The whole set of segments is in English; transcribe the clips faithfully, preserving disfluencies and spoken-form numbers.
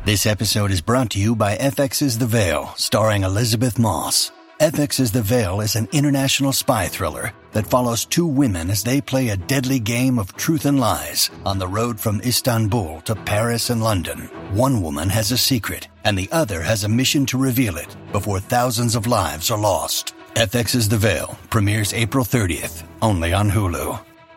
This episode is brought to you by F X's The Veil, starring Elizabeth Moss. F X's The Veil is an international spy thriller that follows two women as they play a deadly game of truth and lies on the road from Istanbul to Paris and London. One woman has a secret, and the other has a mission to reveal it before thousands of lives are lost. F X's The Veil premieres April thirtieth, only on Hulu.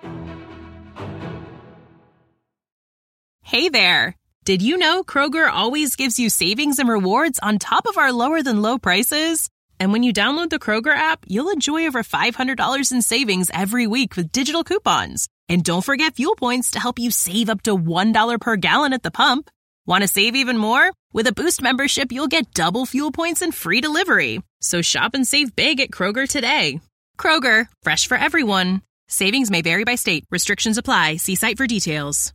Hey there! Did you know Kroger always gives you savings and rewards on top of our lower-than-low prices? And when you download the Kroger app, you'll enjoy over five hundred dollars in savings every week with digital coupons. And don't forget fuel points to help you save up to one dollar per gallon at the pump. Want to save even more? With a Boost membership, you'll get double fuel points and free delivery. So shop and save big at Kroger today. Kroger, fresh for everyone. Savings may vary by state. Restrictions apply. See site for details.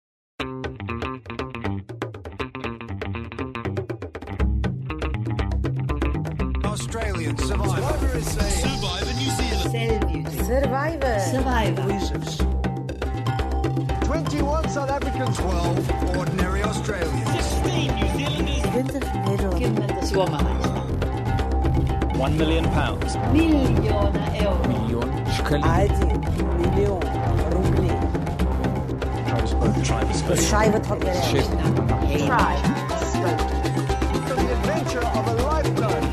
Australian Survivor. Survivor New Zealand. Survivor. Survivor. twenty-one South Africans. twelve ordinary Australians. sixteen New Zealanders. Suomalaiset. One million pounds. Miljoona euroa. Miljoon Один миллион рублей. Scheibe From the adventure of a lifetime.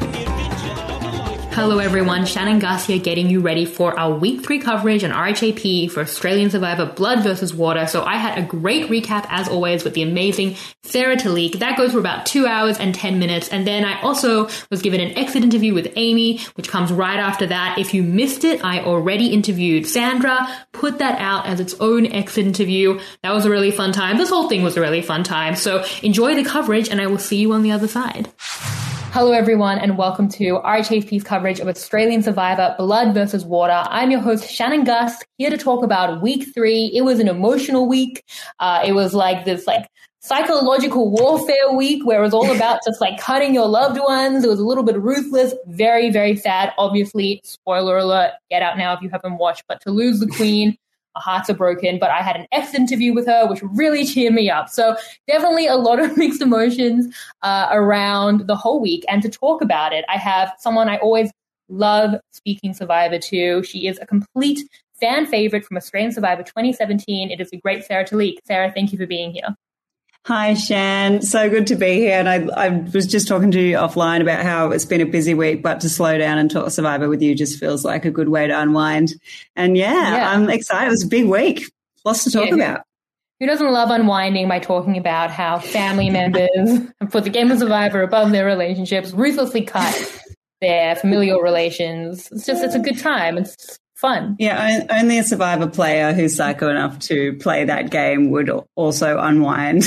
Hello everyone, Shannon Garcia getting you ready for our week three coverage on R H A P for Australian Survivor Blood versus Water. So I had a great recap as always with the amazing Sarah Talik. That goes for about two hours and ten minutes. And then I also was given an exit interview with Amy, which comes right after that. If you missed it, I already interviewed Sandra, put that out as its own exit interview. That was a really fun time. This whole thing was a really fun time. So enjoy the coverage and I will see you on the other side. Hello everyone and welcome to R H A P's coverage of Australian Survivor Blood versus Water. I'm your host Shannon Gust, here to talk about week three. It was an emotional week. Uh, it was like this like psychological warfare week where it was all about just like cutting your loved ones. It was a little bit ruthless, very, very sad. Obviously, spoiler alert, get out now if you haven't watched, but to lose the queen, our hearts are broken, but I had an exit interview with her, which really cheered me up. So definitely a lot of mixed emotions uh, around the whole week. And to talk about it, I have someone I always love speaking Survivor to. She is a complete fan favorite from Australian Survivor twenty seventeen. It is the great Sarah Talik. Sarah, thank you for being here. Hi, Shan. So good to be here. And I, I was just talking to you offline about how it's been a busy week, but to slow down and talk Survivor with you just feels like a good way to unwind. And yeah, yeah. I'm excited. It was a big week. Lots to talk yeah, about. Who doesn't love unwinding by talking about how family members put the game of Survivor above their relationships, ruthlessly cut their familial relations? It's just, it's a good time. It's fun. Yeah, only a Survivor player who's psycho enough to play that game would also unwind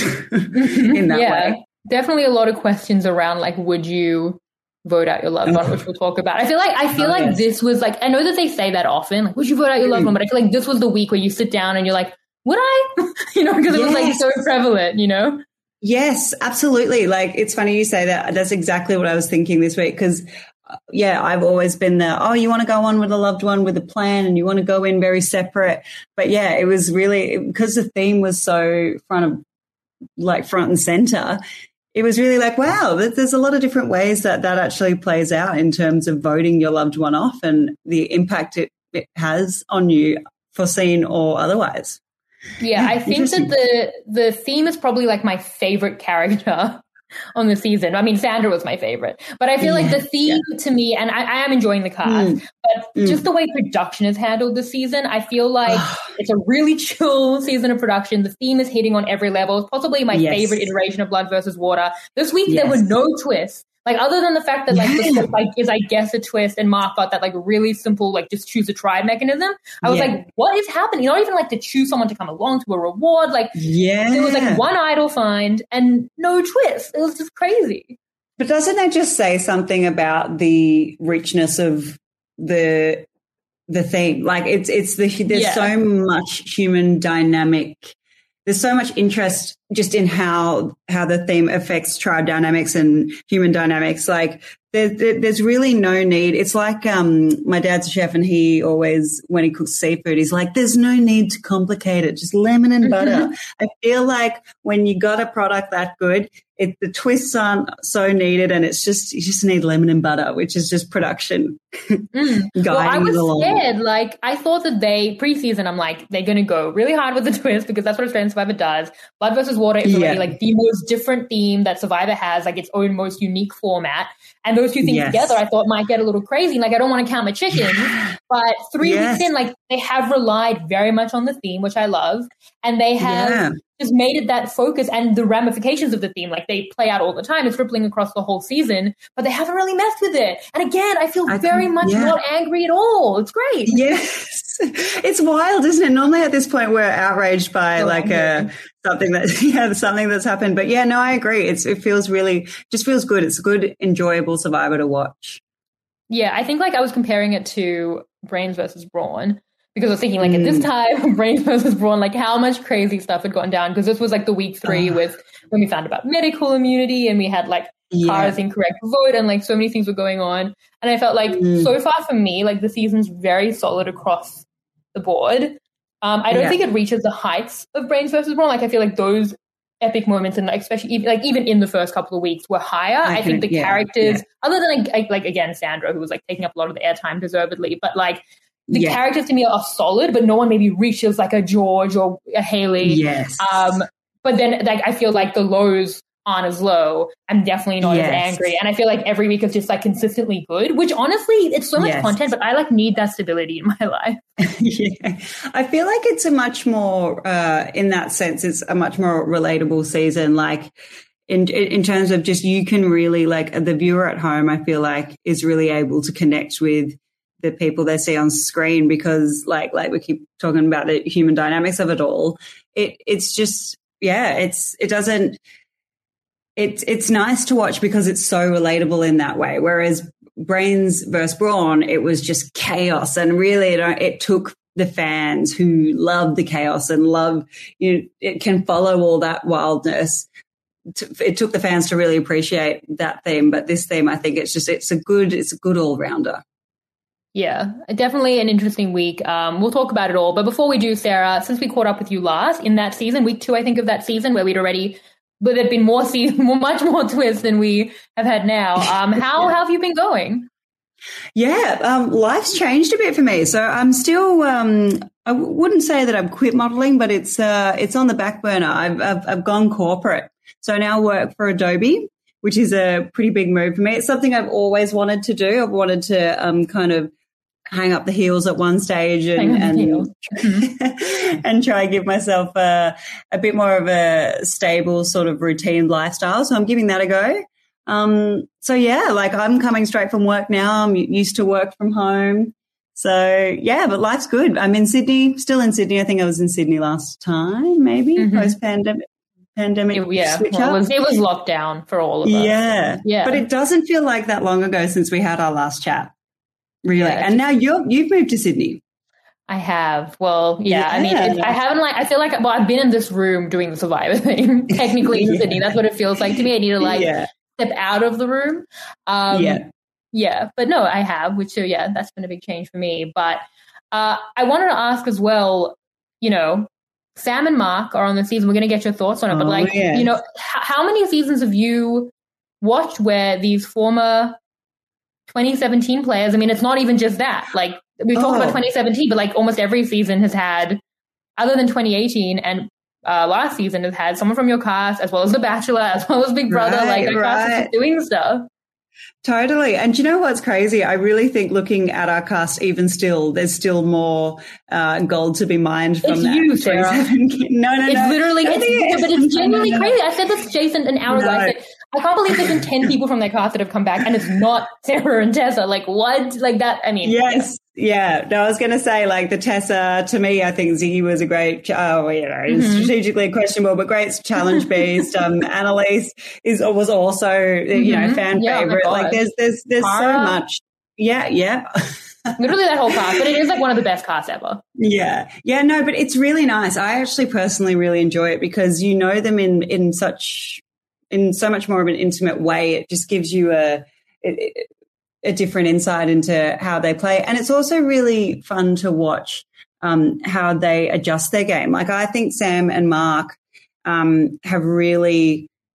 in that yeah, way. Definitely a lot of questions around, like, would you vote out your loved one, which we'll talk about. I feel like I feel oh, like yes. this was like, I know that they say that often, like, would you vote out your loved one? But I feel like this was the week where you sit down and you're like, would I? you know, because it yes. was like so prevalent, you know? Yes, absolutely. Like, it's funny you say that. That's exactly what I was thinking this week because yeah, I've always been the, oh, you want to go on with a loved one with a plan and you want to go in very separate. But yeah, it was really, because the theme was so front of, like front and center, it was really like, wow, there's a lot of different ways that that actually plays out in terms of voting your loved one off and the impact it, it has on you, foreseen or otherwise. Yeah, I think that the the theme is probably like my favorite character on the season. I mean, Sandra was my favorite, but I feel like the theme yeah. to me, and I, I am enjoying the cast, mm. but mm. just the way production is handled this season, I feel like it's a really chill season of production. The theme is hitting on every level. It's possibly my yes. favorite iteration of Blood versus Water. This week, yes. there were no twists. Like, other than the fact that, like, yeah. the twist, like, is, I guess, a twist, and Mark got that, like, really simple, like, just choose a tribe mechanism. I was yeah. like, what is happening? You don't even, like, to choose someone to come along to a reward. Like, yeah. there was, like, one idol find and no twist. It was just crazy. But doesn't that just say something about the richness of the the theme? Like, it's, it's the, there's yeah. so much human dynamic. There's so much interest just in how how the theme affects tribe dynamics and human dynamics. Like, there, there, there's really no need. It's like um, my dad's a chef, and he always, when he cooks seafood, he's like, there's no need to complicate it, just lemon and butter. I feel like when you got a product that good, it, the twists aren't so needed, and it's just you just need lemon and butter, which is just production. Mm. Well, I was along. scared. Like, I thought that they preseason, I'm like, they're going to go really hard with the twist because that's what Australian Survivor does. Blood versus Water is already Yeah. like the most different theme that Survivor has, like its own most unique format. And those two things Yes. together, I thought might get a little crazy. Like, I don't want to count my chickens, but three Yes. weeks in, like, they have relied very much on the theme, which I love, and they have Yeah. just made it that focus and the ramifications of the theme. Like, they play out all the time. It's rippling across the whole season, but they haven't really messed with it. And again, I feel I very think- much yeah. not angry at all. It's great. Yes, it's wild, isn't it? Normally at this point we're outraged by Oh, like yeah. a something that yeah something that's happened. But yeah, no, I agree. It's it feels really just feels good. It's a good, enjoyable Survivor to watch. Yeah, I think like I was comparing it to Brains versus Brawn because I was thinking like at this time, Brains versus Brawn, like how much crazy stuff had gotten down because this was like the week three Uh. with when we found about medical immunity and we had like Yeah. Kara's incorrect vote and like so many things were going on. And I felt like Mm. so far for me, like the season's very solid across the board. Um, I don't Yeah. think it reaches the heights of Brains versus Brawn. Like I feel like those epic moments and like, especially even, like even in the first couple of weeks were higher. I I, think can- the yeah, characters, yeah. other than like, like like again Sandra, who was like taking up a lot of the airtime deservedly, but like the Yeah. characters to me are solid, but no one maybe reaches like a George or a Haley. Yes. Um, but then like I feel like the lows aren't as low. I'm definitely not Yes. as angry, and I feel like every week is just like consistently good. Which honestly, it's so much Yes. content, but I like need that stability in my life. Yeah, I feel like it's a much more, uh, in that sense, it's a much more relatable season. Like in in terms of just you can really like the viewer at home. I feel like is really able to connect with the people they see on screen because, like, like we keep talking about the human dynamics of it all. It it's just yeah, it's it doesn't. It's it's nice to watch because it's so relatable in that way. Whereas Brains versus Brawn, it was just chaos, and really, it, it took the fans who love the chaos and love you know, it can follow all that wildness. To, it took the fans to really appreciate that theme. But this theme, I think it's just it's a good it's a good all rounder. Yeah, definitely an interesting week. Um, we'll talk about it all. But before we do, Sarah, since we caught up with you last in that season, week two, I think of that season where we'd already. But there'd been more season, more, much more twists than we have had now. Um, how, how have you been going? Yeah, um, life's changed a bit for me. So I'm still, um, I w- wouldn't say that I've quit modeling, but it's uh, it's on the back burner. I've, I've I've gone corporate. So I now work for Adobe, which is a pretty big move for me. It's something I've always wanted to do. I've wanted to um, kind of hang up the heels at one stage and and, and try and give myself a, a bit more of a stable sort of routine lifestyle. So I'm giving that a go. Um, so yeah, like I'm coming straight from work now. I'm used to work from home. So yeah, but life's good. I'm in Sydney, still in Sydney. I think I was in Sydney last time, maybe Mhm. post pandemic. Pandemic It- yeah, switch well, up. it was, it was locked down for all of us. Yeah, Yeah. But it doesn't feel like that long ago since we had our last chat. Really, Yeah, and now you're you've moved to Sydney. I have. Well, yeah, I mean, Yeah. it, I haven't like, I feel like, well, I've been in this room doing the Survivor thing, technically in Yeah. Sydney. That's what it feels like to me. I need to like Yeah. step out of the room. Um, Yeah. Yeah, but no, I have, which, so yeah, that's been a big change for me. But uh, I wanted to ask as well, you know, Sam and Mark are on the season. We're going to get your thoughts on it. But Oh, like, yes. you know, h- how many seasons have you watched where these former twenty seventeen players, I mean, it's not even just that. Like, we've talked Oh. about twenty seventeen, but like almost every season has had, other than twenty eighteen and uh, last season, has had someone from your cast, as well as The Bachelor, as well as Big Brother. Right, like, the cast is right. just doing stuff. Totally. And do you know what's crazy? I really think looking at our cast, even still, there's still more uh, gold to be mined from It's that. you, Sarah. twenty-seven No, no, It's no. literally, I it's, think it but is. it's genuinely No, no, no. crazy. I said this to Jason an hour ago. I No. said, I can't believe there's been ten people from their cast that have come back, and it's not Sarah and Tessa. Like, what? Like that, I mean. Yes. Yeah. No, I was going to say, like, the Tessa, to me, I think Ziggy was a great, oh, you know, Mm-hmm. strategically questionable, but great challenge beast. um, Annalise is, was also, you know, Mhm. fan Yeah, oh my favorite. God. Like, there's, there's, there's so Cara. much. Yeah. Yeah. Literally that whole cast, but it is like one of the best casts ever. Yeah. Yeah, no, but it's really nice. I actually personally really enjoy it because you know them in, in such, in so much more of an intimate way. It just gives you a, a, a different insight into how they play. And it's also really fun to watch um, how they adjust their game. Like I think Sam and Mark um, have really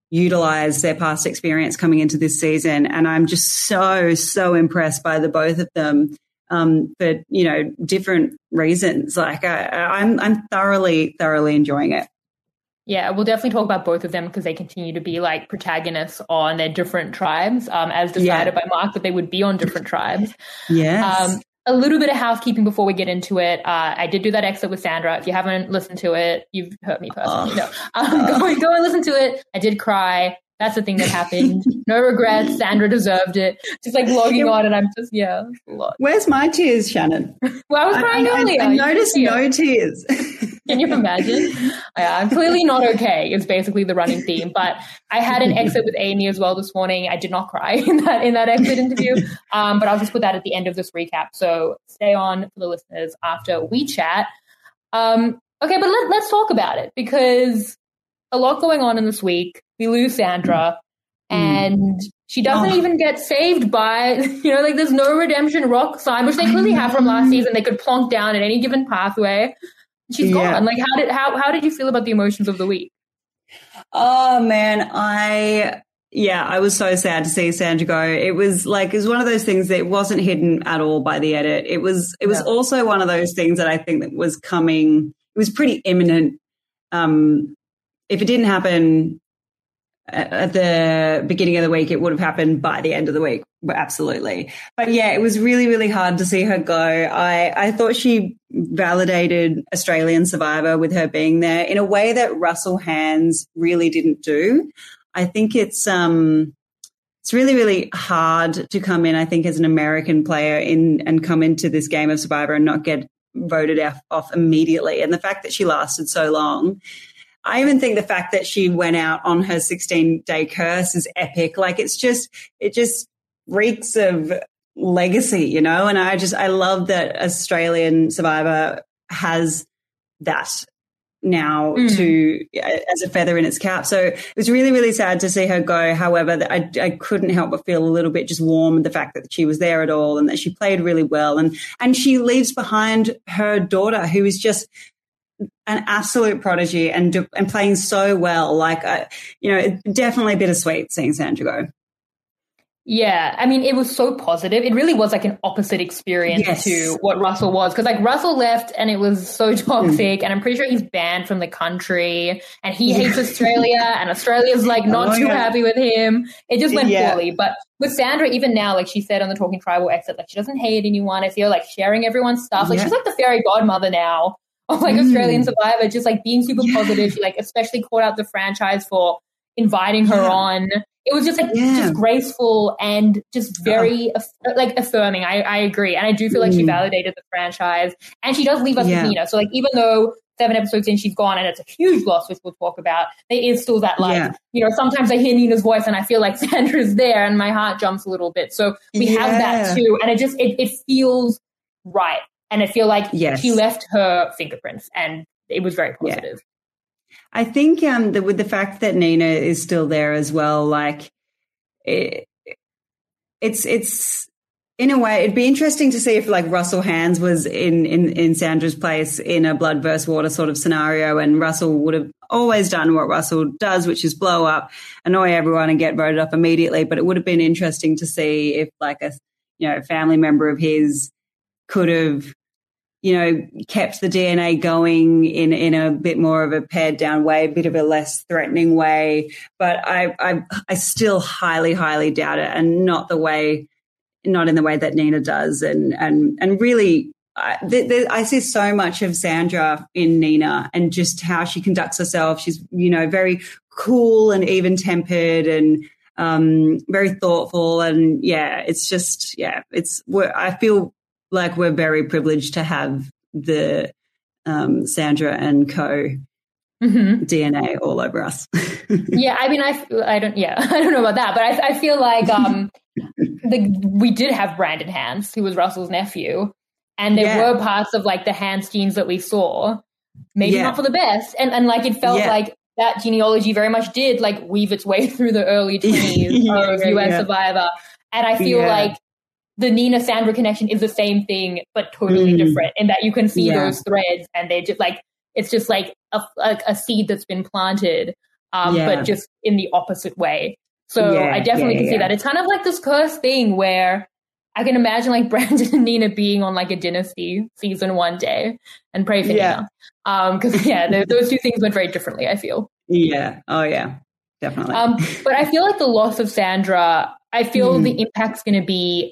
utilize their past experience coming into this season. And I'm just so, so impressed by the both of them um, for, you know, different reasons. Like I, I'm, I'm thoroughly, thoroughly enjoying it. Yeah, we'll definitely talk about both of them because they continue to be like protagonists on their different tribes, um, as decided yeah. by Mark that they would be on different tribes. Yes. Um, a little bit of housekeeping before we get into it. Uh, I did do that exit with Sandra. If you haven't listened to it, you've hurt me personally. Oh. No, um, go, go and listen to it. I did cry. That's the thing that happened. No regrets. Sandra deserved it. Just like logging on and I'm just, yeah. A lot. Where's my tears, Shannon? Well, I was crying I, earlier. I, I noticed no tears. Can you imagine? Yeah, I'm clearly not okay is basically the running theme. But I had an exit with Amy as well this morning. I did not cry in that in that exit interview. Um, but I'll just put that at the end of this recap. So stay on for the listeners after we chat. Um, okay, but let, let's talk about it because a lot going on in this week. We lose Sandra and she doesn't oh. even get saved by, you know, like there's no redemption rock sign, which they clearly have from last season. They could plonk down at any given pathway. She's yeah. gone. Like, how did how how did you feel about the emotions of the week? Oh man, I yeah, I was so sad to see Sandra go. It was like it was one of those things that wasn't hidden at all by the edit. It was it was yeah. also one of those things that I think that was coming. It was pretty imminent. Um, if it didn't happen at the beginning of the week, it would have happened by the end of the week. Absolutely. But yeah, it was really, really hard to see her go. I, I thought she validated Australian Survivor with her being there in a way that Russell Hands really didn't do. I think it's, um, it's really, really hard to come in, I think, as an American player in and come into this game of Survivor and not get voted off, off immediately. And the fact that she lasted so long, I even think the fact that she went out on her sixteen-day curse is epic. Like it's just, it just reeks of legacy, you know. And I just, I love that Australian Survivor has that now mm. to as a feather in its cap. So it was really, really sad to see her go. However, I, I couldn't help but feel a little bit just warm at the fact that she was there at all and that she played really well. And and she leaves behind her daughter, who is just an absolute prodigy and and playing so well. Like, I, you know, definitely bittersweet seeing Sandra go. Yeah, I mean, it was so positive. It really was like an opposite experience yes. to what Russell was. Because like Russell left and it was so toxic mm. and I'm pretty sure he's banned from the country and he hates Australia and Australia's like not oh, too yeah. happy with him. It just went yeah. poorly. But with Sandra, even now, like she said on the Talking Tribal exit, like she doesn't hate anyone. I feel like sharing everyone's stuff. Like yeah. she's like the fairy godmother now of like mm. Australian Survivor, just like being super yeah. positive. She like especially called out the franchise for inviting her yeah. on. It was just like yeah. just graceful and just very oh. aff- like affirming. I, I agree. And I do feel like mm. she validated the franchise and she does leave us yeah. with Nina. So like even though seven episodes in she's gone and it's a huge loss, which we'll talk about, there is still that like, yeah. you know, sometimes I hear Nina's voice and I feel like Sandra's there and my heart jumps a little bit. So we yeah. have that too. And it just, it, it feels right. And I feel like yes. she left her fingerprints and it was very positive. Yeah. I think um, the, with the fact that Nina is still there as well, like it, it's it's in a way it'd be interesting to see if like Russell Hands was in, in, in Sandra's place in a blood versus water sort of scenario, and Russell would have always done what Russell does, which is blow up, annoy everyone, and get voted up immediately. But it would have been interesting to see if like a you know family member of his could have, you know, kept the D N A going in, in a bit more of a pared down way, a bit of a less threatening way. But I, I, I still highly, highly doubt it, and not the way, not in the way that Nina does. And, and, and really, I, th- th- I see so much of Sandra in Nina and just how she conducts herself. She's, you know, very cool and even tempered and, um, very thoughtful. And yeah, it's just, yeah, it's, I feel like we're very privileged to have the um, Sandra and co mm-hmm. D N A all over us. yeah, I mean, I, I don't, yeah, I don't know about that, but I, I feel like um, the, we did have Brandon Hands, who was Russell's nephew, and there yeah. were parts of like the Hands genes that we saw, maybe yeah. not for the best, and and like it felt yeah. like that genealogy very much did like weave its way through the early twenties yeah, of U S yeah. Survivor, and I feel yeah. like the Nina Sandra connection is the same thing, but totally mm. different in that you can see yeah. those threads and they just like, it's just like a, like a seed that's been planted. um, Yeah. but just in the opposite way. So Yeah, I definitely yeah, can see yeah. that. It's kind of like this cursed thing where I can imagine like Brandon and Nina being on like a Dynasty season one day and pray for Yeah. Nina. Um, cause yeah, th- those two things went very differently, I feel. Yeah. Oh, yeah. Definitely. Um, but I feel like the loss of Sandra, I feel Mm. the impact's going to be,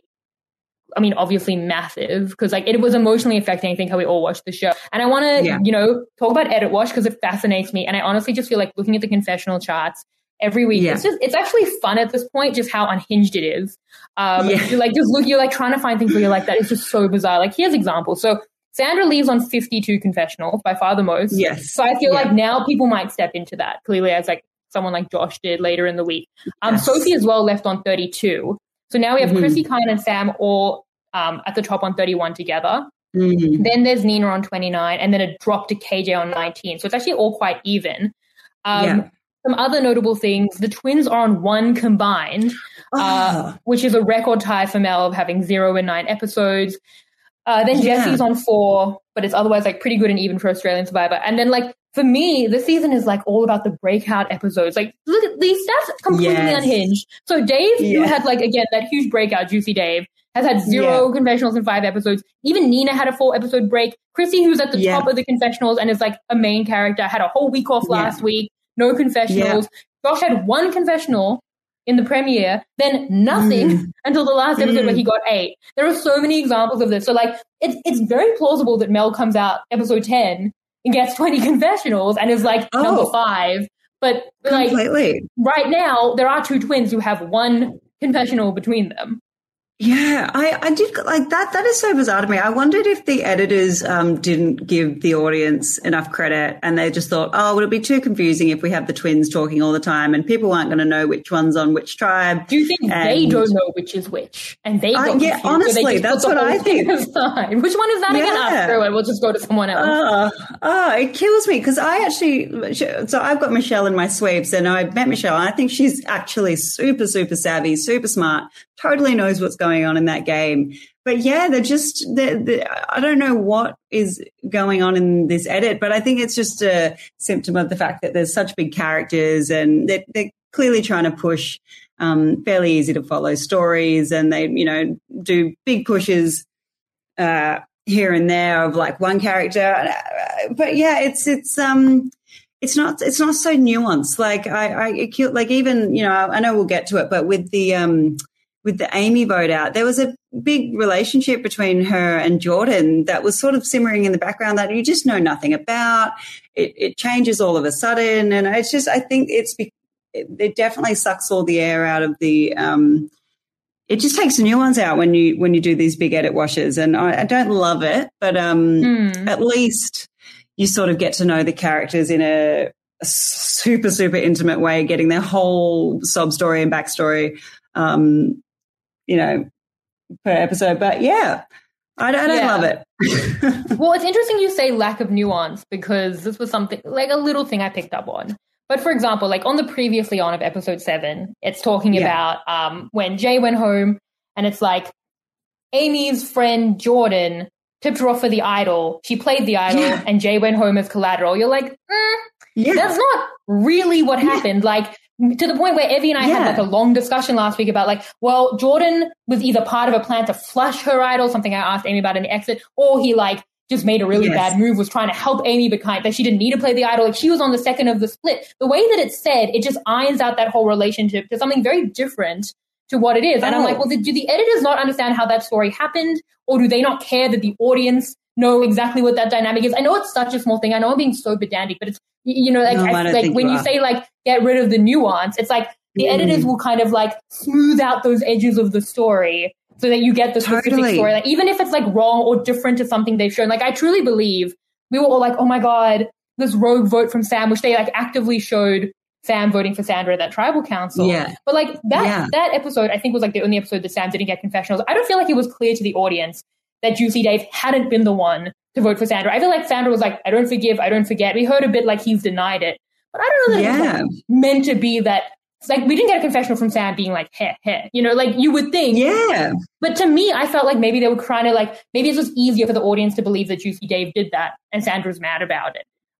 I mean, obviously massive because like it was emotionally affecting, I think, how we all watched the show. And I want to, Yeah. you know, talk about Edit Watch because it fascinates me. And I honestly just feel like looking at the confessional charts every week, Yeah. it's just, it's actually fun at this point, just how unhinged it is. Um, Yeah. You're like, just look, you're like trying to find things where you're like, that is just so bizarre. Like, here's examples. So Sandra leaves on fifty-two confessionals, by far the most. Yes. So I feel Yeah. like now people might step into that clearly as like someone like Josh did later in the week. Um, Yes. Sophie as well left on thirty-two. So now we have Mhm. Chrissy, Kyan, and Sam all um, at the top on thirty-one together. Mm. Then there's Nina on twenty-nine, and then a drop to K J on nineteen. So it's actually all quite even. Um, Yeah. Some other notable things, the twins are on one combined, uh, Oh. which is a record tie for Mel of having zero and nine episodes. Uh, then Yeah. Jesse's on four, but it's otherwise like pretty good and even for Australian Survivor. And then like for me, this season is like all about the breakout episodes. Like look at these stats completely Yes. unhinged. So Dave, who Yeah. had like again that huge breakout, Juicy Dave, has had zero Yeah. confessionals in five episodes. Even Nina had a four episode break. Chrissy, who's at the Yeah. top of the confessionals and is like a main character, had a whole week off Yeah. last week. No confessionals. Josh had one confessional in the premiere, then nothing Mm. until the last episode Mm. where he got eight. There are so many examples of this. So like it's it's very plausible that Mel comes out episode ten and gets twenty confessionals and is like Oh. number five. But like Completely. right now, there are two twins who have one confessional between them. Yeah, I, I did like that. That is so bizarre to me. I wondered if the editors um, didn't give the audience enough credit and they just thought, oh, would it be too confusing if we have the twins talking all the time and people aren't going to know which one's on which tribe? Do you think And- they don't know which is which? And they I- got yeah, confused, so they honestly, just that's put the what whole I thing think. aside. Which one is that again? Yeah. Ah, screw it. We'll just go to someone else. Oh, oh, it kills me because I actually, so I've got Michelle in my sweeps and I met Michelle and I think she's actually super, super savvy, super smart, totally knows what's going on in that game. But yeah, they're just, they're, they're, I don't know what is going on in this edit, but I think it's just a symptom of the fact that there's such big characters and they're, they're clearly trying to push um, fairly easy to follow stories and they, you know, do big pushes uh, here and there of like one character. But yeah, it's, it's, um, it's not, it's not so nuanced. Like I, I, it, like even, you know, I know we'll get to it, but with the, um, with the Amy vote out, there was a big relationship between her and Jordan that was sort of simmering in the background that you just know nothing about. It, it changes all of a sudden. And it's just, I think it's, it, it definitely sucks all the air out of the, um, it just takes the nuance out when you, when you do these big edit washes. And I, I don't love it, but um, Mm. at least you sort of get to know the characters in a, a super, super intimate way, getting their whole sob story and backstory. Um, you know, per episode. But yeah, I, I don't Yeah. love it. Well, it's interesting you say lack of nuance because this was something like a little thing I picked up on. But for example, like on the previously on of episode seven, it's talking Yeah. about um, when Jay went home and it's like Amy's friend Jordan tipped her off for the idol. She played the idol Yeah. and Jay went home as collateral. You're like, mm, Yeah. that's not really what happened. Like to the point where Evie and I Yeah. had like a long discussion last week about like, well, Jordan was either part of a plan to flush her idol, something I asked Amy about in the exit, or he like just made a really Yes. bad move, was trying to help Amy, but kind that she didn't need to play the idol. Like she was on the second of the split. The way that it's said, it just irons out that whole relationship to something very different to what it is. And I'm Oh. like, well, do the editors not understand how that story happened? Or do they not care that the audience know exactly what that dynamic is? I know it's such a small thing. I know I'm being so pedantic, but it's, you know, like, No, I I, don't like think when you you are. say like, get rid of the nuance, it's like the Mm. editors will kind of like smooth out those edges of the story so that you get the specific Totally. story. Like even if it's like wrong or different to something they've shown, like I truly believe we were all like, oh my God, this rogue vote from Sam, which they like actively showed Sam voting for Sandra at that tribal council. Yeah. But like that, Yeah. that episode, I think was like the only episode that Sam didn't get confessionals. I don't feel like it was clear to the audience that Juicy Dave hadn't been the one to vote for Sandra. I feel like Sandra was like, I don't forgive, I don't forget. We heard a bit like he's denied it. But I don't know that it was Yeah. like, meant to be that. It's like we didn't get a confessional from Sam being like, heh, heh. You know, like you would think. Yeah. But to me, I felt like maybe they were trying to like, maybe it's just easier for the audience to believe that Juicy Dave did that and Sandra's mad about it.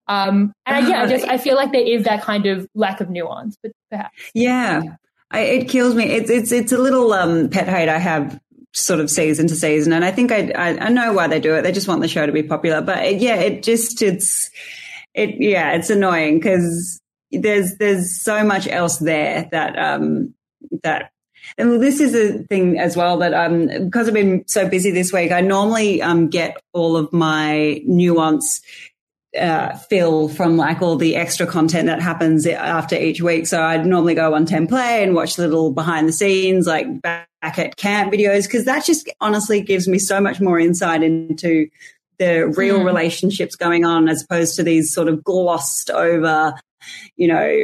Um, and I, yeah, I just I feel like there is that kind of lack of nuance, but perhaps. Yeah, I, it kills me. It's it's it's a little um, pet hate I have, sort of season to season, and I think I, I I know why they do it. They just want the show to be popular. But it, yeah, it just it's it yeah, it's annoying because there's there's so much else there that um that. And this is a thing as well that um because I've been so busy this week, I normally um get all of my nuance uh fill from like all the extra content that happens after each week. So I'd normally go on ten play and watch little behind the scenes, like back at camp videos, because that just honestly gives me so much more insight into the real mm. relationships going on, as opposed to these sort of glossed over, you know,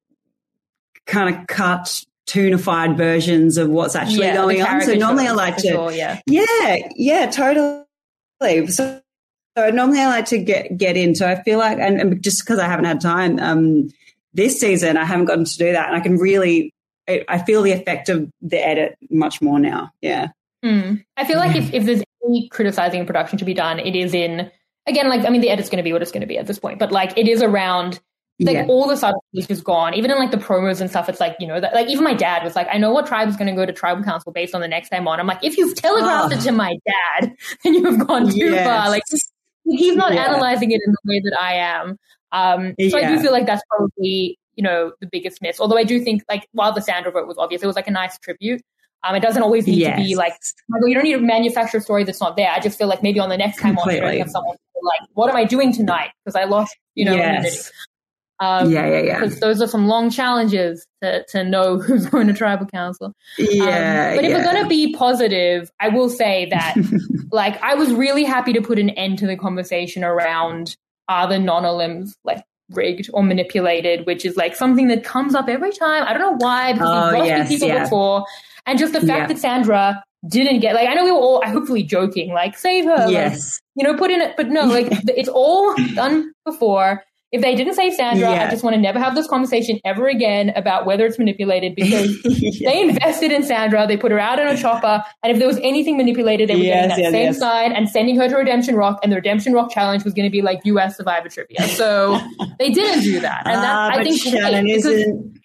kind of cut tunified versions of what's actually yeah, going on. So normally I like to, sure, yeah. yeah, yeah, totally. So, so normally I like to get, get in. So I feel like, and, and just because I haven't had time um, this season, I haven't gotten to do that. And I can really, I, I feel the effect of the edit much more now. Yeah. Mm. I feel like if, if there's any criticizing in production to be done, it is in, again, like, I mean, the edit's going to be what it's going to be at this point, but like it is around like yeah. all the stuff is just gone. Even in like the promos and stuff, it's like, you know, that, like even my dad was like, I know what tribe is going to go to tribal council based on the next time on. I'm like, if you've telegraphed oh. it to my dad, then you've gone too yes. far. Like he's not yeah. analyzing it in the way that I am. Um, so yeah. I do feel like that's probably, you know, the biggest miss. Although I do think like while the Sandra vote was obvious, it was like a nice tribute. Um, it doesn't always need yes. to be like, you don't need to manufacture a story that's not there. I just feel like maybe on the next time on, you don't have someone like, what am I doing tonight? Because I lost, you know, yes. Um, yeah, yeah, yeah. Because those are some long challenges to, to know who's going to tribal council. Yeah, um, but if yeah. we're going to be positive, I will say that, like, I was really happy to put an end to the conversation around are the non-Olims like rigged or manipulated, which is like something that comes up every time. I don't know why, because oh, we've lost yes, people yeah. before, and just the fact yeah. that Sandra didn't get, like, I know we were all hopefully joking, like, save her, yes, like, you know, put in it, but no, like, it's all done before. If they didn't save Sandra, yeah. I just want to never have this conversation ever again about whether it's manipulated, because yeah. they invested in Sandra. They put her out on a chopper. And if there was anything manipulated, they were yes, getting that yes, same yes. side and sending her to Redemption Rock. And the Redemption Rock challenge was going to be like U S Survivor Trivia. So they didn't do that. And that, uh, I think, Shannon, hey, isn't,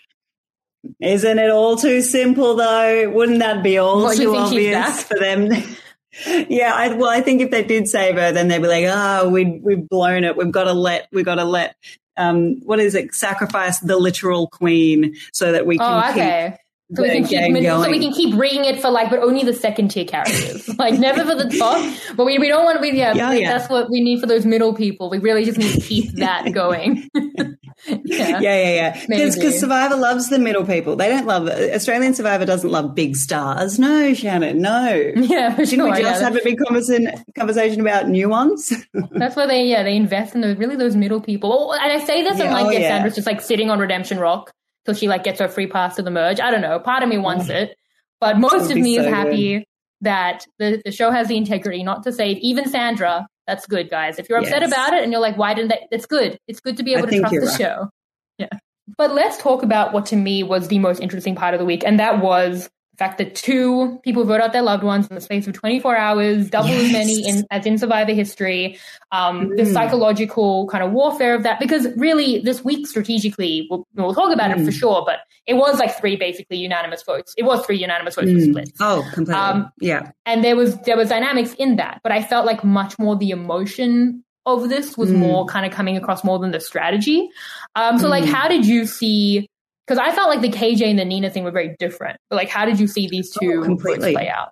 isn't it all too simple, though? Wouldn't that be all what, too obvious for them? Yeah, I, well, I think if they did save her, then they'd be like, "Oh, we we've blown it. We've got to let we've got to let um, what is it? Sacrifice the literal queen so that we can oh, okay. keep so we can keep going. So we can keep rigging it for like, but only the second tier characters, like never for the top. But we we don't want to be yeah. yeah, yeah. That's what we need for those middle people. We really just need to keep that going. Yeah, yeah, yeah. yeah. Because Survivor loves the middle people. They don't love Australian Survivor doesn't love big stars. No, Shannon, no. Yeah, for Didn't sure, we just yeah. have a big conversation conversation about nuance? That's why they yeah they invest in those really those middle people. Oh, and I say this, yeah, and like oh, yeah, Sandra's just like sitting on Redemption Rock till she like gets her free pass to the merge. I don't know. Part of me wants it, but most of me so is happy good. that the the show has the integrity not to save even Sandra. That's good, guys. If you're upset yes. about it and you're like, why didn't they? It's good. It's good to be able I to trust the right. show. Yeah. But let's talk about what to me was the most interesting part of the week. And that was the fact that two people wrote out their loved ones in the space of twenty-four hours, double yes. as many in, as in Survivor history. Um, mm. The psychological kind of warfare of that. Because really, this week strategically, we'll, we'll talk about mm. it for sure, but it was like three basically unanimous votes. It was three unanimous votes mm. for split. Oh, completely. Um, yeah. And there was there was dynamics in that. But I felt like much more the emotion of this was mm. more kind of coming across more than the strategy. Um, so mm. like, how did you see, because I felt like the K J and the Nina thing were very different, but like, how did you see these two oh, completely play out?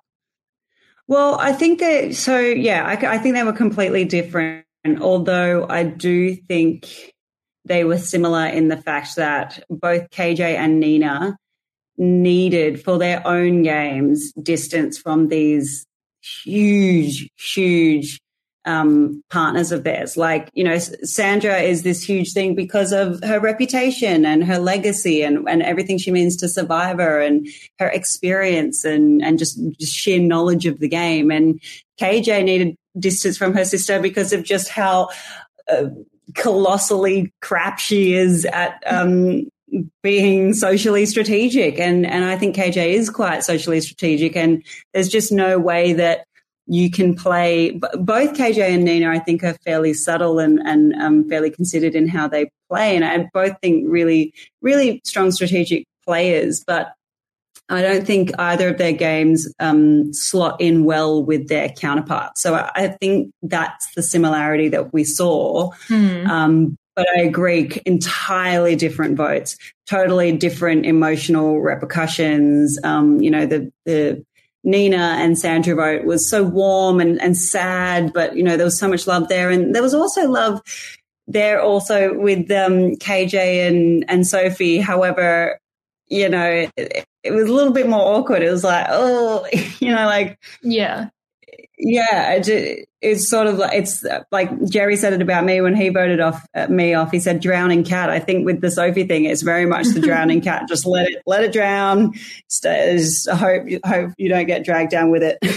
Well, I think that, so yeah, I, I think they were completely different, although I do think they were similar in the fact that both K J and Nina needed for their own games distance from these huge, huge Um, partners of theirs. Like, you know, Sandra is this huge thing because of her reputation and her legacy and, and everything she means to Survivor and her experience and, and just, just sheer knowledge of the game. And K J needed distance from her sister because of just how uh, colossally crap she is at um, being socially strategic. And, and I think K J is quite socially strategic, and there's just no way that you can play b- both K J and Nina. I think are fairly subtle and and um, fairly considered in how they play, and I both think really really strong strategic players, but I don't think either of their games um, slot in well with their counterparts. So I, I think that's the similarity that we saw. Hmm. Um, but I agree, entirely different votes, totally different emotional repercussions. Um, you know, the the Nina and Sandra vote was so warm and, and sad, but, you know, there was so much love there. And there was also love there also with um, K J and, and Sophie. However, you know, it, it was a little bit more awkward. It was like, oh, you know, like, yeah, yeah. It, it's sort of like, it's like Jerry said it about me when he voted off uh, me off. He said drowning cat. I think with the Sophie thing, it's very much the drowning cat. Just let it, let it drown. Stay, just hope, hope you don't get dragged down with it.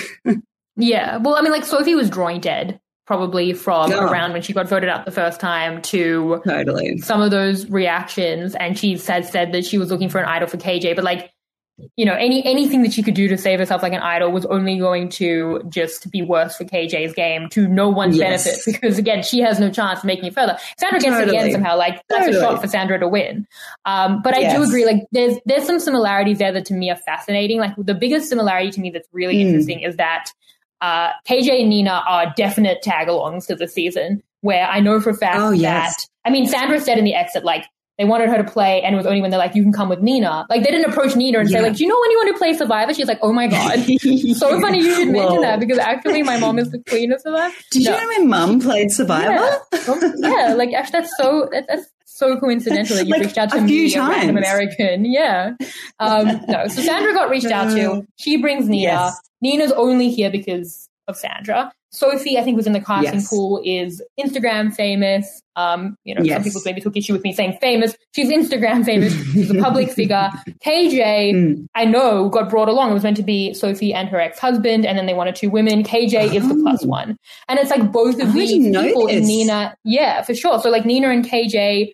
Yeah. Well, I mean, like Sophie was drawing dead. Probably from oh. around when she got voted out the first time to totally some of those reactions. And she said said that she was looking for an idol for K J, but like, you know, any anything that she could do to save herself like an idol was only going to just be worse for K J's game to no one's yes. benefit, because again, she has no chance of making it further. Sandra gets totally. to the end somehow, like that's totally. a shot for Sandra to win. Um, but I yes. do agree, like there's there's some similarities there that to me are fascinating. Like the biggest similarity to me that's really mm. interesting is that Uh, K J and Nina are definite tag-alongs to the season, where I know for a fact oh, that, yes. I mean, Sandra said in the exit, like, they wanted her to play, and it was only when they're like, you can come with Nina. Like, they didn't approach Nina and yeah. say, like, do you know anyone who plays Survivor? She's like, oh my God. So funny you should mention that, because actually my mom is the queen of Survivor. Did no. you know my mum played Survivor? Yeah, yeah like, actually, that's so, that, that's so coincidental that you like, reached out to a me, few a times. random American. Yeah. Um, no, so Sandra got reached out to. She brings Nina. Yes. Nina's only here because of Sandra. Sophie, I think, was in the casting yes. pool, is Instagram famous. Um, you know, yes. some people maybe took issue with me saying famous. She's Instagram famous. She's a public figure. K J, mm. I know, got brought along. It was meant to be Sophie and her ex-husband, and then they wanted two women. K J oh. is the plus one. And it's like both of I these people in Nina. Yeah, for sure. So like Nina and K J,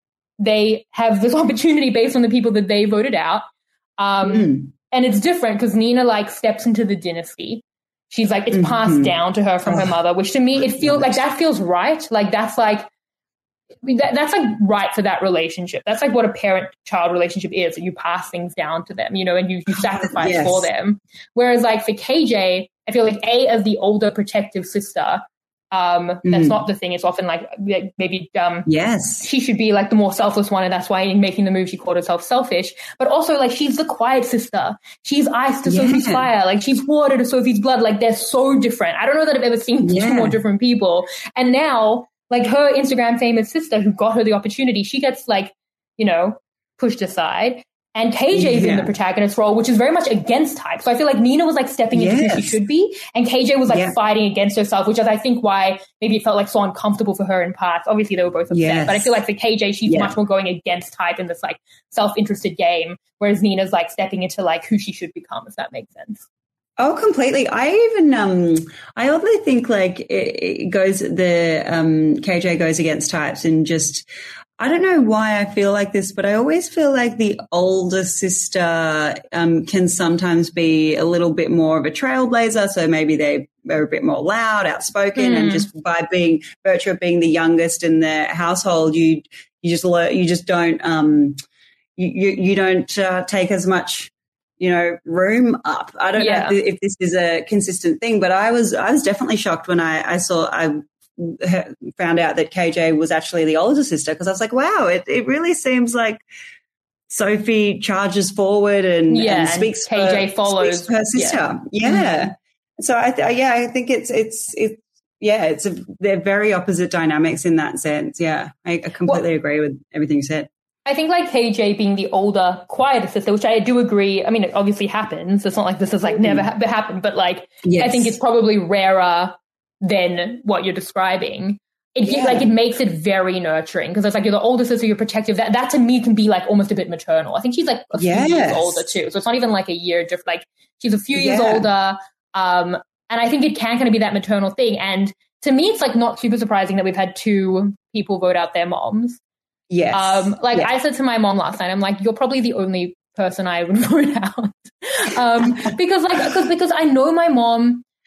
they have this opportunity based on the people that they voted out. Um, mm. And it's different because Nina like steps into the dynasty. She's like, it's passed mm-hmm. down to her from her mother, which to me, it feels like that feels right. Like that's like, that, that's like right for that relationship. That's like what a parent-child relationship is. You pass things down to them, you know, and you, you sacrifice yes. for them. Whereas like for K J, I feel like A, as the older protective sister, um, mm. that's not the thing. It's often like maybe um, yes, she should be like the more selfless one, and that's why in making the move she called herself selfish. But also like she's the quiet sister. She's ice to yeah. Sophie's fire. Like she's water to Sophie's blood. Like they're so different. I don't know that I've ever seen yeah. two more different people. And now like her Instagram famous sister who got her the opportunity, she gets like, you know, pushed aside. And K J's yeah. in the protagonist role, which is very much against type. So I feel like Nina was like stepping yes. into who she should be, and K J was like yeah. fighting against herself, which is I think why maybe it felt like so uncomfortable for her in parts. Obviously they were both upset, yes. but I feel like for K J, she's yeah. much more going against type in this like self-interested game, whereas Nina's like stepping into like who she should become, if that makes sense. Oh, completely. I even, um, I oddly think like it, it goes, the um, K J goes against types and just, I don't know why I feel like this, but I always feel like the older sister um, can sometimes be a little bit more of a trailblazer. So maybe they are a bit more loud, outspoken, mm. and just by being virtue of being the youngest in the household, you you just learn, you just don't um, you, you you don't uh, take as much, you know, room up. I don't yeah. know if this is a consistent thing, but I was I was definitely shocked when I, I saw I. found out that K J was actually the older sister, because I was like, wow, it, it really seems like Sophie charges forward and, yeah, and speaks K J for, follows speaks for her sister. Yeah. yeah. Mm-hmm. So I th- yeah, I think it's it's it yeah, it's a, they're very opposite dynamics in that sense. Yeah. I, I completely well, agree with everything you said. I think like K J being the older, quieter sister, which I do agree. I mean, it obviously happens. It's not like this has like never ha- happened, but like yes. I think it's probably rarer than what you're describing. It yeah. like it makes it very nurturing, because it's like you're the older sister, you're protective. That that to me can be like almost a bit maternal. I think she's like a yes. few years older too, so it's not even like a year. Just like she's a few years yeah. older, um, and I think it can kind of be that maternal thing. And to me, it's like not super surprising that we've had two people vote out their moms. Yes, um, like yes. I said to my mom last night, I'm like, you're probably the only person I would vote out, um, because like because because I know my mom.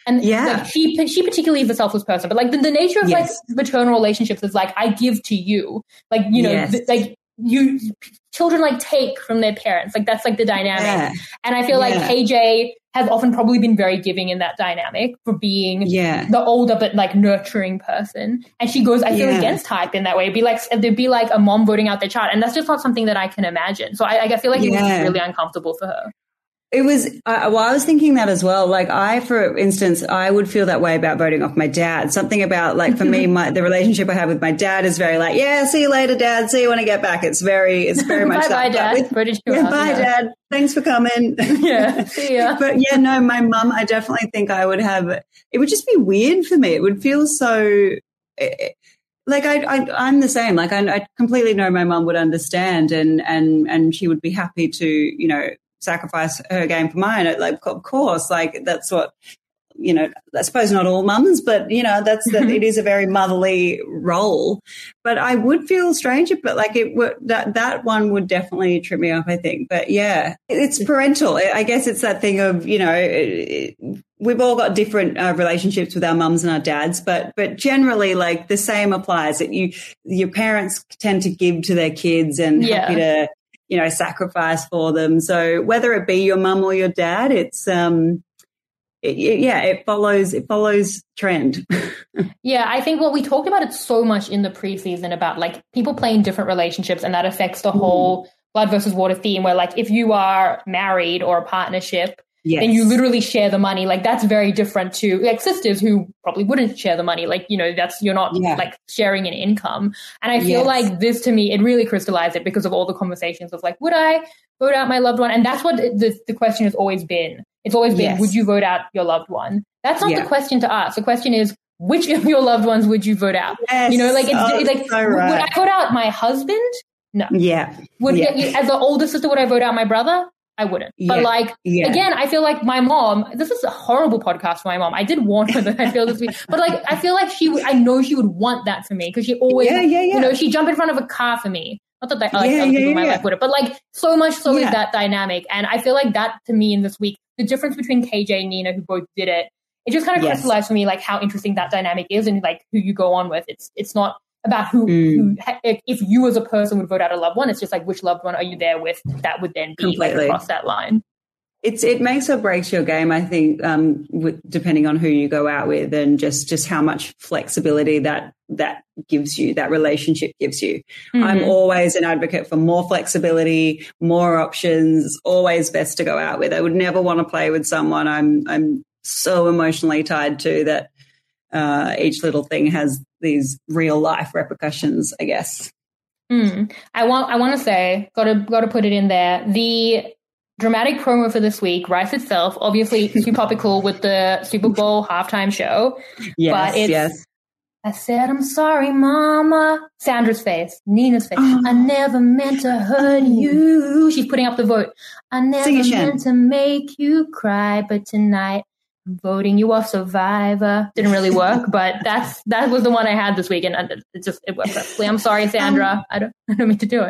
And yeah. like she she particularly is a selfless person, but like the, the nature of yes. like maternal relationships is like I give to you, like you know, yes. th- like you children like take from their parents, like that's like the dynamic. Yeah. And I feel yeah. like K J has often probably been very giving in that dynamic for being yeah. the older but like nurturing person. And she goes, I feel yeah. against type in that way. It'd be like there'd be like a mom voting out their child, and that's just not something that I can imagine. So I, I feel like yeah. it was really uncomfortable for her. It was, uh, well, I was thinking that as well. Like I, for instance, I would feel that way about voting off my dad. Something about like, for me, my, the relationship I have with my dad is very like, yeah, see you later, Dad. See you when I get back. It's very, it's very much bye, that. Bye, Dad. With, British yeah, girl, bye, yeah. Dad. Thanks for coming. Yeah, see ya. But yeah, no, my mum, I definitely think I would have, it would just be weird for me. It would feel so, it, like I, I, I'm the same. Like I, I completely know my mum would understand and, and, and she would be happy to, you know, sacrifice her game for mine. Like, of course, like that's what, you know, I suppose not all mums, but you know, that's that it is a very motherly role. But I would feel strange, but like it would, that, that one would definitely trip me up, I think. But yeah, it's parental. I guess it's that thing of, you know, it, it, we've all got different uh, relationships with our mums and our dads, but, but generally like the same applies that you, your parents tend to give to their kids and yeah. happy to, you know, sacrifice for them. So whether it be your mum or your dad, it's, um, it, it, yeah, it follows, it follows trend. Yeah. I think what we talked about it so much in the preseason about like people playing different relationships, and that affects the whole mm. blood versus water theme where like, if you are married or a partnership, yes. then you literally share the money. Like that's very different to like sisters who probably wouldn't share the money. Like, you know, that's, you're not yeah. like sharing an income. And I feel yes. like this to me, it really crystallized it because of all the conversations of like, would I vote out my loved one? And that's what the, the question has always been. It's always been, yes. would you vote out your loved one? That's not yeah. the question to ask. The question is, which of your loved ones would you vote out? Yes. You know, like, it's, oh, it's like, so right. would I vote out my husband? No. Yeah. Would yeah. as the older sister, would I vote out my brother? I wouldn't. Yeah. But like, yeah. again, I feel like my mom, this is a horrible podcast for my mom. I did warn her that I feel this way, but like, I feel like she would, I know she would want that for me because she always, yeah, yeah, yeah. you know, she'd jump in front of a car for me. Not that like, like yeah, other yeah, people in my yeah. life would have, but like so much so yeah. is that dynamic. And I feel like that to me in this week, the difference between K J and Nina, who both did it, it just kind of yes. crystallized for me like how interesting that dynamic is and like who you go on with. It's, it's not about who, mm. who if, if you as a person would vote out a loved one, it's just like which loved one are you there with that would then be like across that line. It's it makes or breaks your game, I think, um, with, depending on who you go out with and just, just how much flexibility that that gives you, that relationship gives you. Mm-hmm. I'm always an advocate for more flexibility, more options, always best to go out with. I would never want to play with someone I'm I'm so emotionally tied to that uh, each little thing has these real life repercussions, I guess. Mm. I want I want to say, got to got to put it in there. The dramatic promo for this week writes itself. Obviously, super topical with the Super Bowl halftime show. Yes, but it's, yes. I said, I'm sorry, Mama. Sandra's face, Nina's face. Oh. I never meant to hurt you. She's putting up the vote. I never it, meant to make you cry, but tonight I'm voting you off Survivor. Didn't really work, but that's that was the one I had this week, and it just it worked perfectly. I'm sorry, Sandra. Um, I don't I don't mean to do it.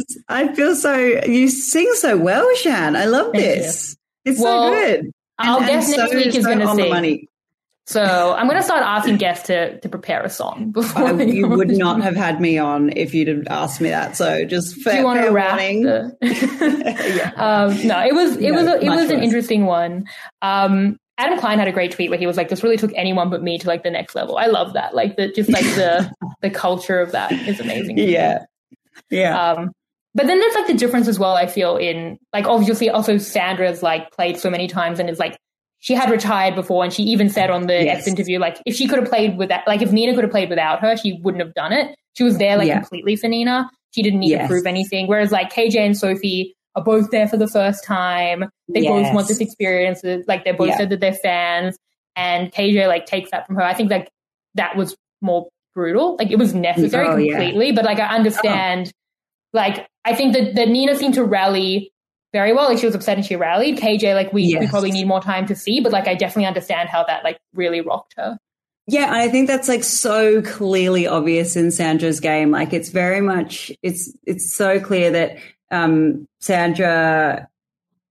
I feel so. You sing so well, Shan. I love Thank this. You. It's well, so good. I'll and, guess and next so, week is so going to on sing. the money. So I'm going to start asking guests to to prepare a song before. I, you would not have had me on if you'd have asked me that. So just fair, Do you want fair to rap warning. The... yeah. um, no, it was it no, was a, it was an worse. interesting one. Um, Adam Klein had a great tweet where he was like, "This really took anyone but me to like the next level." I love that. Like the just like the the culture of that is amazing. Yeah, yeah. Um, but then there's like the difference as well. I feel in like obviously also Sandra's like played so many times and is like. She had retired before, and she even said on the yes. X interview, like, if she could have played with that, like, if Nina could have played without her, she wouldn't have done it. She was there, like, yeah. completely for Nina. She didn't need yes. to prove anything. Whereas, like, K J and Sophie are both there for the first time. They yes. both want this experience. Like, they both yeah. said that they're fans. And K J, like, takes that from her. I think, like, that was more brutal. Like, it was necessary oh, completely. Yeah. But, like, I understand. Oh. Like, I think that, that Nina seemed to rally very well. Like she was upset and she rallied. K J, like we, yes. we probably need more time to see, but like I definitely understand how that like really rocked her. Yeah, I think that's like so clearly obvious in Sandra's game. Like it's very much, it's it's so clear that um, Sandra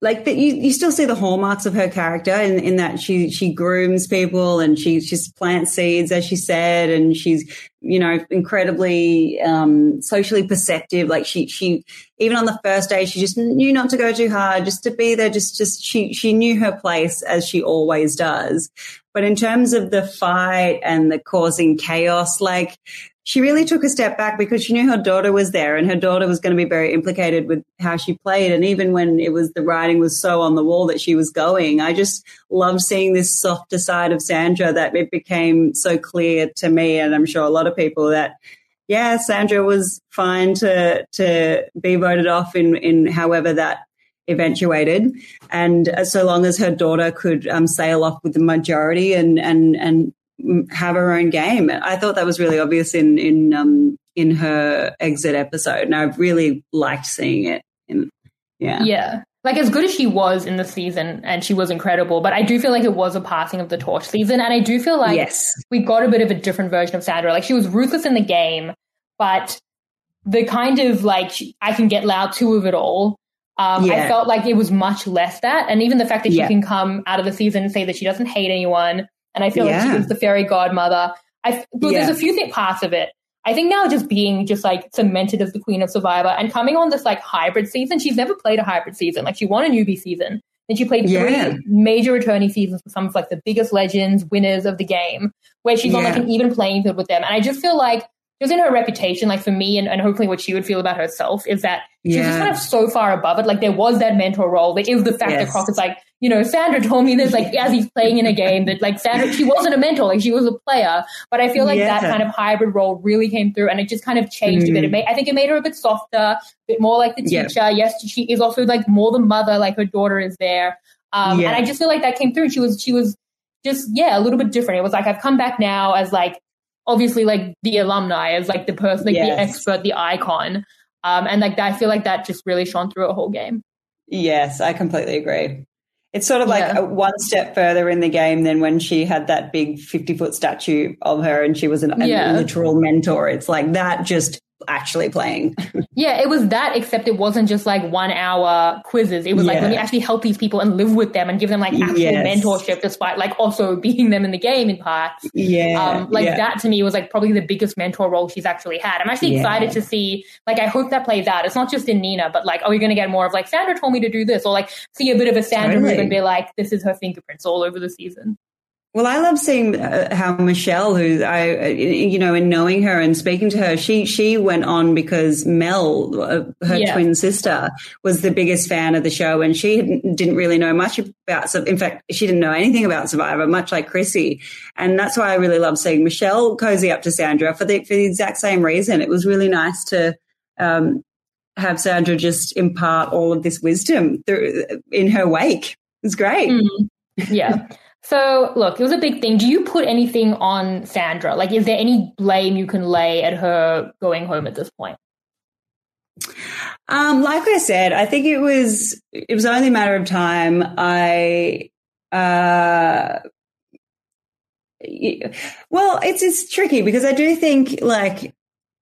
like that you, you still see the hallmarks of her character in, in that she, she grooms people and she just plants seeds, as she said, and she's, you know, incredibly um, socially perceptive. Like she, she, even on the first day, she just knew not to go too hard, just to be there. Just, just she, she knew her place, as she always does. But in terms of the fight and the causing chaos, like, she really took a step back because she knew her daughter was there and her daughter was going to be very implicated with how she played. And even when it was, the writing was so on the wall that she was going, I just loved seeing this softer side of Sandra, that it became so clear to me, and I'm sure a lot of people, that, yeah, Sandra was fine to to be voted off in, in however that eventuated. And so long as her daughter could um, sail off with the majority and, and, and, have her own game. I thought that was really obvious in in um in her exit episode, and I really liked seeing it. In, yeah, yeah. Like, as good as she was in the season, and she was incredible, but I do feel like it was a passing of the torch season, and I do feel like yes. we got a bit of a different version of Sandra. Like, she was ruthless in the game, but the kind of like I can get loud too of it all. Um, yeah. I felt like it was much less that, and even the fact that she yeah. can come out of the season and say that she doesn't hate anyone. And I feel yeah. like she was the fairy godmother. I, well, yeah. There's a few th- parts of it. I think now just being just like cemented as the queen of Survivor and coming on this like hybrid season. She's never played a hybrid season. Like, she won a newbie season. Then she played yeah. three major returning seasons with some of like the biggest legends, winners of the game, where she's yeah. on like an even playing field with them. And I just feel like just in her reputation, like for me and, and hopefully what she would feel about herself, is that she's yeah. just kind of so far above it. Like, there was that mentor role. There is the fact yes. that Crockett's like, you know, Sandra told me this, like, as he's playing in a game, that, like, Sandra, she wasn't a mentor, like, she was a player. But I feel like yeah. that kind of hybrid role really came through, and it just kind of changed mm. a bit. It made, I think it made her a bit softer, a bit more like the teacher. Yeah. Yes, she is also, like, more the mother, like, her daughter is there. Um, yeah. And I just feel like that came through, and she was, she was just, yeah, a little bit different. It was like, I've come back now as, like, obviously, like, the alumni, as, like, the person, like, yes. the expert, the icon. Um, and, like, I feel like that just really shone through a whole game. Yes, I completely agree. It's sort of like yeah. a, one step further in the game than when she had that big fifty-foot statue of her and she was an, a yeah. literal mentor. It's like that just actually playing. Yeah, it was that, except it wasn't just like one hour quizzes. It was yeah. like, let me actually help these people and live with them and give them like actual yes. mentorship, despite like also beating them in the game in parts. Yeah. Um, like yeah. that to me was like probably the biggest mentor role she's actually had. I'm actually yeah. excited to see, like, I hope that plays out. It's not just in Nina, but like, are we going to get more of like, Sandra told me to do this, or like see a bit of a Sandra totally. move and be like, this is her fingerprints all over the season. Well, I love seeing uh, how Michelle, who I, uh, you know, in knowing her and speaking to her, she she went on because Mel, uh, her yeah. twin sister, was the biggest fan of the show, and she didn't really know much about. In fact, she didn't know anything about Survivor, much like Chrissy, and that's why I really love seeing Michelle cozy up to Sandra for the for the exact same reason. It was really nice to um, have Sandra just impart all of this wisdom through, in her wake. It's great. Mm-hmm. Yeah. So, look, it was a big thing. Do you put anything on Sandra? Like, is there any blame you can lay at her going home at this point? Um, like I said, I think it was it was only a matter of time. I, uh, well, it's it's tricky because I do think like.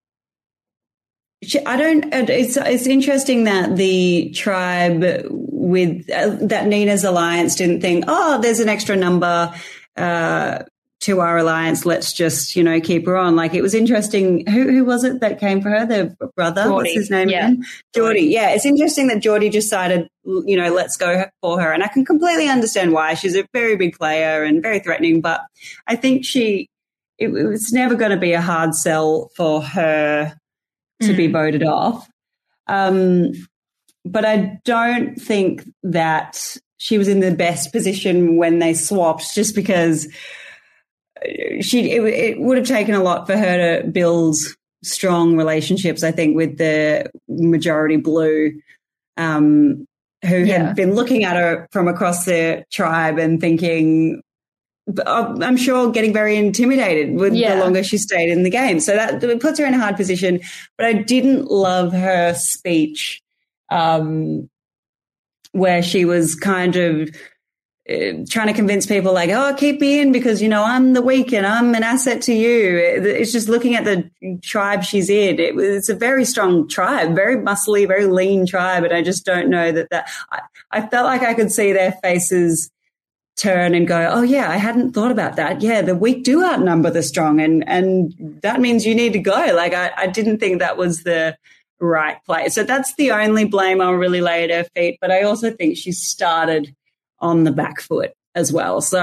I don't. It's it's interesting that the tribe with uh, that Nina's alliance didn't think, oh, there's an extra number uh, to our alliance. Let's just you know keep her on. Like, it was interesting. Who who was it that came for her? The brother. Geordie. What's his name Yeah. again? Geordie. Yeah, it's interesting that Geordie decided, you know, let's go for her, and I can completely understand why. She's a very big player and very threatening, but I think she it, it was never going to be a hard sell for her to be voted off. Um, but I don't think that she was in the best position when they swapped, just because she it, it would have taken a lot for her to build strong relationships, I think, with the majority blue, um, who Yeah. had been looking at her from across the tribe and thinking, I'm sure getting very intimidated with Yeah. the longer she stayed in the game. So that it puts her in a hard position. But I didn't love her speech um, where she was kind of uh, trying to convince people like, oh, keep me in because, you know, I'm the weak and I'm an asset to you. It's just looking at the tribe she's in. It, it's a very strong tribe, very muscly, very lean tribe. And I just don't know that that I, I felt like I could see their faces turn and go, oh, yeah, I hadn't thought about that. Yeah, the weak do outnumber the strong. And, and that means you need to go. Like, I, I didn't think that was the right play. So that's the only blame I'll really lay at her feet. But I also think she started on the back foot as well. So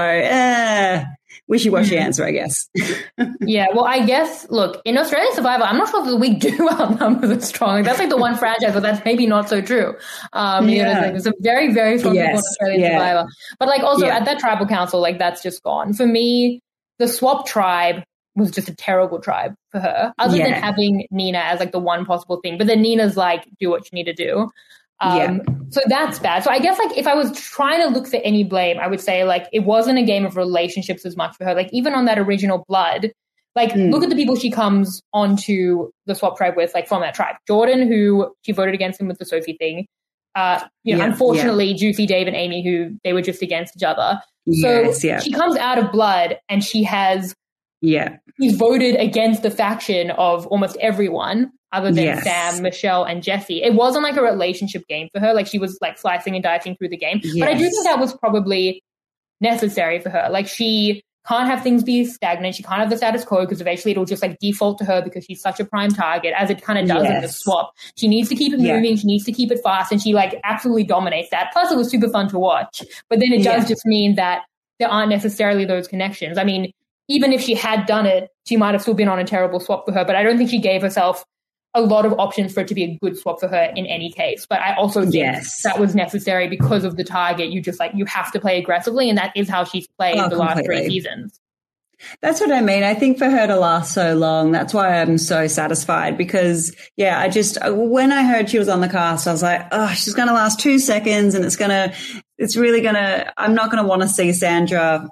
uh, wishy-washy mm. answer, I guess. Yeah, well, I guess, look, in Australian Survivor, I'm not sure if the weak do outnumber the strong. That's like the one franchise, but that's maybe not so true. Um, yeah. You know, there's a very, very strong yes. people in Australian yeah. Survivor. But like also yeah. at that tribal council, like that's just gone. For me, the swap tribe was just a terrible tribe for her, other yeah. than having Nina as like the one possible thing. But then Nina's like, do what you need to do. Um, yeah. So that's bad. So I guess like if I was trying to look for any blame, I would say like it wasn't a game of relationships as much for her. Like even on that original Blood, like mm. look at the people she comes onto the swap tribe with, like from that tribe. Jordan, who she voted against him with the Sophie thing. Uh, you know, yeah, unfortunately, yeah. Juicy, Dave, and Amy, who they were just against each other. Yes, so yeah. she comes out of Blood and she has yeah she's voted against the faction of almost everyone other than yes. Sam, Michelle, and Jesse. It wasn't like a relationship game for her. Like she was like slicing and dicing through the game. Yes. But I do think that was probably necessary for her. Like she can't have things be stagnant. She can't have the status quo because eventually it'll just like default to her because she's such a prime target, as it kind of does yes. in the swap. She needs to keep it yeah. moving. She needs to keep it fast. And she like absolutely dominates that. Plus it was super fun to watch. But then it does yeah. just mean that there aren't necessarily those connections. I mean, even if she had done it, she might have still been on a terrible swap for her. But I don't think she gave herself a lot of options for it to be a good swap for her in any case. But I also think yes. that was necessary because of the target. You just like, you have to play aggressively. And that is how she's played oh, the completely. last three seasons. That's what I mean. I think for her to last so long, that's why I'm so satisfied because, yeah, I just, when I heard she was on the cast, I was like, oh, she's going to last two seconds and it's going to, it's really going to, I'm not going to want to see Sandra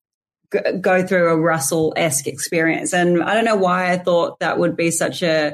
g- go through a Russell-esque experience. And I don't know why I thought that would be such a,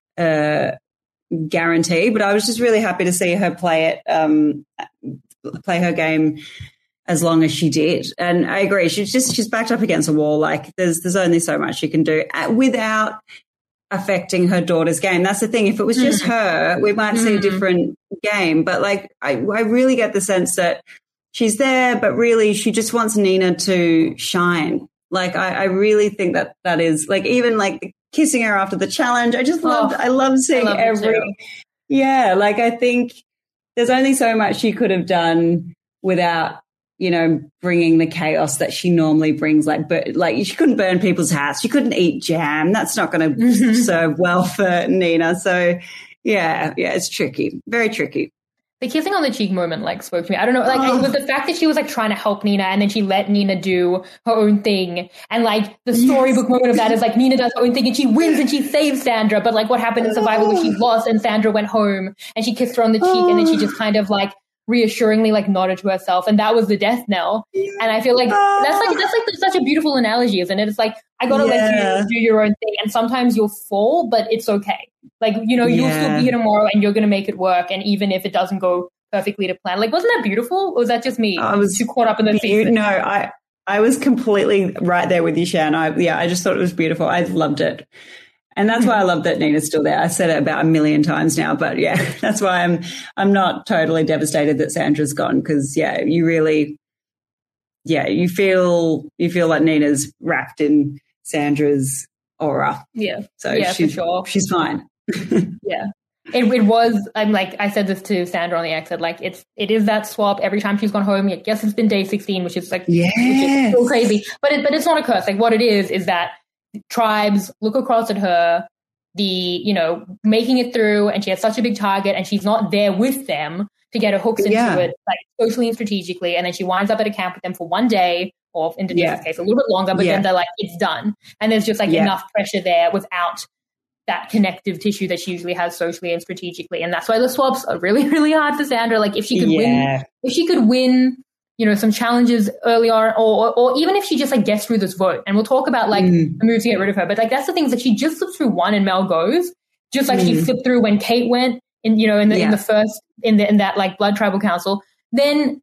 uh, guarantee, but I was just really happy to see her play it, um, play her game as long as she did. And I agree, she's just she's backed up against a wall. Like there's there's only so much she can do without affecting her daughter's game. That's the thing. If it was just mm. her, we might see a different game. But like I, I really get the sense that she's there, but really she just wants Nina to shine. Like I, I really think that that is like even like the kissing her after the challenge. I just love, oh, I love seeing I love every, yeah, like I think there's only so much she could have done without, you know, bringing the chaos that she normally brings. Like, but like she couldn't burn people's hats. She couldn't eat jam. That's not going to mm-hmm. serve well for Nina. So yeah, yeah, it's tricky, very tricky. The kissing on the cheek moment like spoke to me. I don't know, like oh. it was the fact that she was like trying to help Nina and then she let Nina do her own thing. And like the storybook yes. moment of that is like Nina does her own thing and she wins and she saves Sandra. But like what happened in Survivor was she lost and Sandra went home and she kissed her on the cheek and then she just kind of like reassuringly like nodded to herself and that was the death knell. And I feel like that's like that's like such a beautiful analogy, isn't it? It's like I gotta yeah. let you do your own thing and sometimes you'll fall, but it's okay. Like, you know, you'll yeah. still be here tomorrow and you're gonna make it work. And even if it doesn't go perfectly to plan, like wasn't that beautiful? Or was that just me? I was too caught up in the be- season. No, I I was completely right there with you, Shan. I yeah, I just thought it was beautiful. I loved it. And that's why I love that Nina's still there. I said it about a million times now, but yeah, that's why I'm I'm not totally devastated that Sandra's gone because yeah, you really, yeah, you feel you feel like Nina's wrapped in Sandra's aura. Yeah, so yeah, she's, for sure. She's fine. yeah, it it was. I'm like I said this to Sandra on the exit. Like it's it is that swap every time she's gone home. I guess it's been day sixteen, which is like yes. which is so crazy. But it, but it's not a curse. Like what it is is that tribes look across at her, the, you know, making it through, and she has such a big target, and she's not there with them to get her hooks into yeah. it, like socially and strategically, and then she winds up at a camp with them for one day, or in Denise's yeah. case, a little bit longer, but yeah. then they're like, it's done. And there's just like yeah. enough pressure there without that connective tissue that she usually has socially and strategically. And that's why the swaps are really, really hard for Sandra. Like if she could yeah. win, if she could win, you know, some challenges early on, or, or or even if she just like gets through this vote, and we'll talk about like mm. the moves to get rid of her, but like that's the thing, is that she just slipped through one and Mel goes, just like mm. she slipped through when Kate went in, you know, in the yeah. in the first in the in that like Blood Tribal Council. Then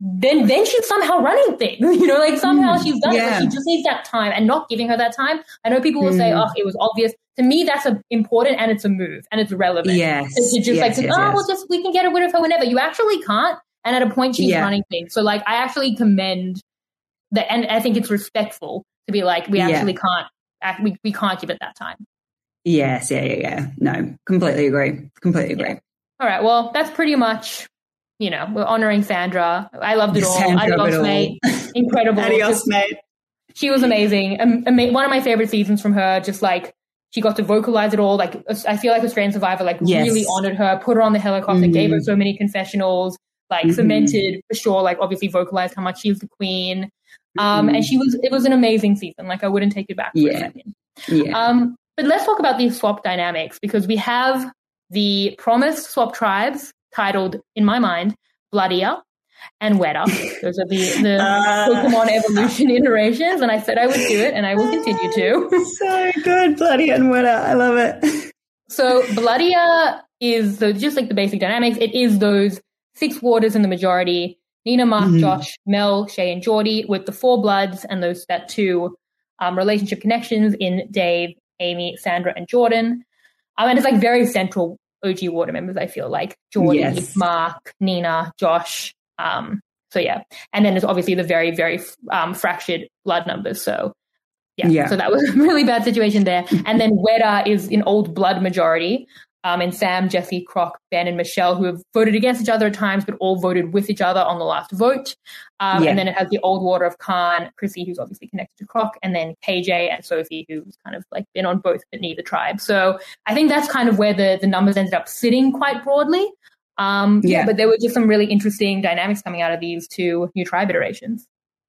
then then she's somehow running things, you know, like somehow mm, she's done yeah. it. Like she just needs that time, and not giving her that time. I know people will mm. say, oh, it was obvious. To me, that's a, important, and it's a move, and it's relevant. Yes. To just yes, like, yes, oh, yes. well, just, we can get rid of her whenever. You actually can't. And at a point, she's yeah. running things. So, like, I actually commend that, and I think it's respectful to be like, we actually yeah. can't, we, we can't give it that time. Yes, yeah, yeah, yeah. No, completely agree. Completely agree. Yeah. All right, well, that's pretty much, you know, we're honoring Sandra. I loved it all. Sandra Adios, it mate. all. Incredible. Adios, just, mate. She was amazing. Um, ama- one of my favorite seasons from her, just like, she got to vocalize it all. Like, I feel like Australian Survivor, like, yes. really honored her, put her on the helicopter, mm-hmm. gave her so many confessionals, like, mm-hmm. cemented for sure, like, obviously vocalized how much she's the queen. Um, mm-hmm. And she was, it was an amazing season. Like, I wouldn't take it back for yeah. a second. Yeah. Um, but let's talk about these swap dynamics, because we have the promised swap tribes titled, in my mind, Bloodier and Wetter. Those are the, the uh, Pokemon evolution iterations, and I said I would do it, and I will continue to. So good, Bloodier and Wetter. I love it. So Bloodier is the, just like the basic dynamics. It is those six waters in the majority: Nina, Mark, mm-hmm. Josh, Mel, Shay, and Geordie, with the four bloods and those that two um, relationship connections in Dave, Amy, Sandra, and Jordan. Um, and it's like very central O G water members, I feel like. Geordie, yes. Mark, Nina, Josh. Um, so yeah, and then there's obviously the very, very um, fractured blood numbers. So yeah. yeah, so that was a really bad situation there. And then Wetter is an old blood majority, um, and Sam, Jesse, Croc, Ben, and Michelle, who have voted against each other at times, but all voted with each other on the last vote. Um, yeah. And then it has the old water of Khan, Chrissy, who's obviously connected to Croc, and then K J and Sophie, who's kind of like been on both but neither tribe. So I think that's kind of where the the numbers ended up sitting quite broadly. Um, yeah. yeah, but there were just some really interesting dynamics coming out of these two new tribe iterations.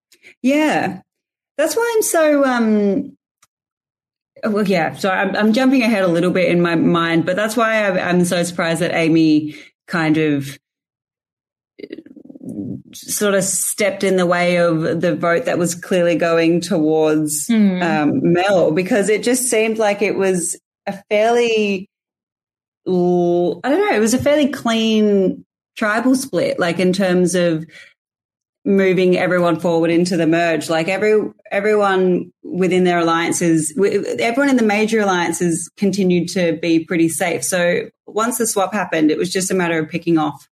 Yeah, that's why I'm so, um, well, yeah, so I'm, I'm jumping ahead a little bit in my mind, but that's why I, I'm so surprised that Amy kind of sort of stepped in the way of the vote that was clearly going towards mm. um, Mel, because it just seemed like it was a fairly... I don't know, it was a fairly clean tribal split, like in terms of moving everyone forward into the merge. Like every everyone within their alliances, everyone in the major alliances continued to be pretty safe. So once the swap happened, it was just a matter of picking off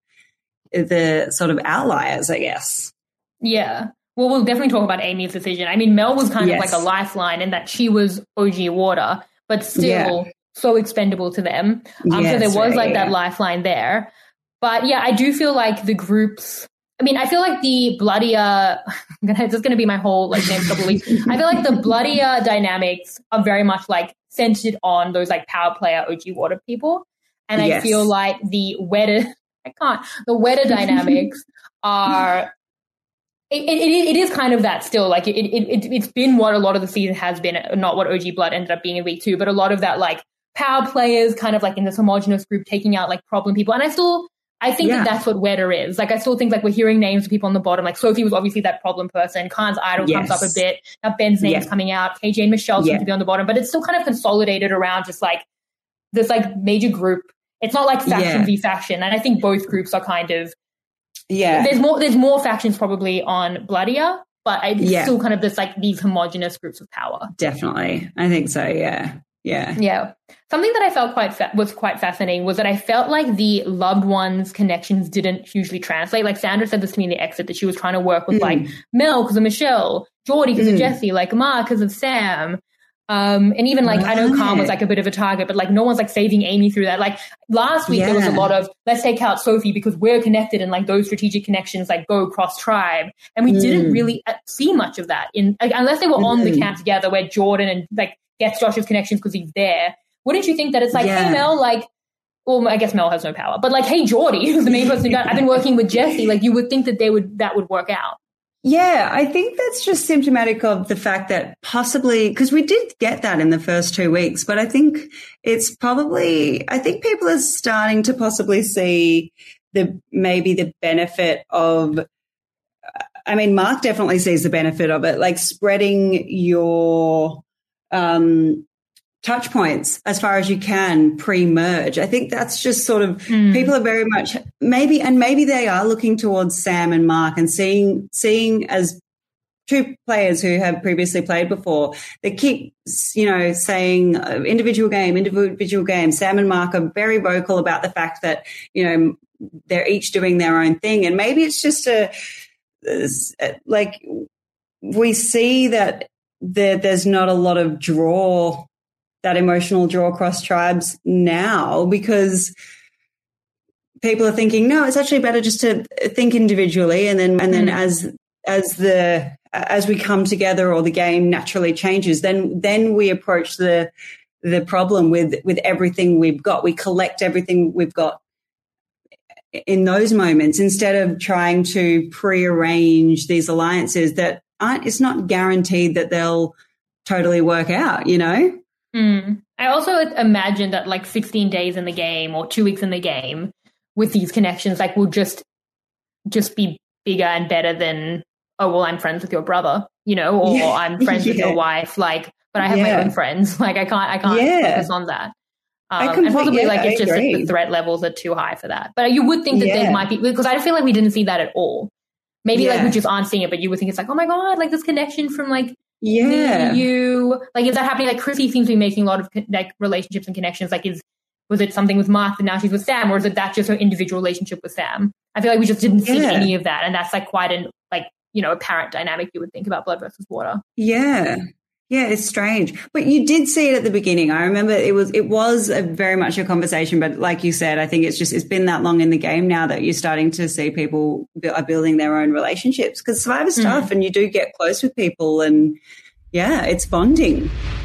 the sort of outliers, I guess. Yeah. Well, we'll definitely talk about Amy's decision. I mean, Mel was kind yes. of like a lifeline in that she was O G water, but still... Yeah. so expendable to them. Um, yes, so there was right, like yeah. that lifeline there. But yeah, I do feel like the groups, I mean, I feel like the Bloodier, I'm gonna, it's just going to be my whole like next couple of weeks. I feel like the Bloodier dynamics are very much like centered on those like power player O G water people. And yes. I feel like the Wetter, I can't, the Wetter dynamics are, It, it, it is kind of that still. Like, it, it, it, it's been what a lot of the season has been, not what O G Blood ended up being in week two, but a lot of that, like, power players kind of, like, in this homogenous group taking out, like, problem people. And I still, I think yeah. that that's what Wetter is. Like, I still think, like, we're hearing names of people on the bottom. Like, Sophie was obviously that problem person. Khan's idol yes. comes up a bit. Now Ben's name's yeah. coming out. K J and Michelle yeah. seem to be on the bottom. But it's still kind of consolidated around just, like, this, like, major group. It's not, like, faction yeah. v. faction. And I think both groups are kind of, yeah, there's more. There's more factions probably on Bloodier, but it's yeah. still kind of this like these homogenous groups of power. Definitely, I think so. Yeah, yeah, yeah. Something that I felt quite fa- was quite fascinating was that I felt like the loved ones connections didn't hugely translate. Like Sandra said this to me in the exit that she was trying to work with mm. like Mel because of Michelle, Geordie because mm. of Jesse, like Mark because of Sam. Um, and even like, right. I know Khan was like a bit of a target, but like no one's like saving Amy through that. Like last week yeah. there was a lot of, let's take out Sophie because we're connected and like those strategic connections like go across tribe. And we mm. didn't really see much of that in, like, unless they were mm. on the camp together where Jordan and like gets Josh's connections because he's there. Wouldn't you think that it's like, yeah. hey Mel, like, well, I guess Mel has no power, but like, hey Geordie, who's the main person who got, I've been working with Jesse. Like you would think that they would, that would work out. Yeah, I think that's just symptomatic of the fact that possibly, because we did get that in the first two weeks, but I think it's probably, I think people are starting to possibly see the, maybe the benefit of, I mean, Mark definitely sees the benefit of it, like spreading your, um, touch points as far as you can pre-merge. I think that's just sort of mm. people are very much maybe, and maybe they are looking towards Sam and Mark and seeing seeing as two players who have previously played before. They keep, you know, saying uh, individual game, individual game. Sam and Mark are very vocal about the fact that, you know, they're each doing their own thing, and maybe it's just a like we see that there, there's not a lot of draw. That emotional draw across tribes now because people are thinking, no, it's actually better just to think individually, and then and then mm. as as the as we come together or the game naturally changes, then then we approach the the problem with with everything we've got. We collect everything we've got in those moments instead of trying to prearrange these alliances that aren't. It's not guaranteed that they'll totally work out, you know. Mm. I also imagine that like sixteen days in the game or two weeks in the game with these connections, like will just just be bigger and better than, oh, well, I'm friends with your brother, you know, or yeah. I'm friends yeah. with your wife, like, but I have yeah. my own friends. Like I can't, I can't yeah. focus on that. Um, and possibly yeah, like it's I just like, the threat levels are too high for that. But you would think that yeah. there might be, because I feel like we didn't see that at all. Maybe yeah. like we just aren't seeing it, but you would think it's like, oh my God, like this connection from like, yeah, you like is that happening? Like Chrissy seems to be making a lot of like relationships and connections. Like, is was it something with Mark and now she's with Sam, or is it that just her individual relationship with Sam? I feel like we just didn't see yeah. any of that, and that's like quite an like you know apparent dynamic you would think about Blood versus Water. Yeah, yeah, it's strange, but you did see it at the beginning. I remember it was it was a very much a conversation, but like you said, I think it's just it's been that long in the game now that you're starting to see people are building their own relationships because Survivor's mm. tough, and you do get close with people, and yeah, it's bonding.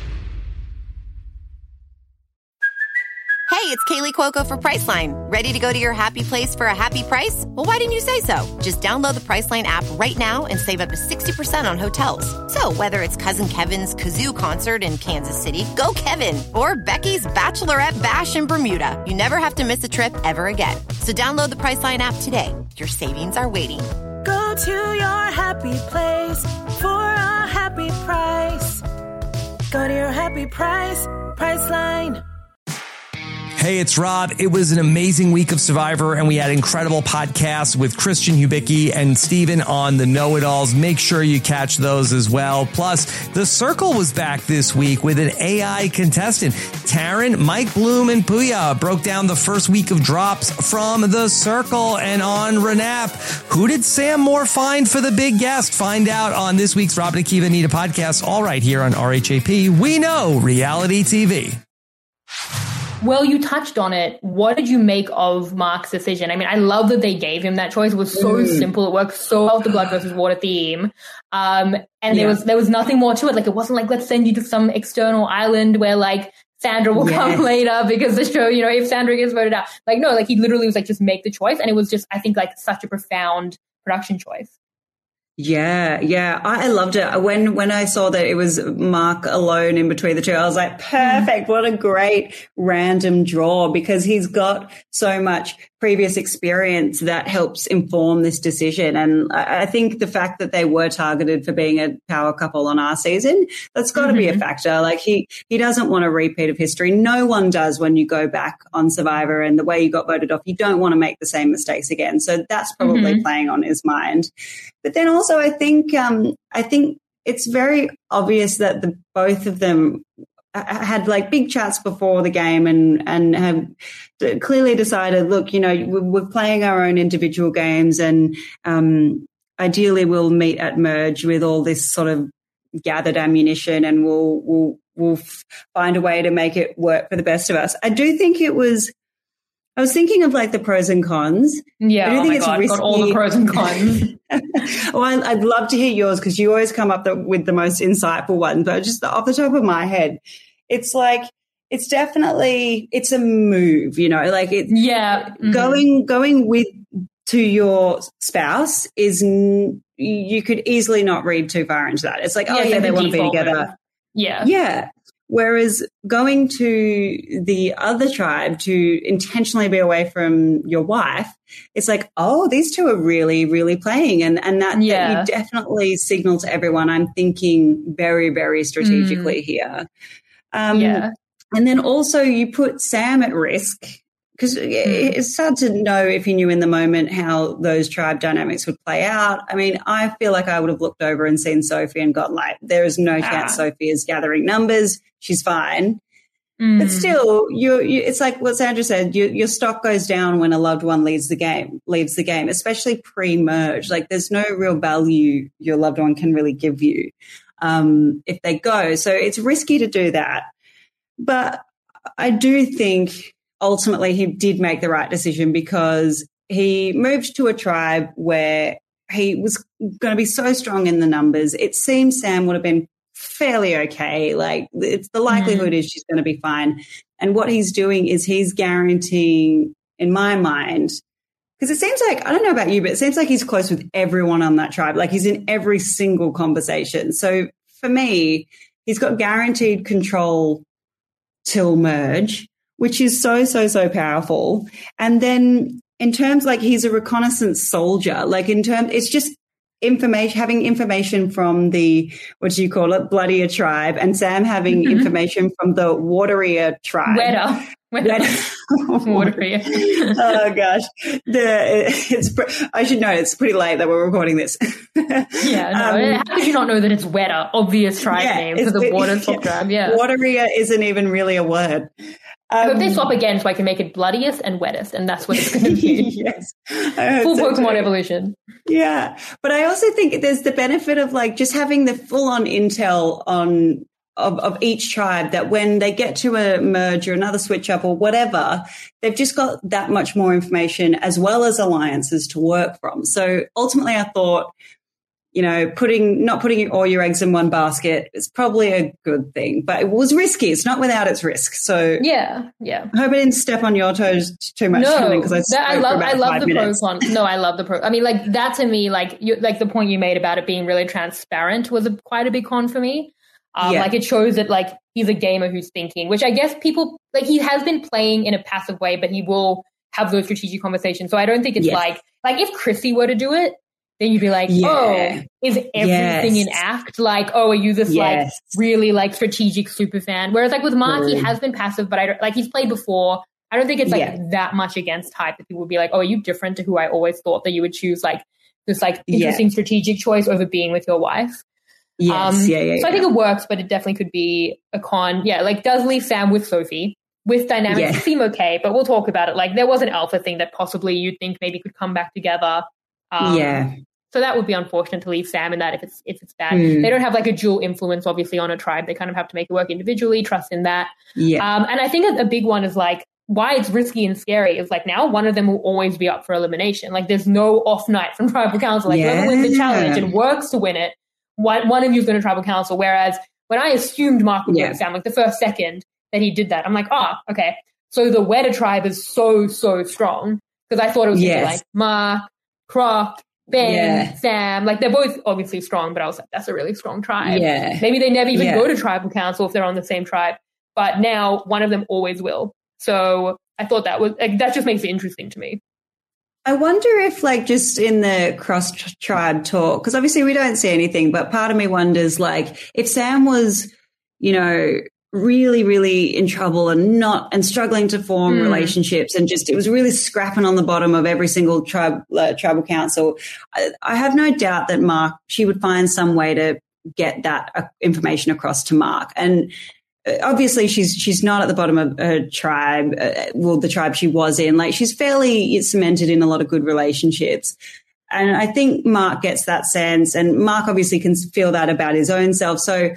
Hey, it's Kaylee Cuoco for Priceline. Ready to go to your happy place for a happy price? Well, why didn't you say so? Just download the Priceline app right now and save up to sixty percent on hotels. So whether it's Cousin Kevin's Kazoo Concert in Kansas City, go Kevin, or Becky's Bachelorette Bash in Bermuda, you never have to miss a trip ever again. So download the Priceline app today. Your savings are waiting. Go to your happy place for a happy price. Go to your happy price, Priceline. Hey, it's Rob. It was an amazing week of Survivor, and we had incredible podcasts with Christian Hubicki and Steven on the Know-It-Alls. Make sure you catch those as well. Plus, The Circle was back this week with an A I contestant. Taryn, Mike Bloom, and Puya broke down the first week of drops from The Circle. And on Renap, who did Sam Moore find for the big guest? Find out on this week's Rob and Akiva Anita podcast, all right here on R H A P. We know reality T V. Well, you touched on it. What did you make of Mark's decision? I mean, I love that they gave him that choice. It was so mm. simple. It worked so well with the Blood versus Water theme. Um, and yeah. there was there was nothing more to it. Like, it wasn't like, let's send you to some external island where, like, Sandra will yes. come later because the show, you know, if Sandra gets voted out. Like, no, like, he literally was like, just make the choice. And it was just, I think, like, such a profound production choice. Yeah, yeah, I loved it. When when I saw that it was Mark alone in between the two, I was like, perfect. What a great random draw, because he's got so much previous experience that helps inform this decision. And I think the fact that they were targeted for being a power couple on our season, that's got to mm-hmm. be a factor. Like, he, he doesn't want a repeat of history. No one does when you go back on Survivor and the way you got voted off. You don't want to make the same mistakes again. So that's probably mm-hmm. playing on his mind. But then also, I think um, I think it's very obvious that the both of them had like big chats before the game and and have clearly decided, look, you know, we're playing our own individual games, and um, ideally we'll meet at merge with all this sort of gathered ammunition, and we'll we'll we'll find a way to make it work for the best of us. I do think it was. I was thinking of like the pros and cons. Yeah, I do oh think my it's God, risky. got all the pros and cons. Well, I, I'd love to hear yours because you always come up the, with the most insightful ones. But just off the top of my head, it's like it's definitely it's a move, you know, like it. Yeah, mm-hmm. going going with to your spouse is you could easily not read too far into that. It's like, oh yeah, yeah they want to be together. Move. Yeah, yeah. Whereas going to the other tribe to intentionally be away from your wife, it's like, oh, these two are really, really playing. And, and that, yeah. that you definitely signal to everyone, I'm thinking very, very strategically mm. here. Um, yeah. And then also you put Sam at risk because mm. it's hard to know if he knew in the moment how those tribe dynamics would play out. I mean, I feel like I would have looked over and seen Sophie and got like, there is no chance ah. Sophie is gathering numbers. She's fine. Mm. But still, you, you, it's like what Sandra said, you, your stock goes down when a loved one leaves the game, leaves the game, especially pre-merge. Like there's no real value your loved one can really give you um, if they go. So it's risky to do that. But I do think ultimately he did make the right decision because he moved to a tribe where he was going to be so strong in the numbers. It seems Sam would have been fairly okay. Like it's the likelihood mm. is she's going to be fine. And what he's doing is he's guaranteeing, in my mind, because it seems like, I don't know about you, but it seems like he's close with everyone on that tribe. Like he's in every single conversation. So for me, he's got guaranteed control till merge, which is so, so, so powerful. And then in terms like he's a reconnaissance soldier, like in terms, it's just information, having information from the, what do you call it, Bloodier tribe, and Sam having mm-hmm. information from the Waterier tribe. Wetter. Wetter. Waterier. Oh gosh. The, it's, I should know it's pretty late that we're recording this. Yeah, no, um, how could you not know that it's Wetter? Obvious tribe yeah, name for the water top yeah. tribe, yeah. Waterier isn't even really a word. Um, but they swap again so I can make it bloodiest and wettest, and that's what it's going to be. Yes. Full so Pokemon too. Evolution. Yeah. But I also think there's the benefit of like just having the full-on intel on of, of each tribe that when they get to a merge or another switch up or whatever, they've just got that much more information as well as alliances to work from. So ultimately I thought, you know, putting not putting all your eggs in one basket is probably a good thing, but it was risky. It's not without its risk. So yeah, yeah. I hope I didn't step on your toes too much. No, because I, that, I love, I love the minutes. pros on. No, I love the pro. I mean, like that to me, like you, like the point you made about it being really transparent was a, quite a big con for me. Um, yeah. Like it shows that like he's a gamer who's thinking, which I guess people like he has been playing in a passive way, but he will have those strategic conversations. So I don't think it's yes. like like if Chrissy were to do it, then you'd be like, yeah. oh, is everything yes. in act? Like, oh, are you this yes. like really like strategic super fan? Whereas like with Mark, mm. he has been passive, but I don't like he's played before. I don't think it's like yeah. that much against hype that people would be like, oh, are you different to who I always thought that you would choose like this like interesting yeah. strategic choice over being with your wife? Yes, um, yeah, yeah. So yeah. I think it works, but it definitely could be a con. Yeah, like does leave Sam with Sophie. With dynamics yeah. seem okay, but we'll talk about it. Like there was an alpha thing that possibly you'd think maybe could come back together. Um, yeah. So that would be unfortunate to leave Sam in that if it's if it's bad. Mm. They don't have like a dual influence, obviously, on a tribe. They kind of have to make it work individually, trust in that. Yeah. Um, and I think a, a big one is like why it's risky and scary is like now one of them will always be up for elimination. Like there's no off night from tribal council. Like yeah. whoever wins the challenge and works to win it, one, one of you is going to tribal council. Whereas when I assumed Mark would yeah. win Sam, like the first second that he did that, I'm like, oh, okay. So the Wetter tribe is so, so strong because I thought it was yes. gonna be like Mark, Croc, Ben, yeah. Sam, like they're both obviously strong, but I was like, that's a really strong tribe. Yeah. Maybe they never even yeah. go to tribal council if they're on the same tribe, but now one of them always will. So I thought that was like, that just makes it interesting to me. I wonder if like just in the cross tribe talk, because obviously we don't see anything, but part of me wonders like if Sam was, you know, really, really in trouble and not and struggling to form mm. relationships and just it was really scrapping on the bottom of every single tribe uh, tribal council. I, I have no doubt that Mark she would find some way to get that uh, information across to Mark. And uh, obviously she's she's not at the bottom of her tribe, uh, well the tribe she was in. Like she's fairly cemented in a lot of good relationships. And I think Mark gets that sense, and Mark obviously can feel that about his own self. So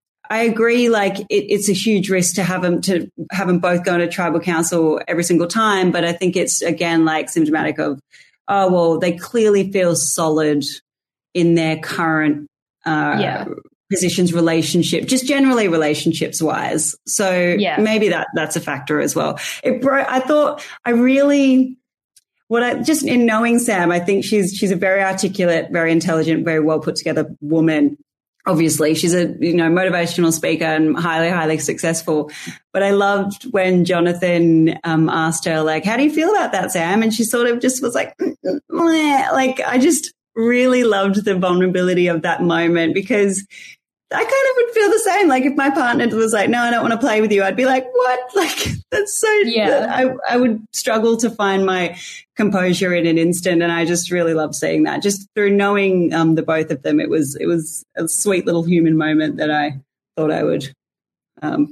I agree, like, it, it's a huge risk to have them to have them both go to tribal council every single time. But I think it's, again, like symptomatic of, oh, well, they clearly feel solid in their current uh, yeah. positions, relationship, just generally relationships wise. So yeah. maybe that that's a factor as well. It bro- I thought I really, what I just in knowing Sam, I think she's she's a very articulate, very intelligent, very well put together woman. Obviously, she's a, you know, motivational speaker and highly, highly successful. But I loved when Jonathan um, asked her, like, how do you feel about that, Sam? And she sort of just was like, like, I just really loved the vulnerability of that moment because I kind of would feel the same. Like if my partner was like, no, I don't want to play with you, I'd be like, what? Like that's so, yeah. I, I would struggle to find my composure in an instant. And I just really love seeing that. Just through knowing um, the both of them, it was, it was a sweet little human moment that I thought I would um,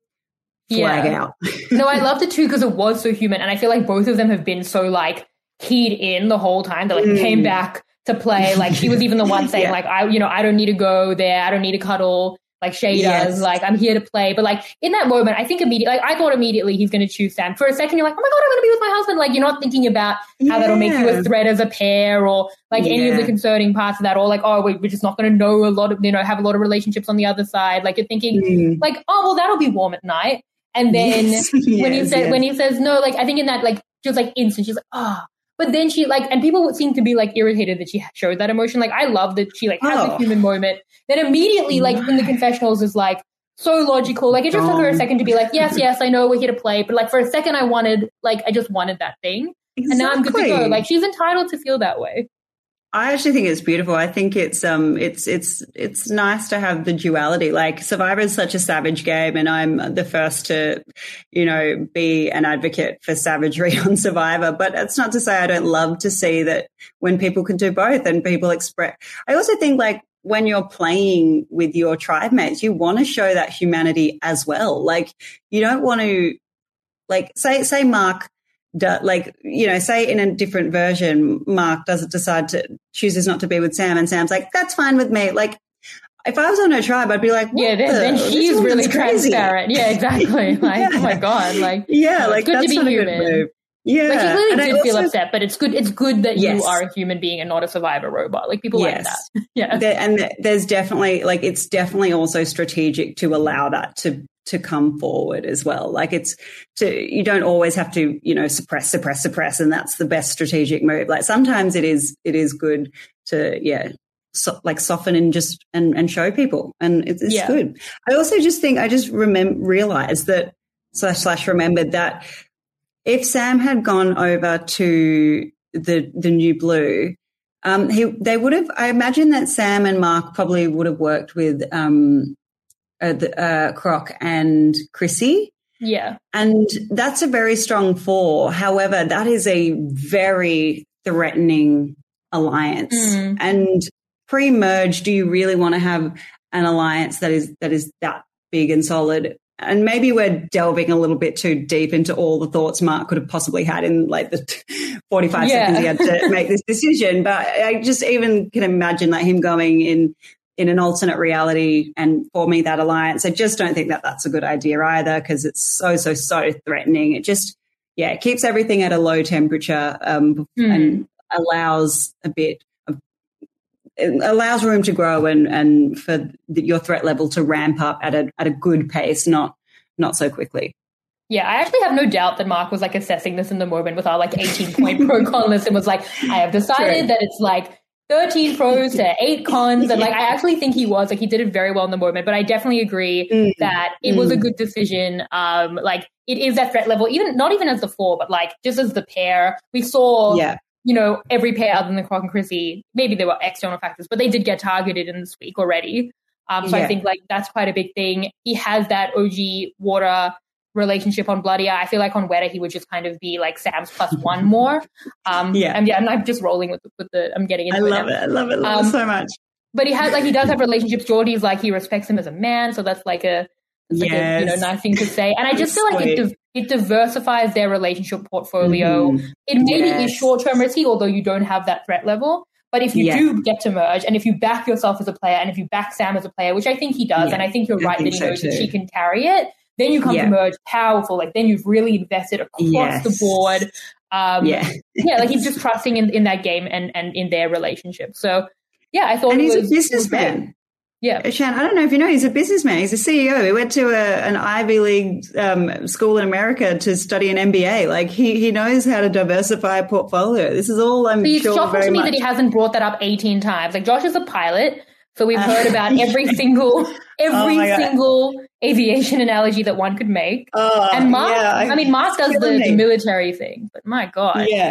flag yeah. out. No, I loved it too because it was so human. And I feel like both of them have been so like keyed in the whole time. They like mm. came back to play. Like she was even the one saying yeah. like, I, you know, I don't need to go there. I don't need to cuddle like Shay yes. does. Like I'm here to play. But like in that moment, I think immediately, like I thought immediately he's going to choose Sam. For a second, you're like, oh my God, I'm going to be with my husband. Like you're not thinking about how yeah. that'll make you a threat as a pair or like yeah. any of the concerning parts of that, or like, oh, we, we're just not going to know a lot of, you know, have a lot of relationships on the other side. Like you're thinking mm. like, oh, well, that'll be warm at night. And then yes. when yes, he said, yes. when he says no, like I think in that, like, just like instant, she's like, oh. But then she like, and people would seem to be like irritated that she showed that emotion. Like I love that she like has oh. a human moment. Then immediately like in the confessionals is like so logical. Like it just um, took her a second to be like, yes, yes, I know we're here to play. But like for a second I wanted, like I just wanted that thing. Exactly. And now I'm good to go. Like she's entitled to feel that way. I actually think it's beautiful. I think it's um it's it's it's nice to have the duality. Like Survivor is such a savage game, and I'm the first to, you know, be an advocate for savagery on Survivor. But it's not to say I don't love to see that when people can do both and people express. I also think like when you're playing with your tribe mates, you want to show that humanity as well. Like you don't want to like say say Mark. Do, like, you know, say in a different version, Mark doesn't decide to chooses not to be with Sam and Sam's like, that's fine with me. Like, if I was on her tribe, I'd be like, what yeah, then, the? then she's really crazy. Transparent. Yeah, exactly. Like, yeah. oh my God. Like, yeah, it's like good that's to be not human. a good move. Yeah. Like, she clearly and did I feel also, upset, but it's good. It's good that yes. you are a human being and not a Survivor robot. Like, people yes. like that. Yeah. There, and there's definitely, like, it's definitely also strategic to allow that to to come forward as well. Like it's to, you don't always have to, you know, suppress, suppress, suppress. And that's the best strategic move. Like sometimes it is, it is good to, yeah, so, like soften and just, and, and show people. And it's, it's yeah. good. I also just think, I just remember, realized that slash slash remembered that if Sam had gone over to the, the New Blue, um, he, they would have, I imagine that Sam and Mark probably would have worked with, um, Uh, the, uh, Croc and Chrissy. Yeah. And that's a very strong four. However, that is a very threatening alliance. Mm. And pre-merge, do you really want to have an alliance that is that is that big and solid? And maybe we're delving a little bit too deep into all the thoughts Mark could have possibly had in like the forty-five yeah. seconds he had to make this decision. But I just even can imagine like him going in in an alternate reality and forming that alliance. I just don't think that that's a good idea either because it's so, so, so threatening. It just, yeah, it keeps everything at a low temperature um, mm. and allows a bit of, it allows room to grow and, and for the, your threat level to ramp up at a, at a good pace, not, not so quickly. Yeah, I actually have no doubt that Mark was like assessing this in the moment with our like eighteen point pro con list and was like, I have decided True. that it's like thirteen pros to eight cons. And like, I actually think he was like, he did it very well in the moment, but I definitely agree mm. that it mm. was a good decision. Um, like it is that threat level, even not even as the four, but like just as the pair we saw, yeah. you know, every pair other than the Croc and Chrissy, maybe there were external factors, but they did get targeted in this week already. Um, so yeah. I think like that's quite a big thing. He has that O G Water relationship on Bloodier. I feel like on Weta he would just kind of be like Sam's plus one more. Um, yeah, and yeah, I'm not just rolling with the, with the. I'm getting into I it. love now. it. I love it. Love um, it so much. But he has like he does have relationships. Geordie's like he respects him as a man, so that's like a, that's like yes. a you know nice thing to say. And I just feel like it div- it diversifies their relationship portfolio. Mm-hmm. It maybe yes. is short term risky, although you don't have that threat level. But if you yeah. do get to merge, and if you back yourself as a player, and if you back Sam as a player, which I think he does, yeah. and I think you're I right think that he so knows too. that she can carry it. Then you come yeah. to merge powerful. Like then you've really invested across yes. the board. Um, yeah. yeah, like he's just trusting in, in that game and, and in their relationship. So yeah, I thought and it he's was, a businessman. Yeah. Shan, I don't know if you know, he's a businessman. He's a C E O. He went to a, an Ivy League um, school in America to study an M B A. Like he, he knows how to diversify a portfolio. This is all I'm so sure it's shocking very to me much. that he hasn't brought that up eighteen times. Like Josh is a pilot. So we've heard about every single, every oh single aviation analogy that one could make. Oh, and Mark, yeah, I mean, Mark does the, the military thing, but my God. Yeah.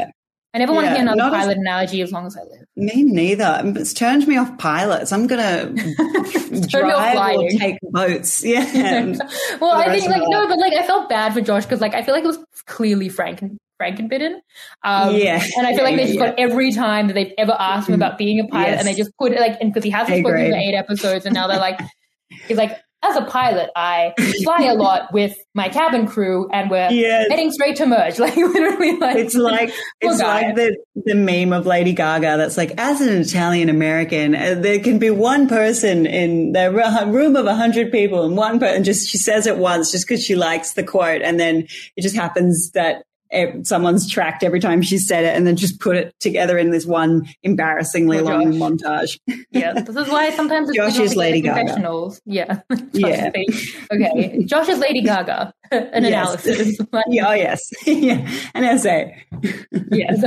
I never want to Yeah, hear another not pilot as- analogy as long as I live. Me neither. It's turned me off pilots. I'm gonna Turned me off drive or flying. take boats. Yeah. Well, For the I rest think of like my no, life. but like I felt bad for Josh because like I feel like it was clearly Franken Frankenbitten. Um, Yeah. and I feel like Yeah, they just yeah, got every time that they've ever asked him about being a pilot, Yes. and they just put it like, and because he hasn't A spoken for grade. eight episodes, and now they're like, he's like, as a pilot, I fly a lot with my cabin crew, and we're Yes. heading straight to merge. Like literally, like It's like poor it's guy. like the the meme of Lady Gaga that's like, as an Italian American, uh, there can be one person in the ru- room of a hundred people, and one person just she says it once just because she likes the quote, and then it just happens that ev- someone's tracked every time she said it, and then just put it together in this one embarrassingly Poor long Josh. montage. Yeah, this is why sometimes it's Josh good not is to get Lady the Gaga. confessionals. Yeah. Josh Yeah. is Lady- okay. Josh is Lady Gaga. An Yes. analysis. Like, Yeah, oh yes, yeah, an essay. yes.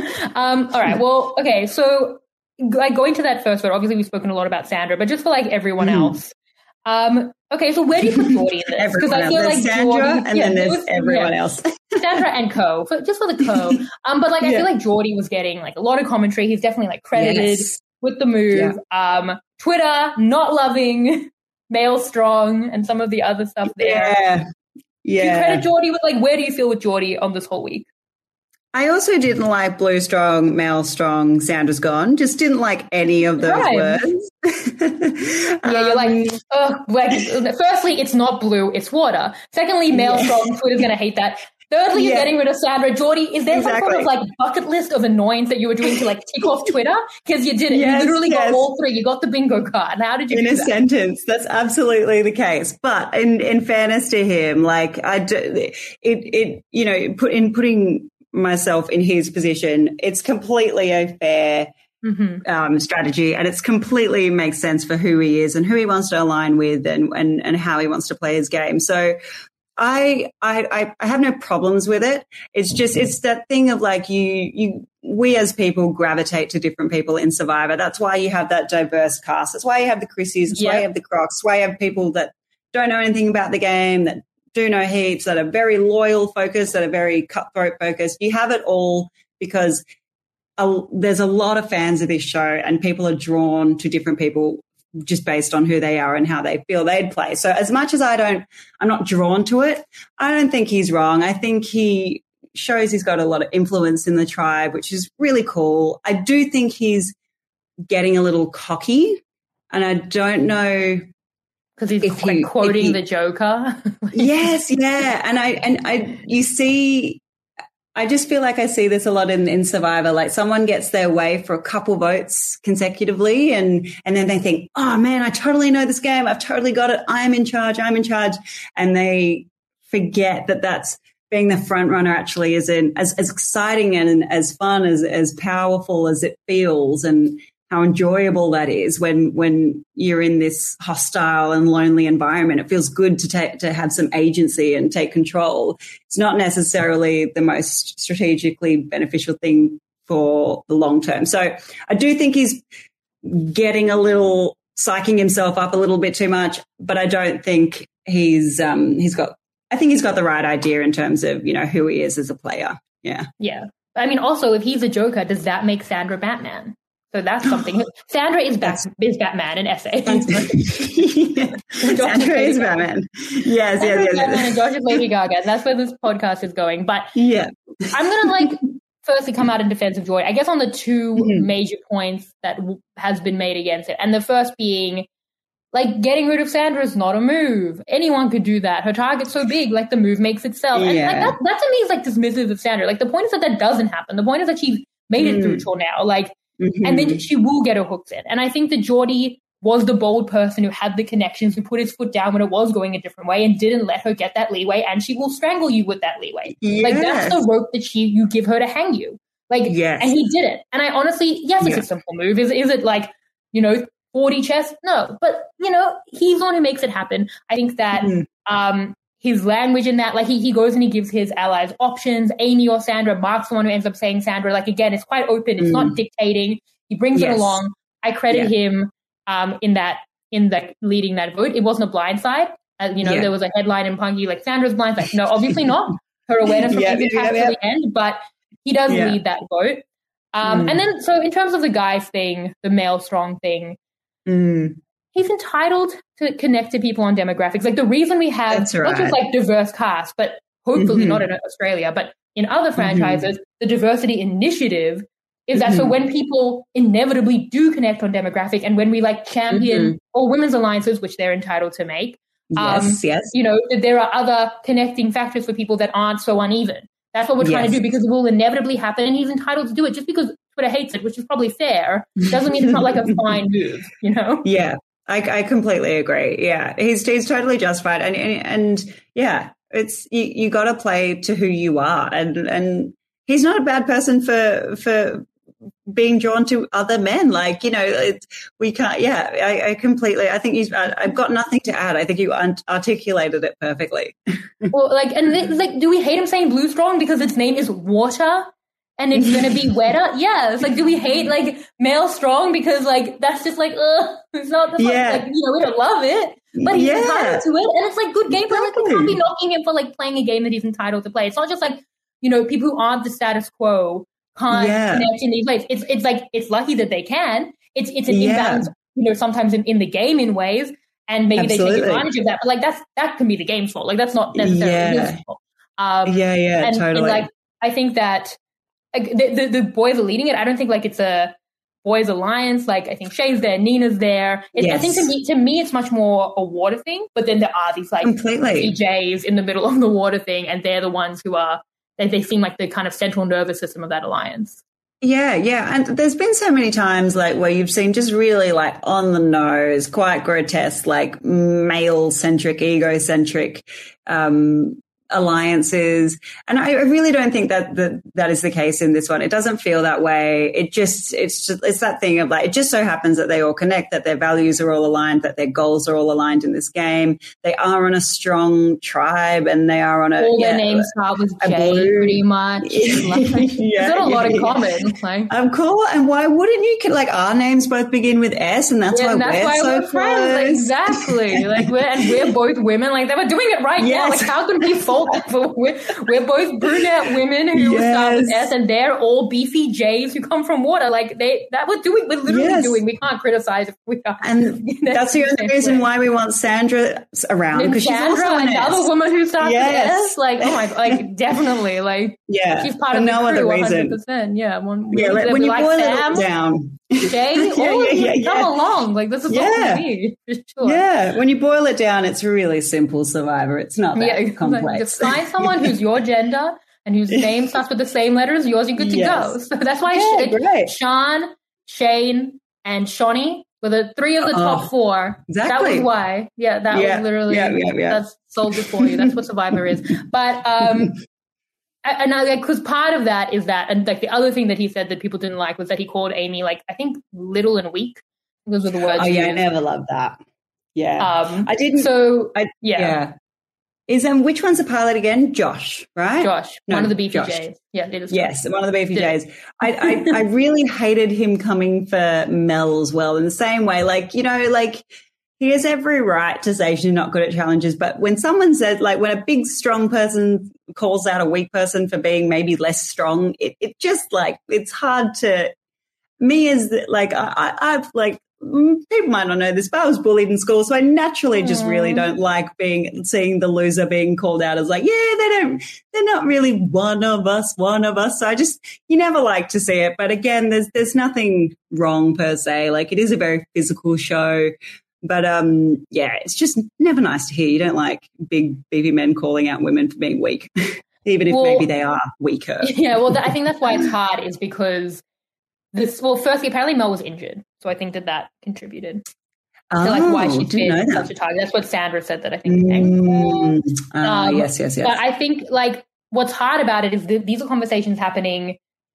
um, all right. Well, okay. So, like going to that first vote, obviously we've spoken a lot about Sandra, but just for like everyone Mm. else. Um, okay. So where do you put Geordie in this? Everyone I else. feel There's like Sandra, Geordie, and yeah, then there there's was- everyone yeah. else. Sandra and Co. For, just for the Co. Um, but like I Yeah. feel like Geordie was getting like a lot of commentary. He's definitely like credited Yes. with the move. Um, Twitter not loving Male Strong and some of the other stuff there. Yeah, Do you yeah. credit Geordie with like where do you feel with Geordie on this whole week? I also didn't like Blue Strong, Male Strong, Sandra's Gone. Just didn't like any of those Right. words. Yeah, you're like, oh, like, firstly, it's not blue, it's water. Secondly, Male Yeah. Strong, Twitter's going to hate that. Thirdly, you're Yeah. getting rid of Sandra. Geordie, is there some sort Exactly. of like bucket list of annoyance that you were doing to like tick off Twitter? Because you did it. Yes, you literally yes. got all three. You got the bingo card. How did you in do a that? sentence. That's absolutely the case. But in, in fairness to him, like I do, it, it, you know, put in putting myself in his position, it's completely a fair Mm-hmm. um, strategy, and it's completely makes sense for who he is and who he wants to align with, and and and how he wants to play his game. So. I, I I have no problems with it. It's just it's that thing of like you you we as people gravitate to different people in Survivor. That's why you have that diverse cast. That's why you have the Chrissies. That's why Yeah. you have the Crocs. That's why you have people that don't know anything about the game, that do know heaps, that are very loyal focused, that are very cutthroat focused. You have it all because a, there's a lot of fans of this show, and people are drawn to different people just based on who they are and how they feel they'd play. So as much as I don't, I'm not drawn to it, I don't think he's wrong. I think he shows he's got a lot of influence in the tribe, which is really cool. I do think he's getting a little cocky, and I don't know Because he's if like he- quoting if he- the Joker. yes, yeah. And I, and I, you see, I just feel like I see this a lot in, in Survivor. Like someone gets their way for a couple votes consecutively, and, and then they think, oh man, I totally know this game. I've totally got it. I'm in charge. I'm in charge. And they forget that that's being the front runner actually isn't as, as exciting and as fun, as, as powerful as it feels, and how enjoyable that is when, when you're in this hostile and lonely environment. It feels good to take, to have some agency and take control. It's not necessarily the most strategically beneficial thing for the long term. So I do think he's getting a little, psyching himself up a little bit too much, but I don't think he's, um, he's got, I think he's got the right idea in terms of, you know, who he is as a player. Yeah. Yeah. I mean, also, if he's a Joker, does that make Sandra Batman? So that's something. Sandra is, Bat- is Batman in essay. yeah. Sandra is Batman. Yes, yes, yes. Batman yes. and Josh is Lady Gaga. And that's where this podcast is going. But Yeah. I'm going to like firstly come out in defense of Joy. I guess on the two Mhm. major points that w- has been made against it. And the first being like getting rid of Sandra is not a move. Anyone could do that. Her target's so big, like the move makes itself. And Yeah. like that, that to me is like dismissive of Sandra. Like the point is that that doesn't happen. The point is that she's made it Mm. through till now. Like, Mhm. and then she will get her hooks in. And I think that Geordie was the bold person who had the connections, who put his foot down when it was going a different way and didn't let her get that leeway. And she will strangle you with that leeway. Like that's Yes. the rope that she you give her to hang you. Like, Yes. and he did it. And I honestly, yes, it's Yeah. a simple move. Is is it like, you know, forty chess? No, but you know, he's the one who makes it happen. I think that Mhm. um, his language in that, like he, he goes and he gives his allies options, Amy or Sandra. Mark's the one who ends up saying Sandra. Like again, it's quite open. It's Mm. not dictating. He brings it Yes. along. I credit Yeah. him um, in that in that leading that vote. It wasn't a blindside. Uh, you know, Yeah. there was a headline in Punky like Sandra's blindside. No, obviously not. Her awareness Yeah, remains yeah, intact yeah, to the end, but he does Yeah. lead that vote. Um, Mm. And then, so in terms of the guys thing, the male strong thing, Mm. he's entitled to connect to people on demographics. Like the reason we have That's not just right. like diverse cast, but hopefully Mhm. not in Australia, but in other franchises, the diversity initiative is that so Mhm. when people inevitably do connect on demographic and when we like champion Mhm. all women's alliances, which they're entitled to make, um, Yes, yes. you know, that there are other connecting factors for people that aren't so uneven. That's what we're trying Yes. to do because it will inevitably happen and he's entitled to do it. Just because Twitter hates it, which is probably fair, doesn't mean it's not like a fine move, you know? Yeah, I, I completely agree. Yeah, he's he's totally justified, and and, and yeah, it's you, you got to play to who you are, and and he's not a bad person for for being drawn to other men. Like, you know, it's, we can't. Yeah, I, I completely. I think he's. I, I've got nothing to add. I think you un- articulated it perfectly. Well, like, and it's like, do we hate him saying blue strong because its name is water? And it's going to be wetter? Yeah. It's like, do we hate, like, male strong because, like, that's just like, ugh, it's not, that's Yeah. not, like, you know, we don't love it. But he's Yeah. entitled to it. And it's, like, good gameplay. Like, we Exactly. can't be knocking him for, like, playing a game that he's entitled to play. It's not just, like, you know, people who aren't the status quo can't Yeah. connect in these ways. It's, it's like, it's lucky that they can. It's, it's an Yeah. imbalance, you know, sometimes in, in the game in ways. And maybe they Absolutely. take advantage of that. But, like, that's, that can be the game's fault. Like, that's not necessarily Yeah. his fault. Um, Yeah, yeah, and, totally. And, like, I think that, like the, the the boys are leading it. I don't think like it's a boys alliance. Like I think Shay's there, Nina's there. It, I think to Yes. me, to me, it's much more a water thing. But then there are these like Completely. D Js in the middle of the water thing, and they're the ones who are they, they seem like the kind of central nervous system of that alliance. Yeah, yeah. And there's been so many times like where you've seen just really like on the nose, quite grotesque, like male centric, egocentric, um, alliances. And I I really don't think that, that that is the case in this one. It doesn't feel that way. It just, it's just, it's that thing of like, it just so happens that they all connect, that their values are all aligned, that their goals are all aligned in this game. They are on a strong tribe and they are on a, All yeah, their names start with a J, blue- pretty much. Like, Yeah, it's got a lot in yeah, common. Like, Um, cool. And why wouldn't you? Like our names both begin with S, and that's yeah, why and that's we're why so we're friends. Like, close. exactly. Like we're and we're both women. Like they were doing it right now. Yes. Like how can we fault that? For we're, we're both brunette women who start with Yes. S, and they're all beefy J's who come from water. Like they that we're doing. We're literally Yes. doing. We can't criticize if we are. And that's the only reason why we want Sandra around, And because she's Sandra, also an another S. woman who starts Yes. with S. Like oh my, like definitely. Like Yeah, she's part for of the no other crew. one reason. hundred percent. Yeah. One, Yeah, like, we when you like boil Sam, it down. Jay, Yeah, all of yeah, you yeah, come yeah. along. Like this is Yeah. what we need. For sure. Yeah, when you boil it down, it's really simple, Survivor. It's not that Yeah, complex. just find someone who's your gender and whose name starts with the same letter as yours. You're good to go. Yes. So that's why Yeah, Sh- great. Sean, Shane, and Shawnee were the three of the top Oh, four. That exactly. was why. Yeah, that Yeah, was literally yeah, yeah, yeah. that's sold it for you. That's what Survivor is. But um, and I like because part of that is that, and like the other thing that he said that people didn't like was that he called Amy like I think little and weak. Those were the words. Oh he yeah, I used. never loved that. Yeah, Um, I didn't. So I, yeah. yeah. Is um which one's the pilot again? Josh, right? Josh, No, one of the beefy Josh. J's. Yeah, it is. Yes, one of the beefy Yeah. J's. I, I I really hated him coming for Mel as well in the same way. Like, you know, like he has every right to say she's not good at challenges, but when someone says, like, when a big, strong person calls out a weak person for being maybe less strong, it, it just like, it's hard to, me as like, I, I, I've like, mm, people might not know this, but I was bullied in school, so I naturally just really don't like being seeing the loser being called out as like, yeah, they don't, they're not really one of us, one of us. So I just, you never like to see it, but again, there's there's nothing wrong per se. Like it is a very physical show, but um, yeah, it's just never nice to hear. You don't like big beefy men calling out women for being weak, even if Well, maybe they are weaker. Yeah, well, th- I think that's why it's hard is because this. Well, firstly, apparently Mel was injured, so I think that that contributed to like why Oh, she's didn't know been that. such a target. That's what Sandra said that I think. Mm, ah, Um, yes, yes, yes. But I think like what's hard about it is that these are conversations happening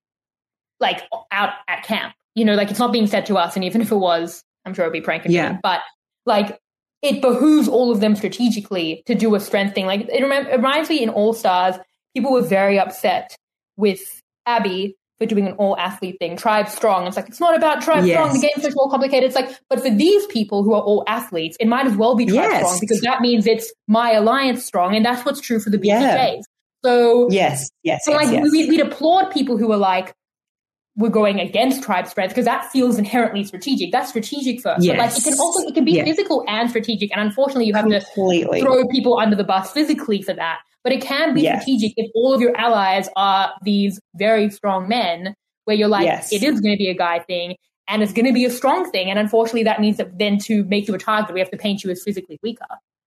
like out at camp. You know, like it's not being said to us, and even if it was, I'm sure it'd be pranking. Yeah. But like it behooves all of them strategically to do a strength thing. Like it, remem- it reminds me in All Stars, people were very upset with Abby for doing an all athlete thing, tribe strong. It's like, it's not about tribe Yes. strong. The game's much more complicated. It's like, but for these people who are all athletes, it might as well be tribe Yes. strong because that means it's my alliance strong. And that's what's true for the B C Js. Yeah. So yes, yes, so yes, like yes. We, we'd applaud people who were like, we're going against tribe spreads because that feels inherently strategic. That's strategic first. Yes. But like it can also it can be yes. physical and strategic. And unfortunately you have Completely. to throw people under the bus physically for that. But it can be yes. strategic if all of your allies are these very strong men where you're like, yes. it is going to be a guy thing and it's going to be a strong thing. And unfortunately that means that then to make you a target, we have to paint you as physically weaker.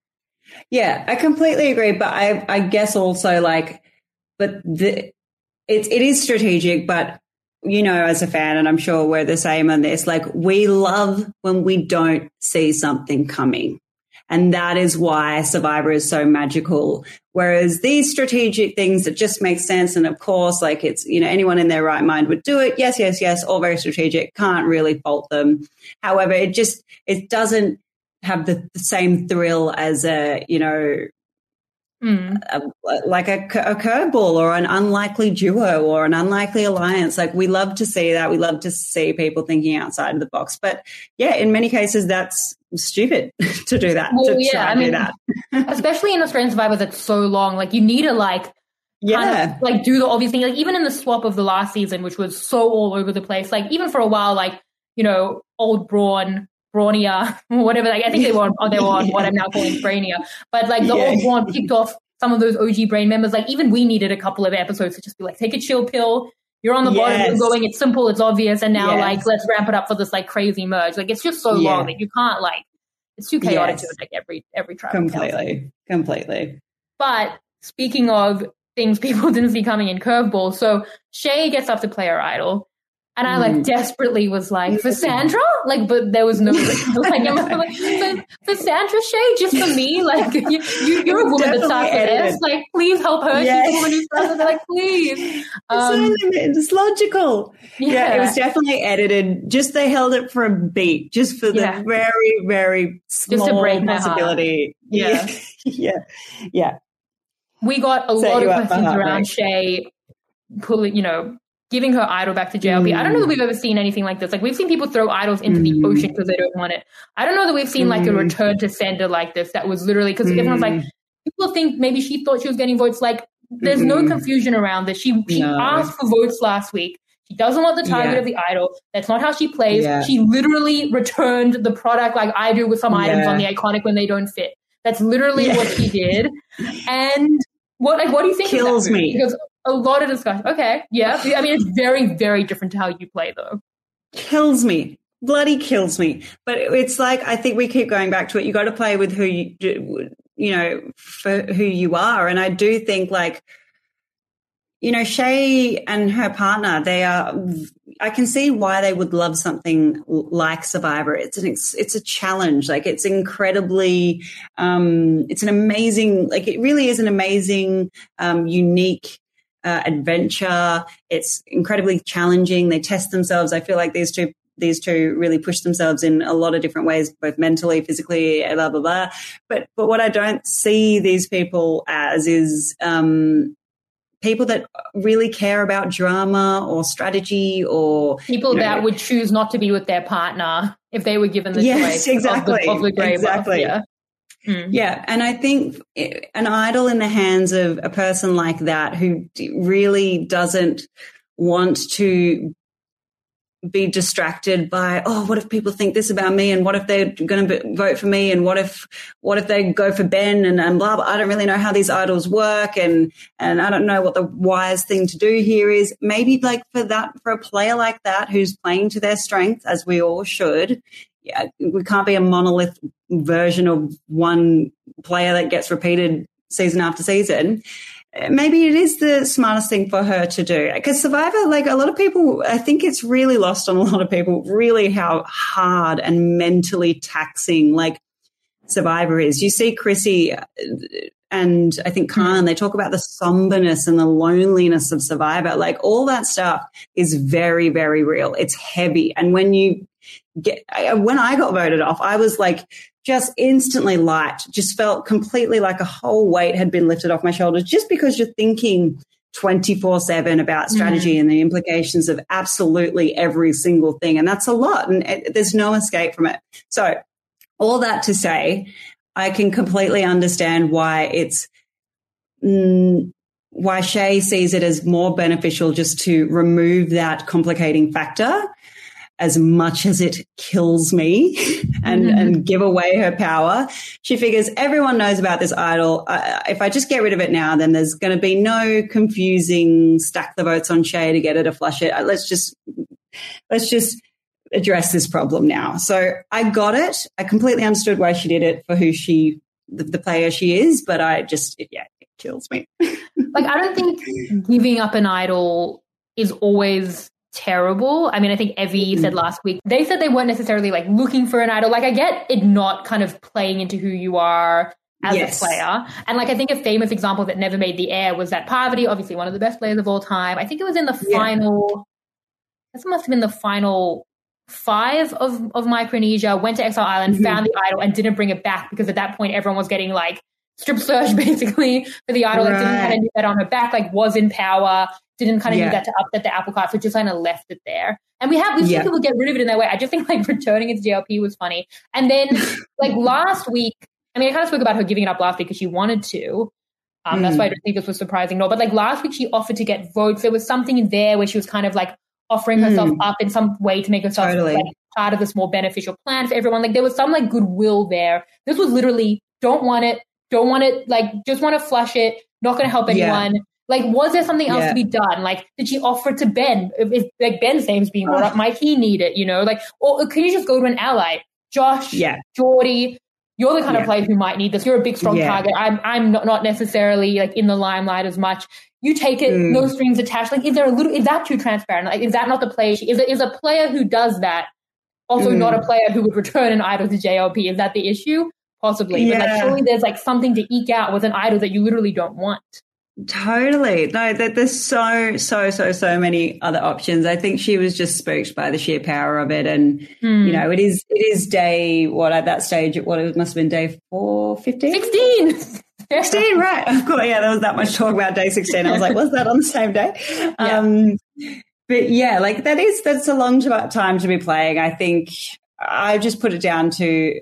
Yeah, I completely agree. But I, I guess also like, but the, it, it is strategic, but you know, as a fan, and I'm sure we're the same on this, like we love when we don't see something coming. And that is why Survivor is so magical. Whereas these strategic things that just make sense, and of course, like it's, you know, anyone in their right mind would do it. Yes, yes, yes, all very strategic. Can't really fault them. However, it just, it doesn't have the, the same thrill as a, you know, Mm. A, like a, a curveball or an unlikely duo or an unlikely alliance. Like we love to see that. We love to see people thinking outside of the box. But yeah, in many cases, that's stupid to do that. Well, to yeah, try I and mean, do that. especially in Australian Survivor that's so long. Like you need to like, yeah, kind of, like do the obvious thing. Like even in the swap of the last season, which was so all over the place. Like even for a while, like you know, old Braun. Braunia, whatever. Like I think they were on, oh, they were on what I'm now calling Brainia. But like the yeah. old Braun picked off some of those O G Brain members. Like even we needed a couple of episodes to just be like, take a chill pill. You're on the yes. bottom. You're going. It's simple. It's obvious. And now yes. like let's ramp it up for this like crazy merge. Like it's just so yeah. long that you can't like. It's too chaotic yes. to like every every tribe. Completely, completely. But speaking of things people didn't see coming in curveballs, so Shay gets up to play her idol. And I like desperately was like, for Sandra? Like, but there was no, like, I'm like for, for Sandra, Shay, just for me? Like, you, you, you're a woman that starts with S. Like, please help her. Yes. She's a woman who starts with S. Like, please. Um, it's, it's logical. Yeah. yeah, it was definitely edited. Just they held it for a beat, just for the yeah. very, very small just to break possibility. Yeah. yeah, yeah. We got a Set lot of you questions around Shay pulling, you know, giving her idol back to J L P. Mm. I don't know that we've ever seen anything like this. Like we've seen people throw idols into mm. the ocean because they don't want it. I don't know that we've seen mm. like a return to sender like this that was literally because mm. everyone's like, people think maybe she thought she was getting votes. Like there's mm. no confusion around this. She she no. asked for votes last week. She doesn't want the target yeah. of the idol. That's not how she plays. Yeah. She literally returned the product like I do with some yeah. items on the Iconic when they don't fit. That's literally yeah. what she did. And what like what do you think? Kills of that? me. Because a lot of discussion. Okay, yeah. I mean, it's very, very different to how you play, though. Kills me. Bloody kills me. But it's like, I think we keep going back to it. You got to play with who you, you know, for who you are. And I do think, like, you know, Shay and her partner, they are, I can see why they would love something like Survivor. It's an, it's a challenge. Like it's incredibly, um, it's an amazing, like it really is an amazing, um, unique, Uh, adventure. It's incredibly challenging. They test themselves. I feel like these two these two really push themselves in a lot of different ways, both mentally, physically, blah blah blah. But but what I don't see these people as is um, people that really care about drama or strategy or people you know, that would choose not to be with their partner if they were given the yes, choice exactly, of the, of the grey exactly. buff. Yeah. Mm. Yeah, and I think an idol in the hands of a person like that who really doesn't want to be distracted by, oh, what if people think this about me, and what if they're going to vote for me, and what if what if they go for Ben, and, and blah, blah. I don't really know how these idols work, and and I don't know what the wise thing to do here is. Maybe like for that, for a player like that who's playing to their strength, as we all should. Yeah, we can't be a monolith version of one player that gets repeated season after season. Maybe it is the smartest thing for her to do. Because Survivor, like a lot of people, I think it's really lost on a lot of people, really how hard and mentally taxing like Survivor is. You see Chrissy and I think Khan, they talk about the somberness and the loneliness of Survivor. Like all that stuff is very, very real. It's heavy. And when you get, when I got voted off, I was like just instantly light, just felt completely like a whole weight had been lifted off my shoulders just because you're thinking twenty-four seven about strategy mm. and the implications of absolutely every single thing. And that's a lot. And it, there's no escape from it. So all that to say, I can completely understand why it's mm, why Shay sees it as more beneficial just to remove that complicating factor as much as it kills me and, mm-hmm. and give away her power. She figures everyone knows about this idol. Uh, if I just get rid of it now, then there's going to be no confusing stack the votes on Shay to get her to flush it. Uh, let's just, let's just address this problem now. So I got it. I completely understood why she did it for who she, the, the player she is, but I just, it, yeah, it kills me. Like, I don't think giving up an idol is always terrible. I mean, I think Evie mm. said last week, they said they weren't necessarily like looking for an idol. Like, I get it not kind of playing into who you are as yes. a player. And like, I think a famous example that never made the air was that Parvati, obviously one of the best players of all time. I think it was in the yeah. final, this must have been the final five of, of Micronesia, went to Exile Island, mm-hmm. found the idol and didn't bring it back because at that point everyone was getting like strip search basically for the idol. Right. Like, didn't kind of do that on her back, like was in power, didn't kind of yeah. do that to upset the apple cart, so just kind of left it there. And we have, we've yeah. seen people get rid of it in that way. I just think like returning it to J L P was funny. And then like last week, I mean, I kind of spoke about her giving it up last week because she wanted to. Um, mm. That's why I don't think this was surprising. No, but like last week she offered to get votes. There was something in there where she was kind of like offering herself mm. up in some way to make herself totally. like part of this more beneficial plan for everyone. Like there was some like goodwill there. This was literally don't want it, don't want it, like just want to flush it, not going to help anyone. Yeah. Like, was there something else yeah. to be done? Like, did she offer to Ben? If, if like Ben's name's being brought up, might he need it? You know, like, or can you just go to an ally? Josh, yeah. Geordie, you're the kind yeah. of player who might need this. You're a big, strong yeah. target. I'm, I'm not, not necessarily like in the limelight as much. You take it, mm. no strings attached. Like, is there a little? Is that too transparent? Like, is that not the player? She, is it is a player who does that also mm. not a player who would return an idol to J L P? Is that the issue? Possibly, yeah. but like surely there's like something to eke out with an idol that you literally don't want. Totally. No, that there's so, so, so, so many other options. I think she was just spooked by the sheer power of it. And, mm. you know, it is, it is day, what at that stage, what it must have been day four, fifteen? sixteen. sixteen, right. Of course. Yeah, there was that much talk about day sixteen. I was like, was that on the same day? Yeah. Um, but yeah, like that is, that's a long time to be playing. I think I just put it down to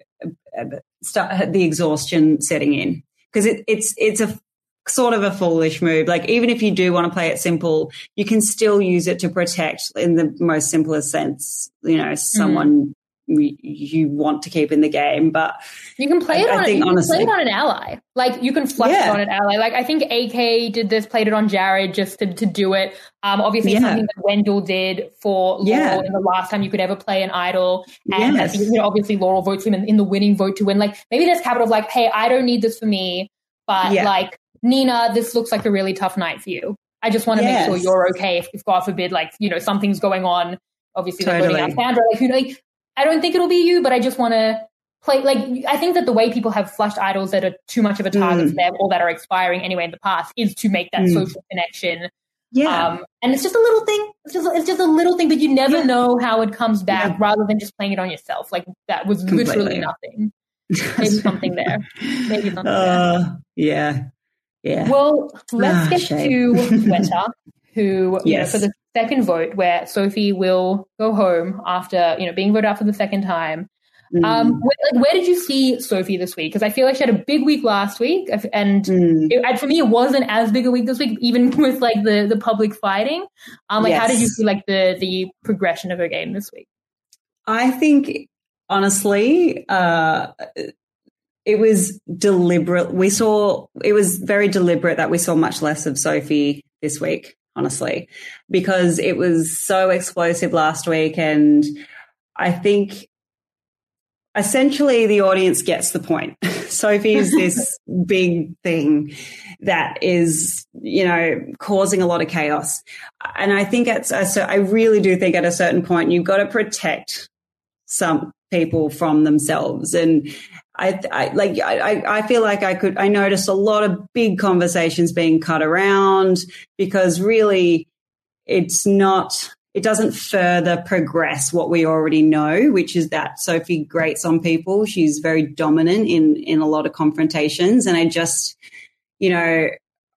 start the exhaustion setting in because it, it's, it's a, sort of a foolish move. Like even if you do want to play it simple, you can still use it to protect in the most simplest sense, you know, someone mm. you want to keep in the game. But you can play it I, on I think, you honestly, can play it on an ally. Like you can flush yeah. it on an ally. Like I think A K did this, played it on Jared just to, to do it. Um, obviously yeah. something that Wendell did for Laurel yeah. in the last time you could ever play an idol. And yes. you know, obviously Laurel votes him in, in the winning vote to win. Like maybe there's capital of like, hey, I don't need this for me, but yeah. like, Nina, this looks like a really tough night for you. I just want to yes. make sure you're okay if, if, God forbid, like, you know, something's going on. Obviously, totally. like Sandra, like, you know, like, I don't think it'll be you, but I just want to play. Like, I think that the way people have flushed idols that are too much of a target mm. for them or that are expiring anyway in the past is to make that mm. social connection. Yeah. Um, and it's just a little thing. It's just, it's just a little thing, but you never yeah. know how it comes back yeah. rather than just playing it on yourself. Like, that was Completely. literally nothing. Maybe something there. Maybe something uh, there. Yeah. Yeah. Well, let's ah, get shame. to Weta, who, you yes. know, for the second vote, where Sophie will go home after, you know, being voted out for the second time. Mm. Um, where, like, where did you see Sophie this week? Because I feel like she had a big week last week, and, mm. it, and for me, it wasn't as big a week this week, even with like the the public fighting. Um, like, yes. how did you see like the the progression of her game this week? I think honestly, uh, it was deliberate. We saw, it was very deliberate that we saw much less of Sophie this week, honestly, because it was so explosive last week. And I think essentially the audience gets the point. Sophie's this big thing that is, you know, causing a lot of chaos. And I think it's, I really do think at a certain point, you've got to protect some people from themselves. And I, I like I, I feel like I could I noticed a lot of big conversations being cut around because really it's not it doesn't further progress what we already know, which is that Sophie grates on people. She's very dominant in in a lot of confrontations, and I just you know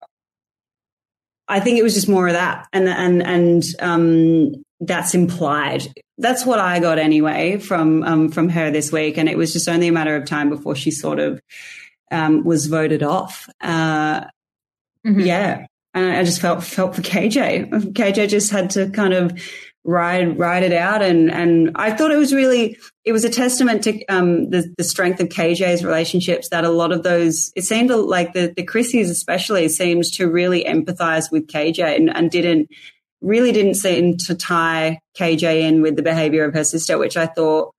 I think it was just more of that, and and and um that's implied. That's what I got anyway from um, from her this week, and it was just only a matter of time before she sort of um, was voted off. Uh, mm-hmm. Yeah, And I just felt felt for K J. K J just had to kind of ride ride it out, and and I thought it was really it was a testament to um, the the strength of K J's relationships, that a lot of those, it seemed like the the Chrissies especially seems to really empathize with K J and, and didn't really didn't seem to tie K J in with the behavior of her sister, which I thought,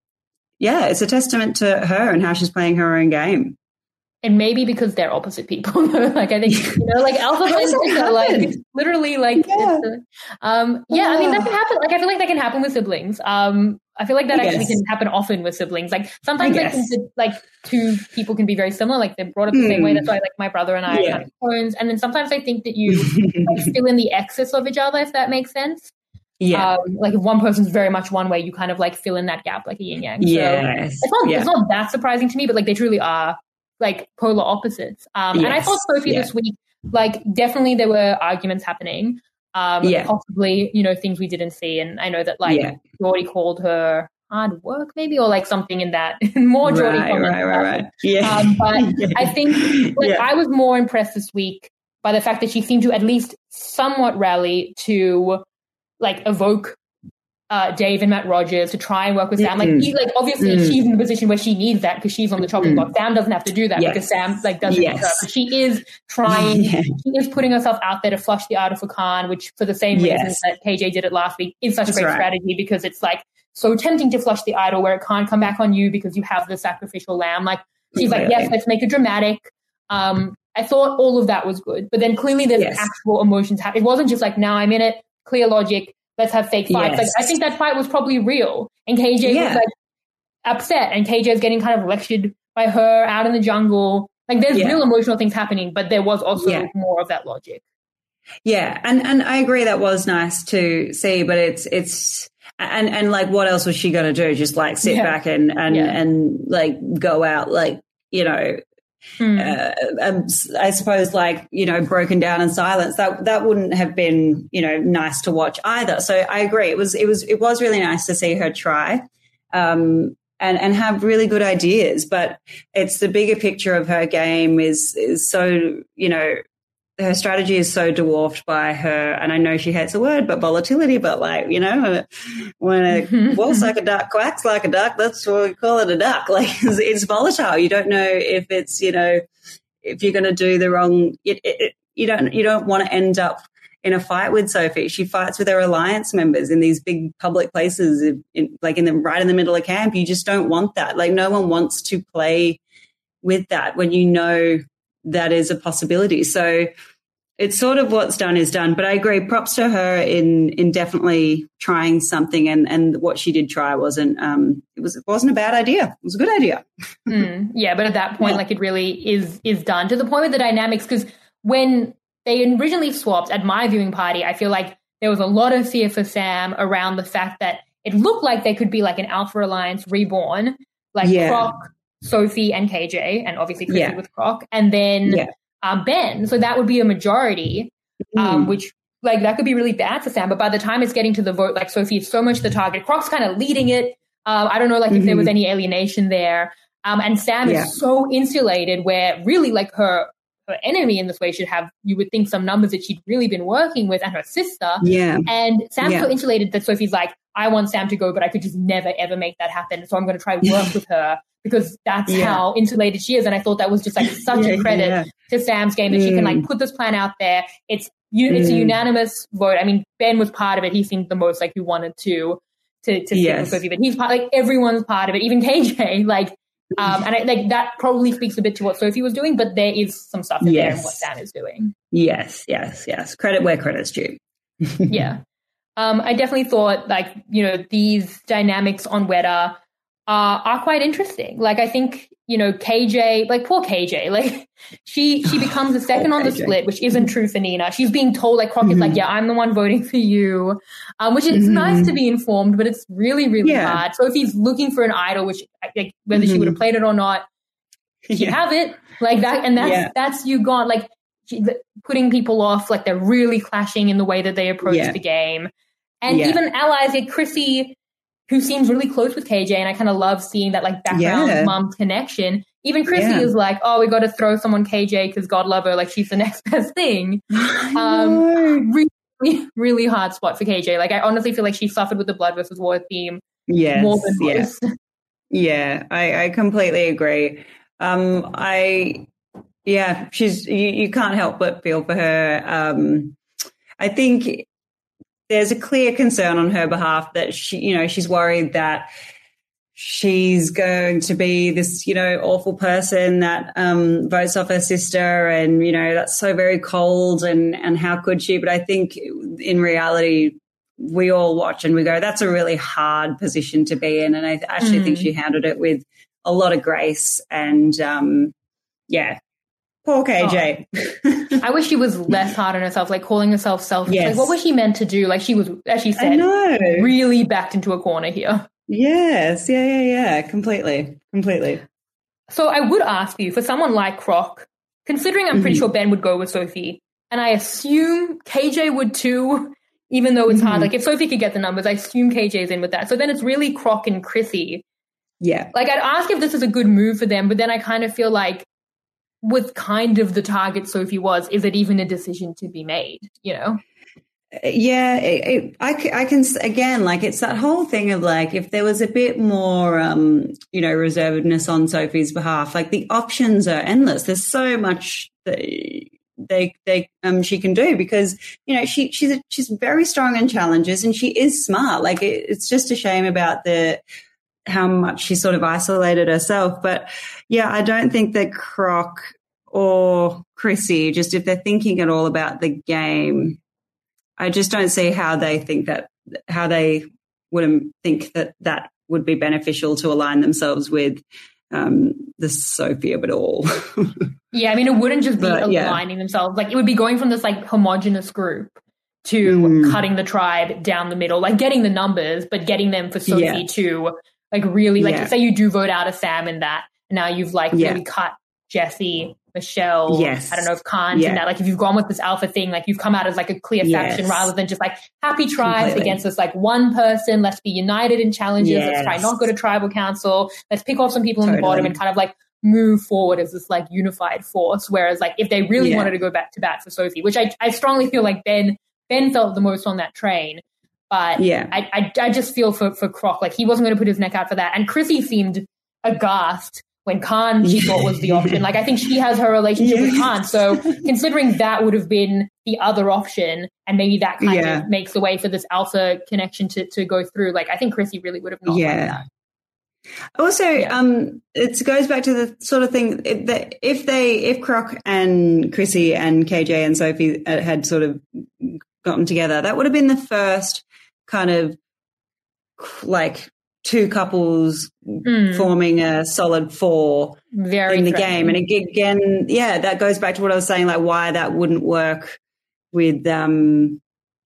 yeah, it's a testament to her and how she's playing her own game. And maybe because they're opposite people. Like, I think, you know, like alpha and beta, like, it's literally like, yeah. It's a, um, yeah, I mean, that can happen. Like, I feel like that can happen with siblings. Um, I feel like that I actually guess. can happen often with siblings. Like, sometimes I think that, like, two people can be very similar. Like, they're brought up the mm. same way. That's why, like, my brother and I yeah. are kind of clones. And then sometimes I think that you like, fill in the excess of each other, if that makes sense. Yeah. Um, like, if one person's very much one way, you kind of, like, fill in that gap like a yin yang. Yes. So it's not, yeah. it's not that surprising to me, but, like, they truly are, like, polar opposites. Um, yes. And I thought Sophie yeah. this week, like, definitely there were arguments happening. Um, yeah. Possibly, you know, things we didn't see. And I know that, like, yeah. Geordie called her hard work, maybe, or, like, something in that. More Geordie right, comments. Right, right, right. Yeah. Um, but I think, like, yeah. I was more impressed this week by the fact that she seemed to at least somewhat rally to, like, evoke Uh, Dave and Matt Rogers to try and work with Sam. Like, mm. he, like obviously mm. she's in the position where she needs that because she's on the chopping mm. block. Sam doesn't have to do that yes. because Sam like doesn't yes. need her. But she is trying. yeah. She is putting herself out there to flush the idol for Khan, which for the same yes. reasons that K J did it last week is such That's a great right. strategy, because it's like so tempting to flush the idol where it can't come back on you because you have the sacrificial lamb. Like she's really? like, yes, let's make it dramatic. Um, I thought all of that was good, but then clearly there's yes. actual emotions. Ha- it wasn't just like, now I'm in it, clear logic. Let's have fake fights. Yes. Like, I think that fight was probably real. And K J yeah. was like upset, and K J is getting kind of lectured by her out in the jungle. Like, there's yeah. real emotional things happening, but there was also yeah. more of that logic. Yeah. And, and I agree that was nice to see, but it's, it's, and, and like, what else was she going to do? Just like sit yeah. back and, and, yeah. and like go out, like, you know, Mm. Uh, um, I suppose, like, you know, broken down in silence. That that wouldn't have been, you know, nice to watch either. So I agree. It was it was it was really nice to see her try, um, and and have really good ideas. But it's the bigger picture of her game is is so, you know, her strategy is so dwarfed by her, and I know she hates the word, but volatility. But like, you know, when a walks like a duck, quacks like a duck, that's what we call it, a duck. Like it's, it's volatile. You don't know if it's, you know, if you're going to do the wrong. It, it, you don't you don't want to end up in a fight with Sophie. She fights with her alliance members in these big public places, in, in, like in the right in the middle of camp. You just don't want that. Like no one wants to play with that when you know that is a possibility. So it's sort of what's done is done. But I agree, props to her in in definitely trying something, and, and what she did try wasn't um it was it wasn't a bad idea. It was a good idea. mm, yeah, but at that point, yeah. like it really is is done to the point with the dynamics, because when they originally swapped at my viewing party, I feel like there was a lot of fear for Sam around the fact that it looked like they could be like an Alpha Alliance reborn, like yeah. Croc, Sophie, and K J, and obviously Chrissy yeah. with Croc, and then yeah. um, Ben. So that would be a majority, um, mm. which like that could be really bad for Sam. But by the time it's getting to the vote, like Sophie is so much the target. Croc's kind of leading it. Um, I don't know, like mm-hmm. if there was any alienation there. Um, and Sam yeah. is so insulated, where really like her her enemy in this way should have, you would think, some numbers that she'd really been working with, and her sister. Yeah. And Sam's yeah. so insulated that Sophie's like, I want Sam to go, but I could just never, ever make that happen. So I'm going to try work with her, because that's yeah. how insulated she is. And I thought that was just like such yeah, a credit yeah. to Sam's game, that mm. she can like put this plan out there. It's you, it's mm. a unanimous vote. I mean, Ben was part of it. He seemed the most like he wanted to, to, to yes. stick with Sophie, but he's part, like everyone's part of it, even K J, like, Um, and I, like that probably speaks a bit to what Sophie was doing, but there is some stuff in yes. there in what Sam is doing. Yes, yes, yes. Credit where credit's due. yeah. Um, I definitely thought, like, you know, these dynamics on Weta uh, are quite interesting. Like, I think, you know, K J, like, poor K J, like, she she becomes the second on the K J. split, which isn't true for Nina. She's being told, like, Crockett's mm-hmm. like, yeah, I'm the one voting for you, um, which is mm-hmm. nice to be informed, but it's really, really yeah. hard. Sophie's looking for an idol, which, like, whether mm-hmm. she would have played it or not, she yeah. have it. Like, that, and that's, yeah. that's you gone, like, she, the, putting people off, like, they're really clashing in the way that they approach yeah. the game. And yeah. even allies like Chrissy, who seems really close with K J, and I kind of love seeing that like background yeah. mom connection. Even Chrissy Yeah. is like, oh, we got to throw someone K J because God love her, like she's the next best thing. Um, really, really hard spot for K J. Like I honestly feel like she suffered with the Blood versus War theme Yes, more than yeah. most. Yeah, I, I completely agree. Um, I, yeah, she's, you, you can't help but feel for her. Um, I think there's a clear concern on her behalf that she, you know, she's worried that she's going to be this, you know, awful person that um, votes off her sister, and, you know, that's so very cold, and, and how could she? But I think in reality, we all watch and we go, that's a really hard position to be in. And I actually mm. think she handled it with a lot of grace. And, um, yeah, poor K J. Oh. I wish she was less hard on herself, like calling herself selfish. Yes. Like, what was she meant to do? Like, she was, as she said, really backed into a corner here. Yes, yeah, yeah, yeah, completely, completely. So I would ask you, for someone like Croc, considering I'm pretty mm-hmm. sure Ben would go with Sophie, and I assume K J would too, even though it's mm-hmm. hard. Like, if Sophie could get the numbers, I assume K J's in with that. So then it's really Croc and Chrissy. Yeah. Like, I'd ask if this is a good move for them, but then I kind of feel like with kind of the target Sophie was, is it even a decision to be made, you know? Yeah, it, it, I, I can, again, like, it's that whole thing of, like, if there was a bit more, um, you know, reservedness on Sophie's behalf, like, the options are endless. There's so much that they, they, um, she can do, because, you know, she, she's, a, she's very strong in challenges, and she is smart. Like, it, it's just a shame about the, how much she sort of isolated herself. But yeah, I don't think that Croc or Chrissy, just if they're thinking at all about the game, I just don't see how they think that, how they wouldn't think that that would be beneficial to align themselves with um, the Sophie of it all. Yeah, I mean, it wouldn't just be but, aligning yeah. themselves. Like, it would be going from this, like, homogenous group to mm. cutting the tribe down the middle, like getting the numbers, but getting them for Sophie yeah. to, like, really, like, yeah. say you do vote out a Sam in that, and now you've, like, yeah. really cut Jessie, Michelle, yes. I don't know if Khan's yeah. in that. Like, if you've gone with this alpha thing, like, you've come out as, like, a clear yes. faction rather than just, like, happy tribes Completely. against this, like, one person. Let's be united in challenges. Yes. Let's try not go to tribal council. Let's pick off some people totally. in the bottom and kind of, like, move forward as this, like, unified force. Whereas, like, if they really yeah. wanted to go back to bat for Sophie, which I, I strongly feel like Ben Ben felt the most on that train. But yeah. I, I, I just feel for, for Croc, like, he wasn't going to put his neck out for that. And Chrissy seemed aghast when Khan she yeah. thought was the option. Like, I think she has her relationship yes. with Khan. So considering that would have been the other option, and maybe that kind yeah. of makes the way for this alpha connection to, to go through, like, I think Chrissy really would have not yeah. liked that. Also, yeah. um, it goes back to the sort of thing that if they, if Croc and Chrissy and K J and Sophie had sort of gotten together, that would have been the first kind of, like, two couples mm. forming a solid four Very in the threatening. game. And again, yeah, that goes back to what I was saying, like, why that wouldn't work with, um,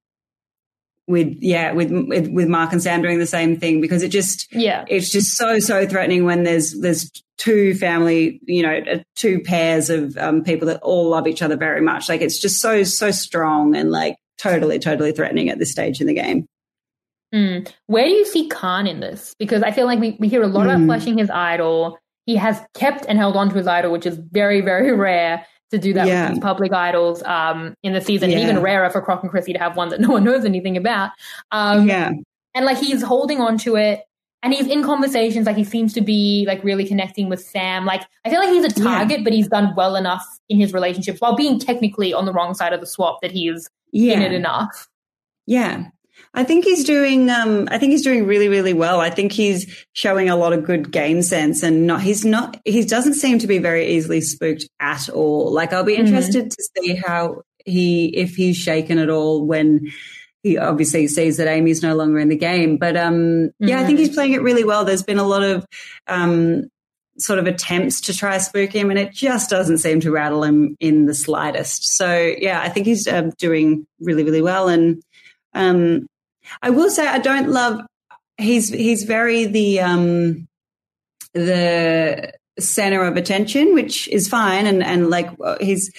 with, yeah, with, with, with Mark and Sam doing the same thing, because it just, yeah, it's just so, so threatening when there's, there's two family, you know, two pairs of um, people that all love each other very much. Like, it's just so, so strong and, like, totally, totally threatening at this stage in the game. Mm. Where do you see Khan in this? Because I feel like we, we hear a lot mm. about fleshing his idol. He has kept and held on to his idol, which is very, very rare to do that yeah. with these public idols um, in the season, yeah. and even rarer for Croc and Chrissy to have one that no one knows anything about. Um, yeah. And, like, he's holding on to it, and he's in conversations, like, he seems to be, like, really connecting with Sam. Like, I feel like he's a target, yeah. but he's done well enough in his relationships while being technically on the wrong side of the swap that he is yeah. in it enough. Yeah. I think he's doing, um, I think he's doing really, really well. I think he's showing a lot of good game sense, and not, he's not, he doesn't seem to be very easily spooked at all. Like, I'll be interested mm-hmm. to see how he, if he's shaken at all when he obviously sees that Amy's no longer in the game. But, um, mm-hmm. yeah, I think he's playing it really well. There's been a lot of, um, sort of attempts to try spook him, and it just doesn't seem to rattle him in the slightest. So, yeah, I think he's uh, doing really, really well. And, um, I will say I don't love, he's, he's very the, um, the center of attention, which is fine. And, and like, he's,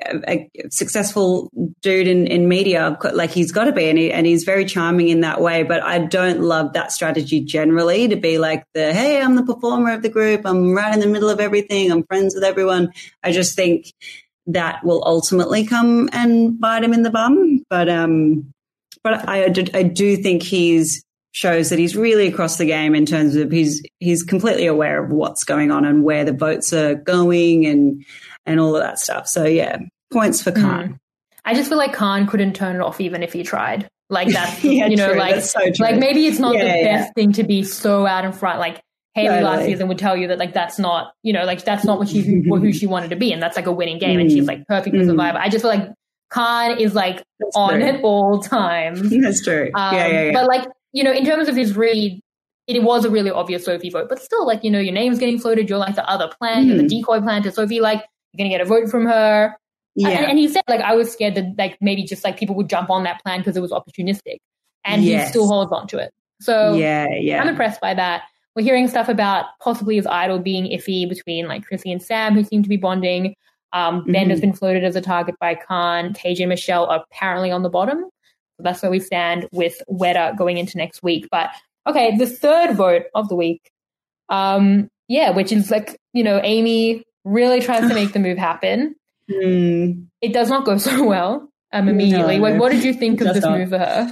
a, a successful dude in, in media, like he's got to be, and, he, and he's very charming in that way. But I don't love that strategy generally, to be like the, hey, I'm the performer of the group, I'm right in the middle of everything, I'm friends with everyone. I just think that will ultimately come and bite him in the bum. But um, but I, I, do, I do think he's shows that he's really across the game in terms of he's he's completely aware of what's going on and where the votes are going and and all of that stuff. So yeah, points for Khan. Mm. I just feel like Khan couldn't turn it off even if he tried. Like that's yeah, you know true. like so like maybe it's not yeah, the yeah. best thing to be so out in front. Like Haley totally. last season would tell you that like that's not you know like that's not what she who, who she wanted to be, and that's like a winning game, mm. and she's like perfect for mm. Survivor. I just feel like Khan is like that's on true. it all times. That's true. Um, yeah, yeah, yeah. But like. You know, in terms of his read, it was a really obvious Sophie vote, but still, like, you know, your name's getting floated. You're like the other plan, mm. you're the decoy plan to Sophie. Like, you're going to get a vote from her. Yeah. And, and he said, like, I was scared that, like, maybe just like people would jump on that plan because it was opportunistic. And yes. he still holds on to it. So yeah, yeah. I'm impressed by that. We're hearing stuff about possibly his idol being iffy between like Chrissy and Sam, who seem to be bonding. Um, mm-hmm. Ben has been floated as a target by Khan. K J and Michelle are apparently on the bottom. So that's where we stand with Weta going into next week. But okay, the third vote of the week, um, yeah, which is like, you know, Amy really tries to make the move happen. Mm. It does not go so well um, immediately. No, like, what did you think of this not. move for her?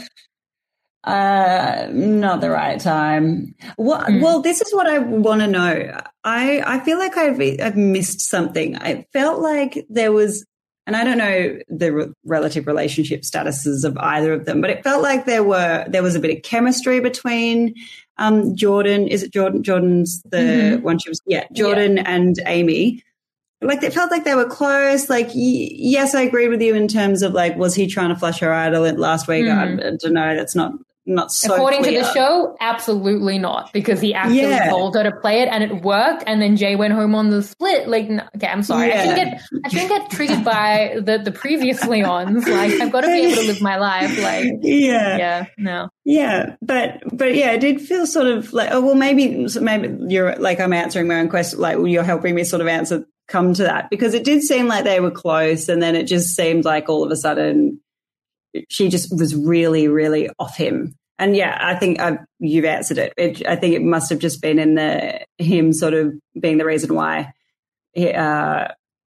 Uh, not the right time. Well, mm. well, this is what I want to know. I, I feel like I've, I've missed something. I felt like there was, and I don't know the re- relative relationship statuses of either of them, but it felt like there were there was a bit of chemistry between um, Jordan. Is it Jordan? Jordan's the mm-hmm. one she was. Yeah, Jordan yeah. and Amy. Like it felt like they were close. Like y- yes, I agree with you in terms of like, was he trying to flush her idol last week? Mm. I, I don't know. That's not. Not so According clear. to the show, absolutely not, because he actually yeah. told her to play it and it worked, and then Jay went home on the split. Like, no, okay, I'm sorry. Yeah. I shouldn't get I shouldn't get triggered by the the previous Leons. Like, I've got to be able to live my life. Like, yeah, yeah, no, yeah, but but yeah, it did feel sort of like, oh well, maybe maybe you're like I'm answering my own question. Like, well, you're helping me sort of answer come to that, because it did seem like they were close, and then it just seemed like all of a sudden she just was really, really off him. And yeah, I think I've, you've answered it. it. I think it must have just been in the him sort of being the reason why he, uh,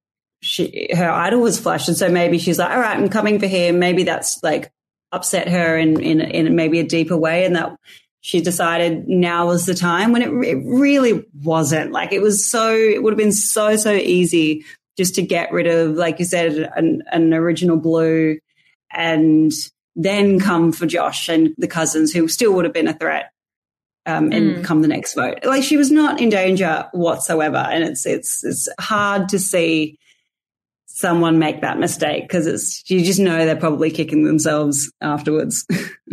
she her idol was flushed, and so maybe she's like, all right, I'm coming for him. Maybe that's like upset her in in, in maybe a deeper way, and that she decided now was the time, when it, it really wasn't. Like it was so, it would have been so so easy just to get rid of, like you said, an, an original blue, and then come for Josh and the cousins, who still would have been a threat, um, and mm. come the next vote. Like she was not in danger whatsoever, and it's it's it's hard to see someone make that mistake, because it's you just know they're probably kicking themselves afterwards.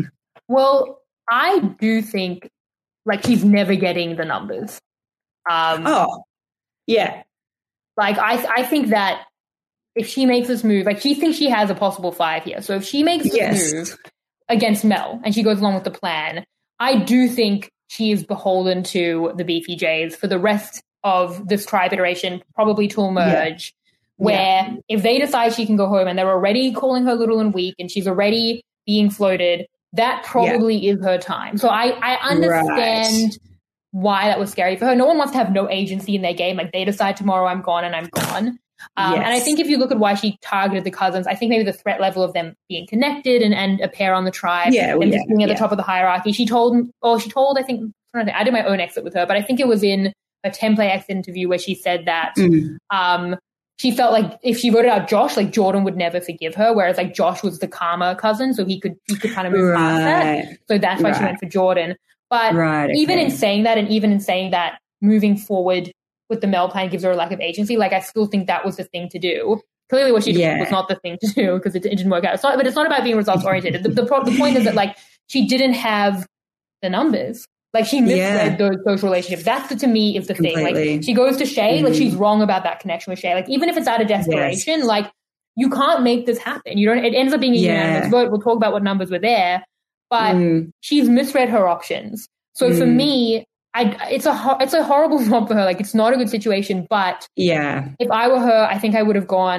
Well, I do think like she's never getting the numbers. Um, oh, yeah. Like I I think that. If she makes this move, like she thinks she has a possible five here. So if she makes this yes. move against Mel and she goes along with the plan, I do think she is beholden to the Beefy Jays for the rest of this tribe iteration, probably till merge, yeah. where yeah. if they decide she can go home and they're already calling her little and weak and she's already being floated, that probably yeah. is her time. So I, I understand right. why that was scary for her. No one wants to have no agency in their game. Like they decide tomorrow I'm gone and I'm gone. Um, yes. And I think if you look at why she targeted the cousins, I think maybe the threat level of them being connected and, and a pair on the tribe yeah, well, and yeah, just being at yeah. the top of the hierarchy. She told, or she told, I think, I did my own exit with her, but I think it was in a ten-play exit interview where she said that mm. um, she felt like if she voted out Josh, like Jordan would never forgive her, whereas like Josh was the calmer cousin, so he could he could kind of move right. past that. So that's why right. she went for Jordan. But right, okay. even in saying that, and even in saying that, moving forward with the Mel plan gives her a lack of agency, like I still think that was the thing to do. Clearly what she did yeah. was not the thing to do, because it, it didn't work out. It's not, but it's not about being results oriented. the, the, the point is that like she didn't have the numbers. Like she misread yeah. those, those relationships. That's the, to me is the Completely. thing. Like she goes to Shay, mm-hmm. like she's wrong about that connection with Shay. Like even if it's out of desperation, yes. like you can't make this happen. You don't. It ends up being a yeah. unanimous vote. We'll talk about what numbers were there, but mm. she's misread her options. So mm. for me, I, it's a it's a horrible job for her. Like it's not a good situation. But yeah, if I were her, I think I would have gone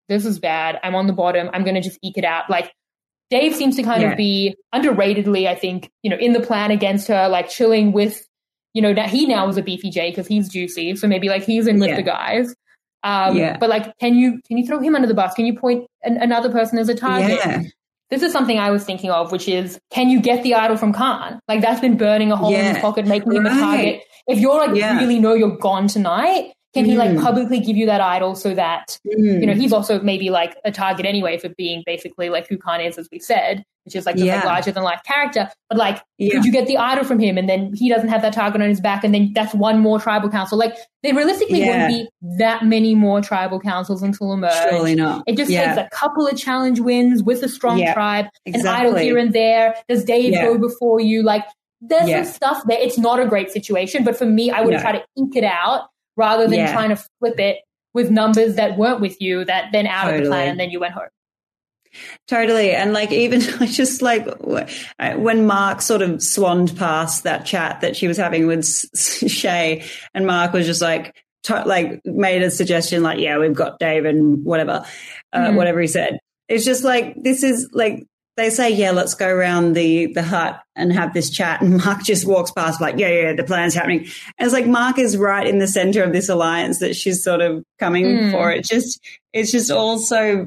this is bad. I'm on the bottom. I'm going to just eke it out. Like, Dave seems to kind yeah. of be underratedly, I think, you know, in the plan against her, like chilling with, you know, that he now is a beefy J because he's juicy. So maybe like he's in with yeah. the guys. Um, yeah. But like, can you can you throw him under the bus? Can you point an, another person as a target? Yeah. This is something I was thinking of, which is, can you get the idol from Khan? Like, that's been burning a hole yeah. in his pocket, making him a right. target. If you're like yeah. really know you're gone tonight, can he like Mm. publicly give you that idol so that, Mm. you know, he's also maybe like a target anyway for being basically like who Khan is, as we said, which is like the Yeah. like, larger than life character. But like, Yeah. could you get the idol from him and then he doesn't have that target on his back and then that's one more tribal council? Like, there realistically Yeah. wouldn't be that many more tribal councils until emerge. Surely not. It just Yeah. takes a couple of challenge wins with a strong Yeah. tribe, an Exactly. idol here and there. Does Dave Yeah. go before you? Like, there's Yeah. some stuff there. It's not a great situation, but for me, I would have No. tried to eke it out rather than Yeah. trying to flip it with numbers that weren't with you, that then out of the Totally. plan and then you went home. Totally. And like, even just like when Mark sort of swanned past that chat that she was having with Shay, and Mark was just like, to, like made a suggestion like, yeah, we've got Dave and whatever, uh, Mm. whatever he said. It's just like, this is like, they say, yeah, let's go around the, the hut and have this chat. And Mark just walks past like, yeah, yeah, the plan's happening. And it's like, Mark is right in the center of this alliance that she's sort of coming Mm. for. It just, it's just also,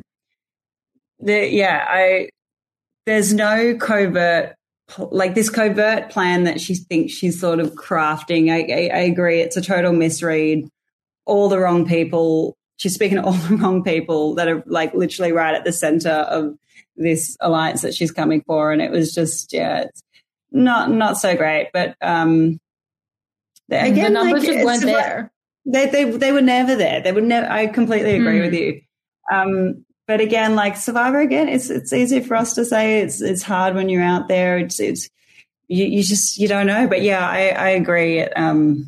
the, yeah, I, there's no covert, like this covert plan that she thinks she's sort of crafting. I, I, I agree. It's a total misread. All the wrong people. She's speaking to all the wrong people that are like literally right at the center of this alliance that she's coming for. And it was just, yeah, it's not, not so great, but, um, they, again, the numbers like, just weren't it's like- there. They, they, they were never there. They would never, I completely agree Mm. with you. Um, But again, like Survivor, again, it's it's easy for us to say. It's it's hard when you're out there. It's it's you, you just you don't know. But yeah, I, I agree. It um,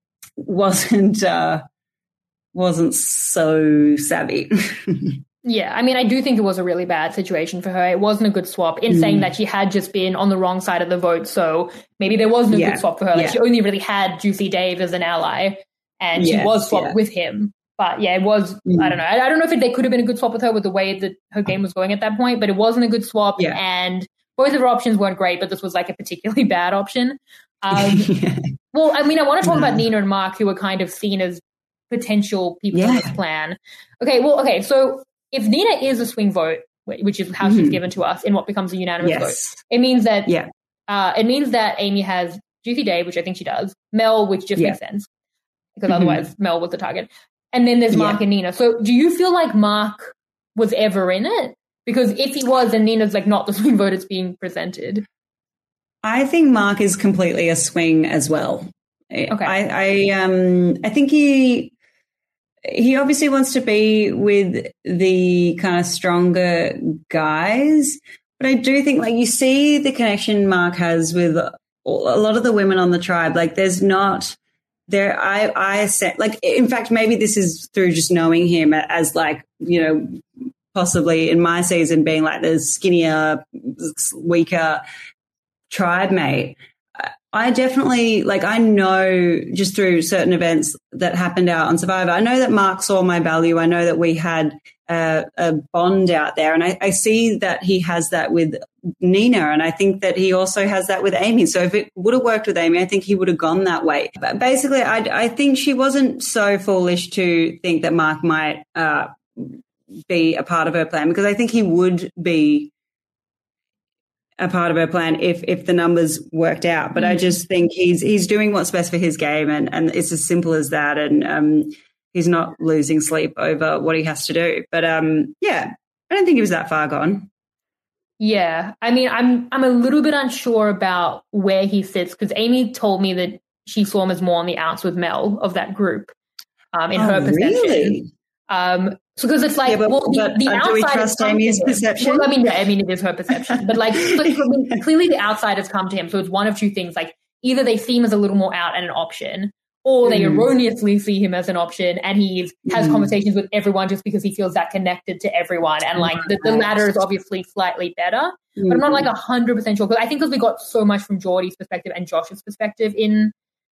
wasn't uh, wasn't so savvy. Yeah, I mean, I do think it was a really bad situation for her. It wasn't a good swap in mm. saying that she had just been on the wrong side of the vote. So maybe there wasn't a yeah. good swap for her. Like yeah. she only really had Juicy Dave as an ally, and yes, she was swapped yeah. with him. But yeah, it was, mm. I don't know. I, I don't know if it, they could have been a good swap with her with the way that her game was going at that point, but it wasn't a good swap. Yeah. And both of her options weren't great, but this was like a particularly bad option. Um, yeah. Well, I mean, I want to talk no. about Nina and Mark, who were kind of seen as potential people yeah. in this plan. Okay, well, okay, so if Nina is a swing vote, which is how mm-hmm. she's given to us in what becomes a unanimous yes. vote, it means that yeah. uh, it means that Amy has Juicy Dave, which I think she does, Mel, which just yeah. makes sense, because mm-hmm. otherwise Mel was the target. And then there's Mark yeah. and Nina. So do you feel like Mark was ever in it? Because if he was, then Nina's like not the swing vote it's being presented. I think Mark is completely a swing as well. Okay. I, I um I think he he obviously wants to be with the kind of stronger guys, but I do think like you see the connection Mark has with a lot of the women on the tribe. Like there's not There, I, I said, like, in fact, maybe this is through just knowing him as, like, you know, possibly in my season being like the skinnier, weaker tribe mate. I definitely, like, I know just through certain events that happened out on Survivor, I know that Mark saw my value. I know that we had a, a bond out there, and I, I see that he has that with Nina, and I think that he also has that with Amy. So if it would have worked with Amy, I think he would have gone that way. But basically, I, I think she wasn't so foolish to think that Mark might uh, be a part of her plan, because I think he would be a part of her plan if if the numbers worked out. But mm. I just think he's he's doing what's best for his game, and, and it's as simple as that. And um, he's not losing sleep over what he has to do. But um, yeah, I don't think he was that far gone. Yeah, I mean, I'm I'm a little bit unsure about where he sits, because Amy told me that she saw him as more on the outs with Mel of that group, um, in oh, her perception. Really? Um, so because it's like, yeah, but, well, the, but, the uh, outside do we trust Amy's perception? Well, I mean, yeah, I mean, it is her perception, but like, but, I mean, clearly the outsiders come to him. So it's one of two things: like either they see him as a little more out and an option, or they mm. erroneously see him as an option, and he has mm. conversations with everyone just because he feels that connected to everyone. And like the, the latter is obviously slightly better, mm. but I'm not like a hundred percent sure, because I think because we got so much from Geordie's perspective and Josh's perspective in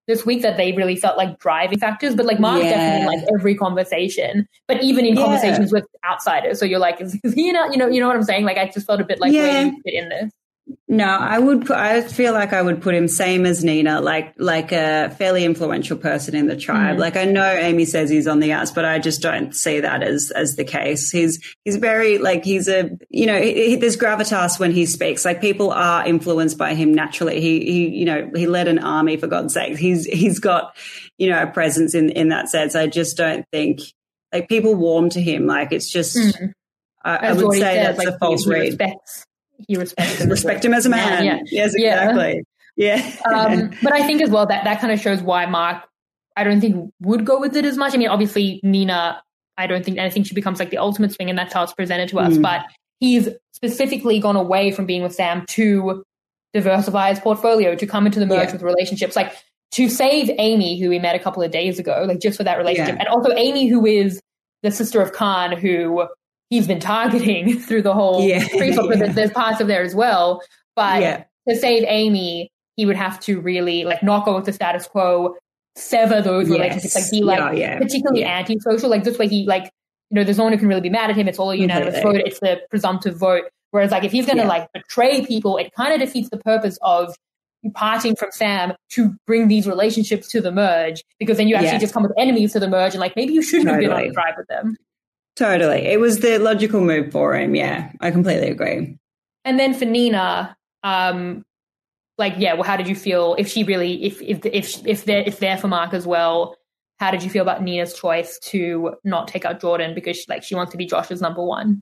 this week that they really felt like driving factors, but like Mark Yeah. definitely in like every conversation, but even in Yeah. conversations with outsiders. So you're like, is, is he not, you know, you know what I'm saying? Like, I just felt a bit like, Yeah. where do you fit in this? No, I would. Put, I feel like I would put him same as Nina, like like a fairly influential person in the tribe. Mm. Like I know Amy says he's on the outs, but I just don't see that as as the case. He's he's very like he's a you know he, he, there's gravitas when he speaks. Like people are influenced by him naturally. He he you know he led an army, for God's sake. He's he's got you know a presence in in that sense. I just don't think like people warm to him. Like it's just Mm. I, I As would Jordy say says, that's like, a false he read. respects, he respects him. Respect him as a man. Yeah. Yes, Yeah. exactly. Yeah. um, but I think as well that that kind of shows why Mark, I don't think would go with it as much. I mean, obviously Nina, I don't think, and I think she becomes like the ultimate swing, and that's how it's presented to us. Mm. But he's specifically gone away from being with Sam to diversify his portfolio, to come into the merge Yeah. with relationships, like to save Amy, who we met a couple of days ago, like just for that relationship, Yeah. and also Amy, who is the sister of Khan, who he's been targeting through the whole Yeah. pre-book, but there's, there's parts of there as well. But Yeah. to save Amy, he would have to really like not go with the status quo, sever those Yes. relationships, like be like Yeah, yeah. particularly Yeah. antisocial. Like this way, he like you know, there's no one who can really be mad at him. It's all a unanimous Completely. vote. It's the presumptive vote. Whereas like if he's going to Yeah. like betray people, it kind of defeats the purpose of parting from Sam to bring these relationships to the merge, because then you actually Yes. just come with enemies to the merge, and like maybe you shouldn't have been on Totally. the drive with them. Totally. It was the logical move for him. Yeah, I completely agree. And then for Nina, um, like, yeah, well, how did you feel if she really, if if if if they're if they're for Mark as well? How did you feel about Nina's choice to not take out Jordan because she, like she wants to be Josh's number one?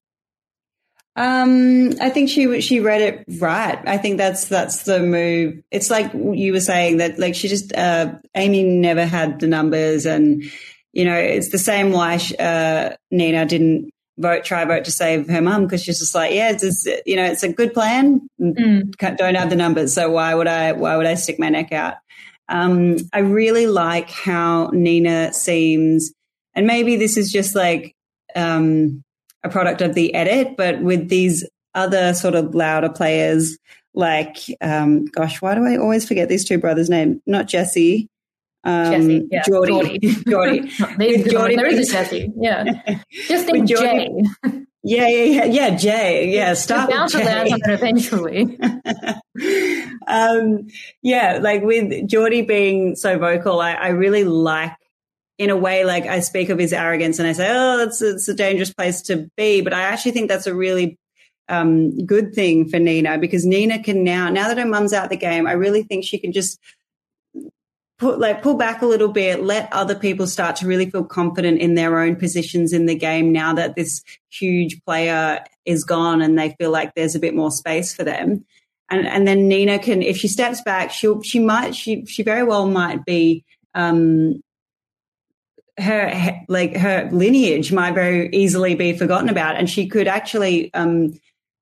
Um, I think she she read it right. I think that's that's the move. It's like you were saying that like she just uh, Amy never had the numbers, and you know it's the same why she, uh, Nina didn't vote try vote to save her mum, because she's just like yeah it's just, you know it's a good plan, Mm. Can't- don't have the numbers, so why would I why would I stick my neck out? Um, I really like how Nina seems, and maybe this is just like um, a product of the edit, but with these other sort of louder players, like, um, gosh, why do I always forget these two brothers' name? Not Jesse, um, Jesse, yeah, Geordie. Geordie. There, Geordie there is being- a Jesse, yeah. Just think With Jay. Geordie- Yeah, yeah, yeah, yeah, Jay. Yeah, You're start bound with to land Jay. on it eventually. um, yeah, like with Geordie being so vocal, I, I really like, in a way, like I speak of his arrogance and I say, oh, it's, it's a dangerous place to be. But I actually think that's a really um, good thing for Nina, because Nina can now, now that her mum's out the game, I really think she can just put like pull back a little bit, let other people start to really feel confident in their own positions in the game now that this huge player is gone, and they feel like there's a bit more space for them. And and then Nina can, if she steps back, she'll she might she she very well might be um her like her lineage might very easily be forgotten about, and she could actually um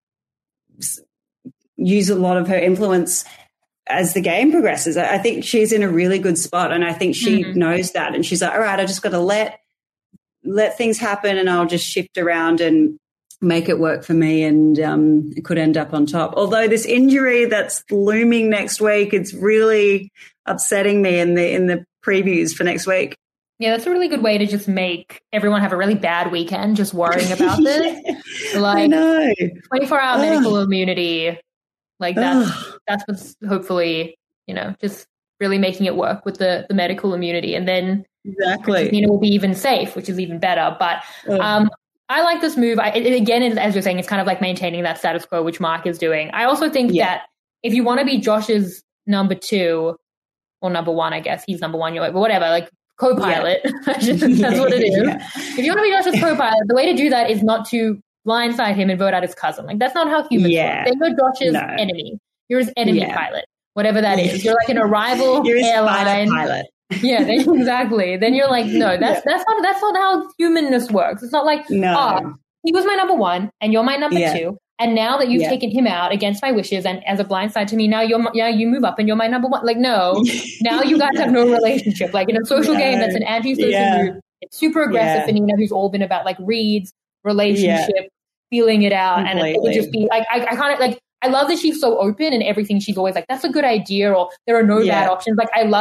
use a lot of her influence as the game progresses. I think she's in a really good spot, and I think she Mm-hmm. knows that. And she's like, all right, I just got to let let things happen, and I'll just shift around and make it work for me, and um, it could end up on top. Although this injury that's looming next week, it's really upsetting me in the in the previews for next week. Yeah, that's a really good way to just make everyone have a really bad weekend just worrying about this. I Like know. twenty-four hour Ugh. medical immunity. Like that's Ugh. that's what's hopefully, you know, just really making it work with the, the medical immunity. And then Exactly. Nina will be even safe, which is even better. But Ugh. um, I like this move. I, it, again, as you're saying, it's kind of like maintaining that status quo, which Mark is doing. I also think Yeah. that if you want to be Josh's number two, or number one, I guess he's number one, you're like, but whatever, like co-pilot. That's what it is. Yeah. If you want to be Josh's co-pilot, the way to do that is not to blindside him and vote out his cousin. Like that's not how humans Yeah. work. They're Josh's No. enemy. You're his enemy Yeah. pilot, whatever that is. You're like an arrival You're his spider airline pilot. yeah, then, exactly. Then you're like, no, that's that's not that's not how humanness works. It's not like, No. oh, he was my number one, and you're my number Yeah. two, and now that you've Yeah. taken him out against my wishes and as a blindside to me, now you're my- yeah you move up and you're my number one. Like no, now you guys have no relationship. Like in a social No. game, that's an anti-social Yeah. move. It's super aggressive Yeah. for Nina, who's all been about like reads, relationship, feeling it out, and it would Completely. just be like I, I kind of like. I love that she's so open and everything. She's always like, that's a good idea, or there are no Yeah. bad options. Like, I love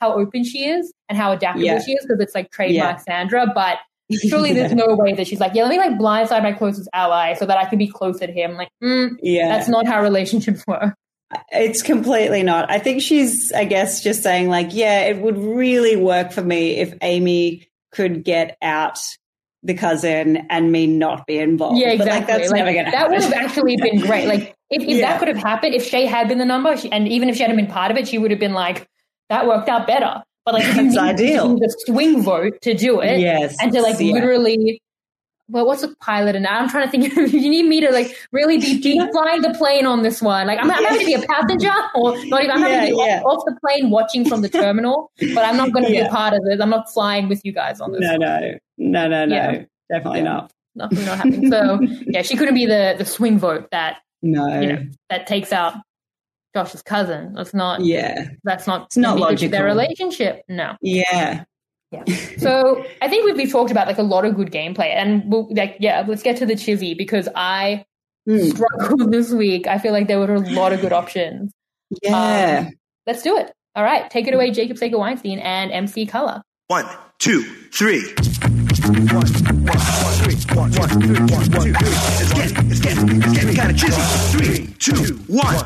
how open she is and how adaptable Yeah. she is, because it's like trademark Yeah. Sandra, but surely there's no way that she's like, yeah, let me like blindside my closest ally so that I can be closer to him. Like, mm, Yeah. that's not how relationships work. It's completely not. I think she's, I guess, just saying like, yeah, it would really work for me if Amy could get out the cousin and me not be involved. Yeah, exactly. But like, that's like, never going to that happen. would have actually been great. Like, if, if Yeah. that could have happened, if Shay had been the number, she, and even if she hadn't been part of it, she would have been like, that worked out better. But like, if you That's need ideal. the swing vote to do it, Yes, and to like yeah. literally, well, what's a pilot? And I'm trying to think. If you need me to like really be deep flying the plane on this one, like I'm, I'm happy to be a passenger, or not even. I'm happy Yeah, to be yeah. off, off the plane watching from the terminal, but I'm not going to be Yeah. a part of it. I'm not flying with you guys on this. No, one. no, no, no, no. Yeah. Definitely not. Nothing not happening. So yeah, she couldn't be the the swing vote that No. you know that takes out Josh's cousin. That's not. Yeah. That's not. It's not gonna be good for their logical. relationship. No. Yeah. Yeah. So I think we've, we've talked about like a lot of good gameplay, and we'll, like yeah, let's get to the Chizzy, because I Mm. struggled this week. I feel like there were a lot of good options. Yeah. Um, let's do it. All right, take it away, Jacob Sager Weinstein and M C Color. One, two, three. One, one, one, three, one, one, three, one, two, three. It's getting, it's getting, it's getting kind of chizzy. Three, two, one.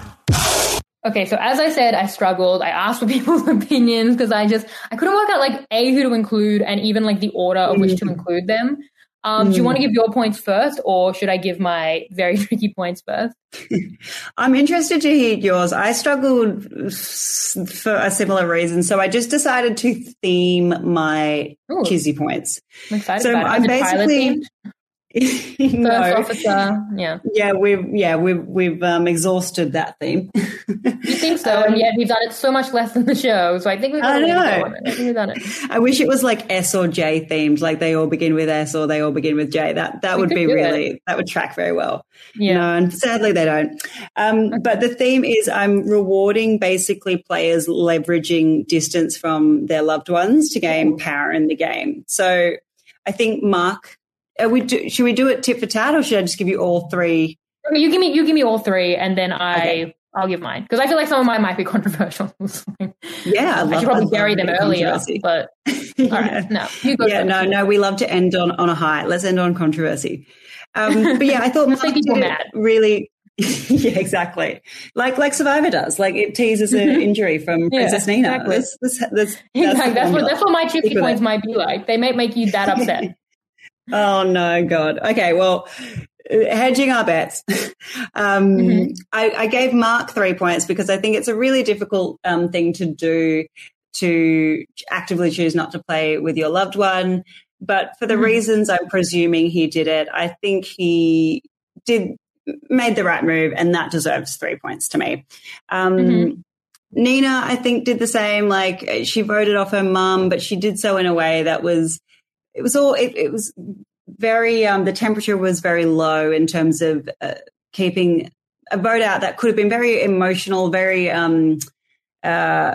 Okay, so as I said, I struggled. I asked for people's opinions because I just I couldn't work out like A, who to include, and even like the order of which to include them. Um, Mm. Do you want to give your points first, or should I give my very tricky points first? I'm interested to hear yours. I struggled s- for a similar reason, so I just decided to theme my Ooh. Chizzy points. I'm excited So about it. I'm Is it pilot basically themed? First no. officer, yeah. Yeah, we've yeah we've we've um, exhausted that theme. You think so? and yet we've done it so much less than the show, so I think we've I done know. it. I think we've done it. I wish it was like S or J themed, like they all begin with S or they all begin with J. That that We would could be do really it. that would track very well. Yeah. No, and sadly they don't. Um, But the theme is I'm rewarding basically players leveraging distance from their loved ones to gain power in the game. So I think Mark, are we do, should we do it tit for tat, or should I just give you all three? Okay, you give me you give me all three, and then I Okay. I'll give mine, because I feel like some of mine might be controversial. Yeah, I, I love, should probably I bury love them a bit of earlier, controversy. but all right, no, you go Yeah, first. no, no, we love to end on, on a high. Let's end on controversy. Um, but yeah, I thought Let's Mark make people did it mad. really, yeah, exactly. Like like Survivor does. Like it teases an injury from Yeah, Princess Nina. exactly. That's, that's, that's, that's, Exactly. the That's what formula. that's what my tricky Stick with points it. might be like. They may make you that upset. Oh no, God. Okay, well, uh, hedging our bets. um, Mhm. I, I gave Mark three points because I think it's a really difficult um, thing to do, to actively choose not to play with your loved one. But for the Mhm. reasons I'm presuming he did it, I think he did made the right move, and that deserves three points to me. Um, Mhm. Nina, I think, did the same. Like she voted off her mum, but she did so in a way that was. It was all. It, it was very. Um, the temperature was very low in terms of uh, keeping a vote out that could have been very emotional. Very. Um, uh,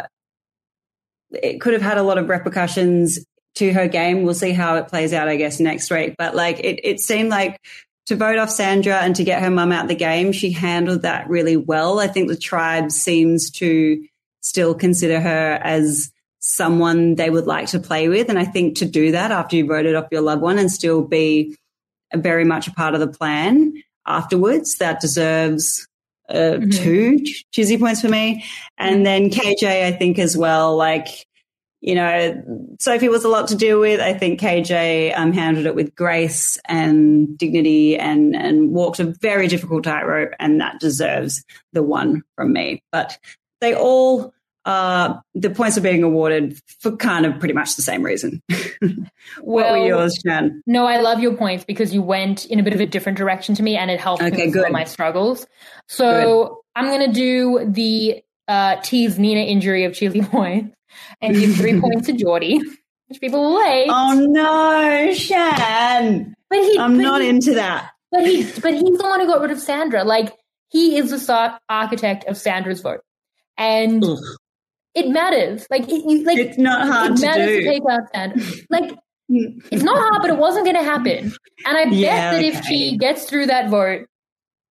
it could have had a lot of repercussions to her game. We'll see how it plays out, I guess, next week. But like, it, it seemed like to vote off Sandra and to get her mum out the game, she handled that really well. I think the tribe seems to still consider her as someone they would like to play with. And I think to do that after you voted off your loved one and still be very much a part of the plan afterwards, that deserves uh, Mm-hmm. two ch- Chizzy points for me. And then K J, I think as well, like, you know, Sophie was a lot to deal with. I think K J um, handled it with grace and dignity and, and walked a very difficult tightrope, and that deserves the one from me. But they all, uh, the points are being awarded for kind of pretty much the same reason. What were Well, yours, Shan? No, I love your points because you went in a bit of a different direction to me, and it helped me Okay, with some of good. my struggles. So I'm going to do the uh, tease Nina injury of Chili points and give three points to Geordie, which people will hate. Oh, no, Shan. But he, I'm but not he- into that. But he, but he's the one who got rid of Sandra. Like, he is the start architect of Sandra's vote, and Ugh. it matters. Like, it, you- like It's not hard it to matters do. to take out Sandra. Like, it's not hard, but it wasn't going to happen. And I bet Yeah, that if okay. she gets through that vote,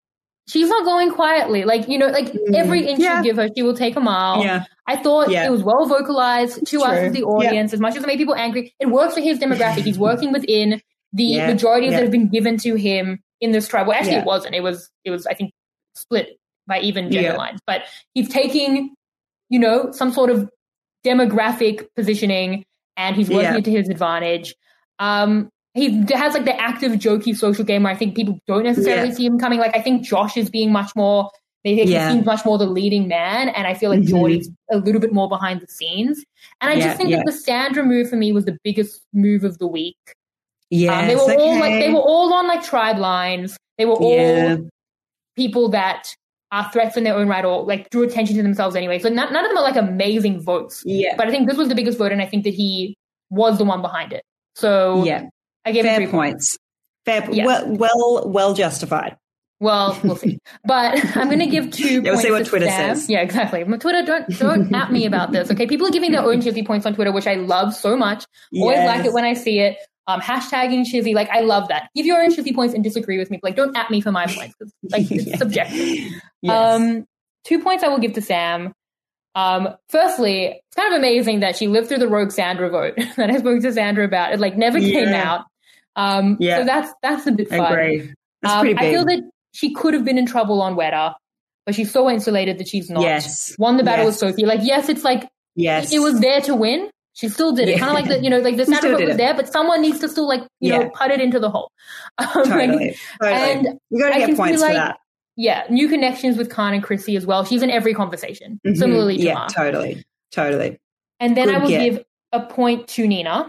she's not going quietly. Like, you know, like mm. every inch yeah. you give her, she will take a mile. Yeah. I thought yeah. it was well vocalized to True. us as the audience, yeah. as much as it made people angry. It works for his demographic. He's working within the yeah. majority yeah. that have been given to him in this tribe. Well, actually, yeah. it wasn't. It was, it was, I think, split by even gender yeah. lines. But he's taking, you know, some sort of demographic positioning and he's working yeah. it to his advantage. Um, he has like the active, jokey social game where I think people don't necessarily yeah. see him coming. Like I think Josh is being much more, they think yeah. he seems much more the leading man, and I feel like mm-hmm. Jordy's a little bit more behind the scenes. And I yeah, just think yeah. that the Sandra move for me was the biggest move of the week. Yeah, um, they were okay. all like they were all on like tribe lines. They were all yeah. people that are threats in their own right, or like drew attention to themselves anyway. So not, none of them are like amazing votes. Yeah, but I think this was the biggest vote, and I think that he was the one behind it. So yeah, I gave fair him three points. points. Fair, yeah. well, well, well justified. Well, we'll see. But I'm going to give two yeah, points we'll see what to Twitter Sam. says. Yeah, exactly. Twitter, don't don't at me about this, okay? People are giving their own Shizzy points on Twitter, which I love so much. Always Yes. like it when I see it. Um, hashtagging Shizzy, like I love that. Give your own Shizzy points and disagree with me. But, like, don't at me for my points. Cause, like it's yeah. subjective. Yes. Um, two points I will give to Sam. Um, firstly, it's kind of amazing that she lived through the Rogue Sandra vote that I spoke to Sandra about. It like never yeah. came out. Um, yeah. so that's that's a bit fun. I agree. That's um, pretty big. I feel that she could have been in trouble on Weta, but she's so insulated that she's not. Yes. Won the battle yes. with Sophie. Like, yes, it's like yes. it was there to win. She still did it. Yeah. Kind of like the, you know, like the Sandra vote was it. there, but someone needs to still like, you yeah. know, put it into the hole. Um, totally. like, totally. And you got to I get can points see, for like, that. Yeah, new connections with Khan and Chrissy as well. She's in every conversation, Mm-hmm. similarly to Yeah, Mark. totally. Totally. And then Good I will get. give a point to Nina.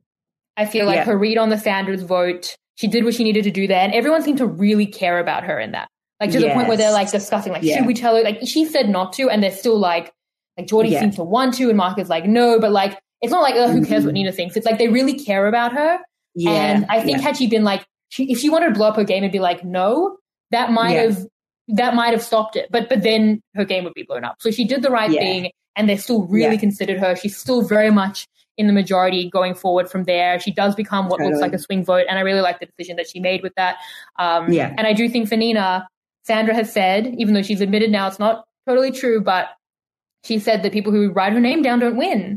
I feel like yeah. her read on the Sanders vote, she did what she needed to do there, and everyone seemed to really care about her in that. Like to yes. the point where they're like discussing, like, yeah. should we tell her? Like she said not to, and they're still like, like Geordie yeah. seems to want to, and Mark is like, no, but like, it's not like, oh, who cares what Nina thinks? It's like they really care about her. Yeah. And I think yeah. had she been like, she, if she wanted to blow up her game and be like, no, that might Yeah. have, that might have stopped it. But, but then her game would be blown up. So she did the right Yeah. thing, and they still really Yeah. considered her. She's still very much in the majority going forward from there. She does become what Totally. looks like a swing vote. And I really like the decision that she made with that. Um, Yeah. And I do think for Nina, Sandra has said, even though she's admitted now it's not totally true, but she said that people who write her name down don't win.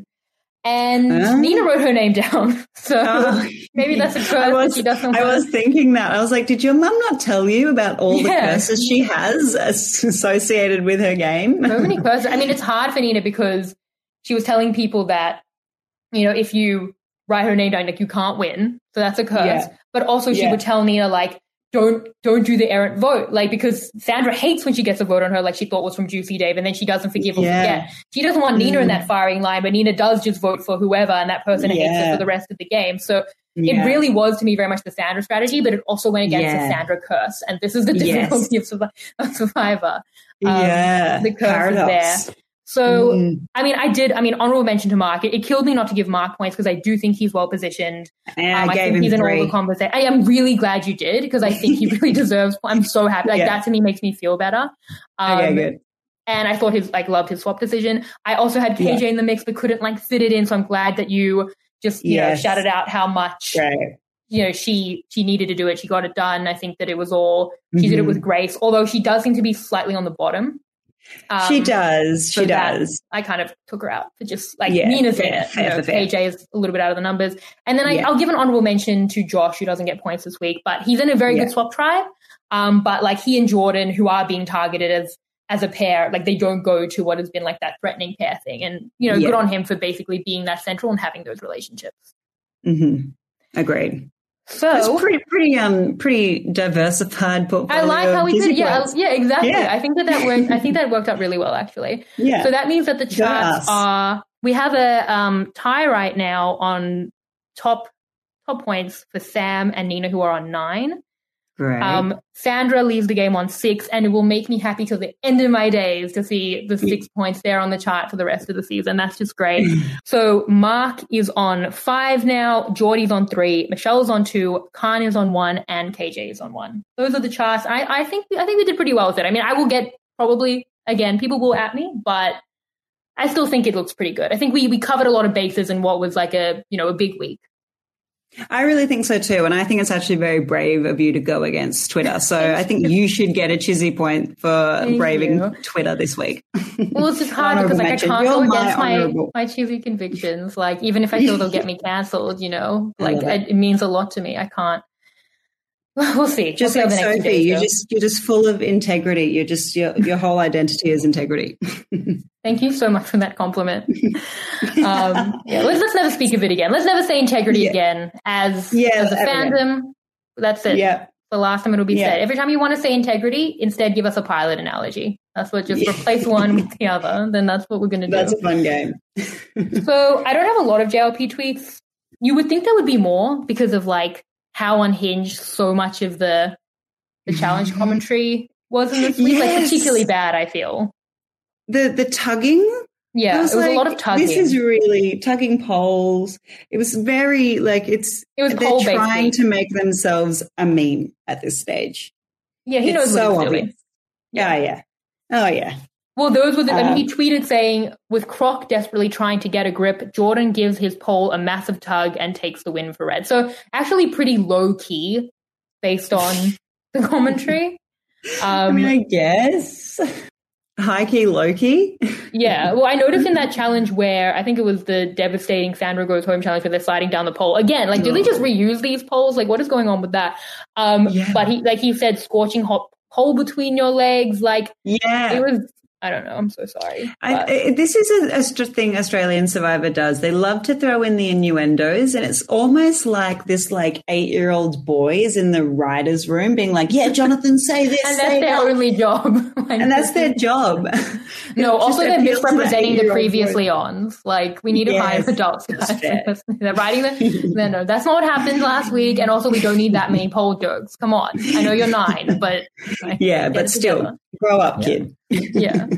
And Oh. Nina wrote her name down. So Oh. maybe that's a curse I was, that she doesn't I want. was thinking that. I was like, did your mum not tell you about all the Yeah. curses she has associated with her game? So many curses. I mean, it's hard for Nina because she was telling people that, you know, if you write her name down, like you can't win. So that's a curse. Yeah. But also she Yeah. would tell Nina, like, don't don't do the errant vote. Like, because Sandra hates when she gets a vote on her, like she thought was from Juicy Dave, and then she doesn't forgive or Yeah. forget. She doesn't want Nina Mm. in that firing line, but Nina does just vote for whoever, and that person hates her Yeah. for the rest of the game. So Yeah. it really was to me very much the Sandra strategy, but it also went against Yeah. the Sandra curse. And this is the Yes. difficulty of, Survi- of Survivor. Um, Yeah. The curse Paradox. is there. So, Mm. I mean, I did, I mean, honorable mention to Mark. It, it killed me not to give Mark points because I do think he's well positioned. And Um, I I gave think him he's in three. all the conversation. I am really glad you did because I think he really deserves, I'm so happy. Like Yeah. that to me makes me feel better. Um, Okay, good. And I thought his, like, loved his swap decision. I also had K J Yeah. in the mix, but couldn't like fit it in. So I'm glad that you just, you Yes. know, shouted out how much, Right. you know, she, she needed to do it. She got it done. I think that it was all, she did it Mhm. with grace, although she does seem to be slightly on the bottom. She Um, does. so She that- does. I kind of took her out for just like Yeah, Nina's in fair, it. fair, You know, fair, fair. K J is a little bit out of the numbers. And then I, Yeah. I'll give an honorable mention to Josh, who doesn't get points this week, but he's in a very Yeah. good swap tribe. Um, but like he and Jordan, who are being targeted as as a pair, like they don't go to what has been like that threatening pair thing. And, you know, Yeah. good on him for basically being that central and having those relationships. Mm-hmm. Agreed. So It's pretty, pretty, um, pretty diversified portfolio. I like how we of did it. Yeah, points. yeah, exactly. Yeah. I think that that worked. I think that worked out really well, actually. Yeah. So that means that the charts Yes. are. We have a um, tie right now on top top points for Sam and Nina, who are on nine. Great. Um, Sandra leaves the game on six, and it will make me happy till the end of my days to see the six points there on the chart for the rest of the season. That's just great. So Mark is on five now, Geordie's on three, Michelle's on two, Khan is on one, and K J is on one. Those are the charts. I, I think I think we did pretty well with it. I mean, I will get probably again people will at me, but I still think it looks pretty good. I think we we covered a lot of bases in what was like a you know a big week. I really think so too. And I think it's actually very brave of you to go against Twitter. So I think you should get a Chizzy point for Thank braving you. Twitter this week. Well, it's just hard because like, I can't You're go against my, my, my Chizzy convictions. Like, even if I feel they'll get me cancelled, you know, like it. it means a lot to me. I can't. We'll see. Just we'll like Sophie, days, you're just you're just full of integrity. You're just your your whole identity is integrity. Thank you so much for that compliment. Um, yeah, let's let's never speak of it again. Let's never say integrity yeah. again as yeah, as a fandom. Again. That's it. Yeah. The last time it'll be yeah. said. Every time you want to say integrity, instead give us a pilot analogy. That's what just yeah. replace one with the other. Then that's what we're going to do. That's a fun game. So I don't have a lot of J L P tweets. You would think there would be more because of like how unhinged so much of the the challenge commentary was in this week. Yes. Like particularly bad, I feel. The the tugging? Yeah, it was, it was like, a lot of tugging. This is really tugging polls. It was very like it's it was they're trying basically. to make themselves a meme at this stage. Yeah, he it's knows so what he's obvious. doing. Yeah, yeah. Oh yeah. Well, those were the, um, I mean, he tweeted saying, with Croc desperately trying to get a grip, Jordan gives his pole a massive tug and takes the win for Red. So actually pretty low key based on the commentary. Um, I mean, I guess. High key, low key. Yeah. Well, I noticed in that challenge where I think it was the devastating Sandra Goes Home challenge where they're sliding down the pole. Again, like, do they just reuse these poles? Like, what is going on with that? Um, yeah. But he, like he said, scorching hot pole between your legs. Like, yeah. It was... I don't know. I'm so sorry. I, this is a, a thing Australian Survivor does. They love to throw in the innuendos, and it's almost like this like eight-year-old boy is in the writer's room being like, yeah, Jonathan, say this. And say that's their that. only job. Like, and that's their job. No, also they're misrepresenting the previously ons. Like, we need to yes, hire adults. Guys. They're writing the, no, no, that's not what happened last week. And also we don't need that many poll jokes. Come on. I know you're nine, but. Like, yeah, but still, together. Grow up, yeah. kid. Yeah.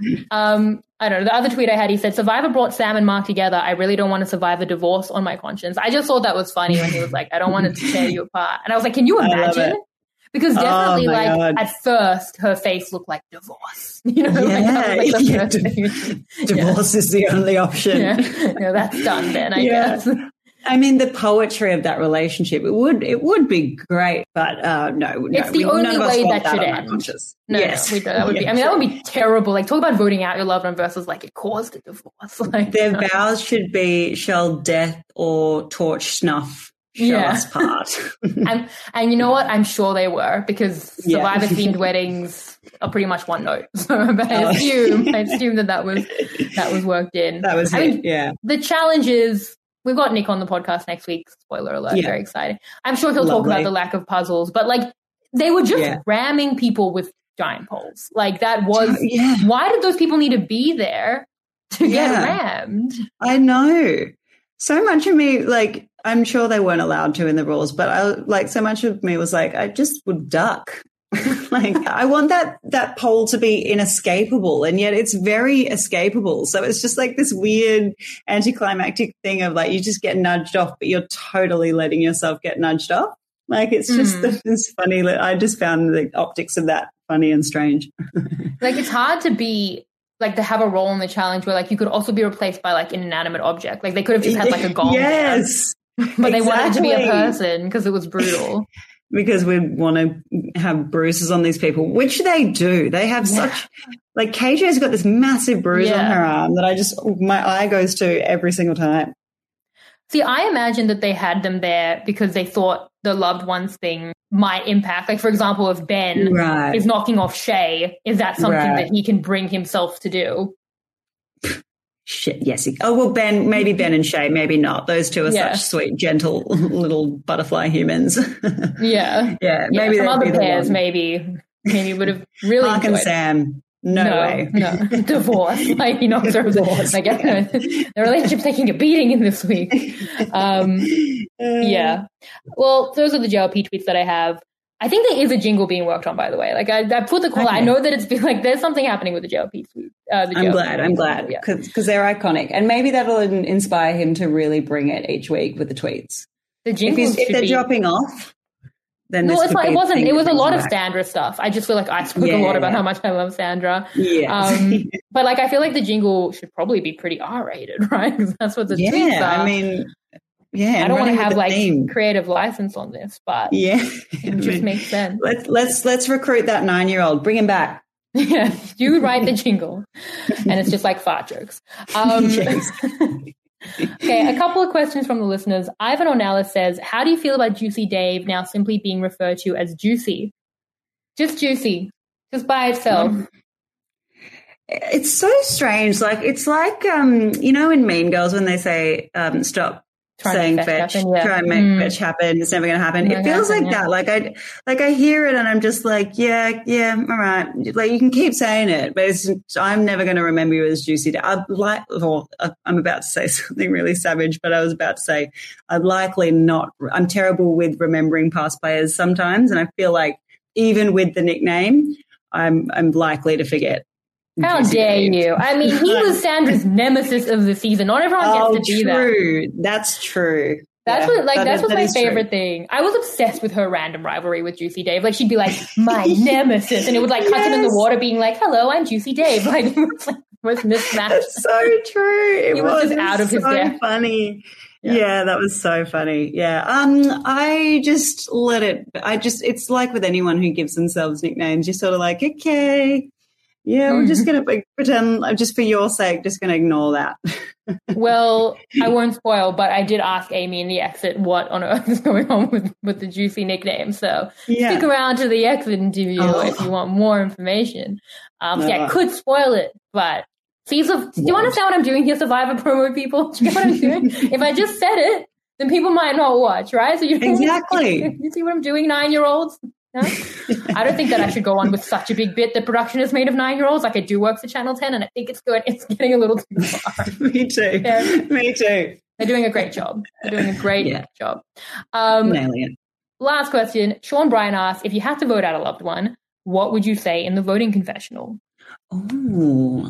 Um, I don't know. The other tweet I had, he said, Survivor brought Sam and Mark together. I really don't want to survive a divorce on my conscience. I just thought that was funny when he was like, I don't want to tear you apart. And I was like, can you imagine? Because definitely, oh like, God. At first, her face looked like divorce. You know, yeah. like, that was, like, the yeah. first thing. Divorce yeah. is the only option. Yeah. yeah, that's done then, I yeah. guess. I mean, the poetry of that relationship, it would it would be great, but uh, no, no. It's the we, only way that, that should end. No, yes. no, we don't. That would yeah. be, I mean, that would be terrible. Like, talk about voting out your loved one versus, like, it caused a divorce. Like, their no. vows should be, shall death or torch snuff show yeah. us part. and, and you know what? I'm sure they were, because Survivor-themed yeah. weddings are pretty much one note. So but I assume, I assume that that was, that was worked in. That was I it, mean, yeah. The challenge is, we've got Nick on the podcast next week. Spoiler alert. Yeah. Very exciting. I'm sure he'll Lovely. talk about the lack of puzzles, but like they were just yeah. ramming people with giant poles. Like that was, yeah. why did those people need to be there to yeah. get rammed? I know. So much of me, like, I'm sure they weren't allowed to in the rules, but I like so much of me was like, I just would duck. Like, I want that that pole to be inescapable, and yet it's very escapable. So it's just like this weird anticlimactic thing of like you just get nudged off, but you're totally letting yourself get nudged off. Like it's just mm. it's funny. I just found the optics of that funny and strange. Like it's hard to be like to have a role in the challenge where like you could also be replaced by like an inanimate object. Like they could have just had like a gong. Yes, there, but they exactly. wanted to be a person because it was brutal. Because we want to have bruises on these people, which they do. They have yeah. such, like K J's got this massive bruise yeah. on her arm that I just, my eye goes to every single time. See, I imagine that they had them there because they thought the loved ones thing might impact. Like, for example, if Ben right. is knocking off Shay, is that something right. that he can bring himself to do? Shit, yes. He, oh, well, Ben, maybe Ben and Shay, maybe not. Those two are yeah. such sweet, gentle little butterfly humans. yeah. Yeah. Maybe yeah, some other pairs maybe, maybe would have really Mark and Sam. No, no way. No. Divorce. Like, you know, divorce. Like, the relationship's taking a beating in this week. Um, yeah. Well, those are the J L P tweets that I have. I think there is a jingle being worked on, by the way. Like I, I put the call. Okay. I know that it's been like there's something happening with the J L P tweet. Uh, the I'm J L P glad. tweet. I'm glad because because they're iconic, and maybe that'll inspire him to really bring it each week with the tweets. The jingles if, if they're be... dropping off, then no, this it's not, it wasn't. It was a lot back. of Sandra stuff. I just feel like I spoke yeah, a lot about yeah. how much I love Sandra. Yeah, um, but like I feel like the jingle should probably be pretty R-rated, right? Because that's what the yeah, tweets are. I mean. Yeah, I don't want to running with have the like theme. creative license on this, but Yeah, it just makes sense. Let's let's let's recruit that nine-year-old. Bring him back. Yeah, you write the jingle, and it's just like fart jokes. Um, Yes. Okay, a couple of questions from the listeners. Ivan Ornelas says, how do you feel about Juicy Dave now simply being referred to as Juicy? Just Juicy, just by itself. Um, it's so strange. Like, it's like, um, you know, in Mean Girls when they say, um, stop Trying saying to fetch, fetch happen, yeah. try and make Mm. fetch happen. It's never going to happen. Never It feels happen, like yeah. that. Like I, like I hear it and I'm just like, yeah, yeah, all right. Like you can keep saying it, but it's, I'm never going to remember you as Juicy Dave. I'd like, or I'm about to say something really savage, but I was about to say I'd likely not. I'm terrible with remembering past players sometimes, and I feel like even with the nickname, I'm I'm likely to forget. How Juicy dare Dave. you? I mean, he was Sandra's nemesis of the season. Not everyone gets Oh, to be that. true. That's true. That's Yeah, what, like, that that's is- what's that my is true. favorite thing. I was obsessed with her random rivalry with Juicy Dave. Like, she'd be like, my nemesis. And it would, like, cut him in the Yes. water being like, hello, I'm Juicy Dave. Like, it was, like, was mismatched. That's so true. It He was just It out of his so depth. funny. Yeah. Yeah. that was so funny. Yeah. Um, I just let it, I just, it's like with anyone who gives themselves nicknames, you're sort of like, okay, yeah, we're just going to pretend, I'm just for your sake, just going to ignore that. Well, I won't spoil, but I did ask Amy in the exit what on earth is going on with, with the Juicy nickname. So Yeah. stick around to the exit interview Oh. if you want more information. Um, so yeah, I Oh. could spoil it, but see, so, do you understand what I'm doing here, Survivor promo people? Do you get what I'm doing? If I just said it, then people might not watch, right? So you Exactly. You see what I'm doing, nine-year-olds? No? I don't think that I should go on with such a big bit that production is made of nine-year-olds. Like I do work for Channel ten, and I think it's good. It's getting a little too far. Me too. Yeah. Me too. They're doing a great job. They're doing a great Yeah. job. Um, Nailing it. last question. Sean Bryan asks, if you had to vote out a loved one, what would you say in the voting confessional? Oh,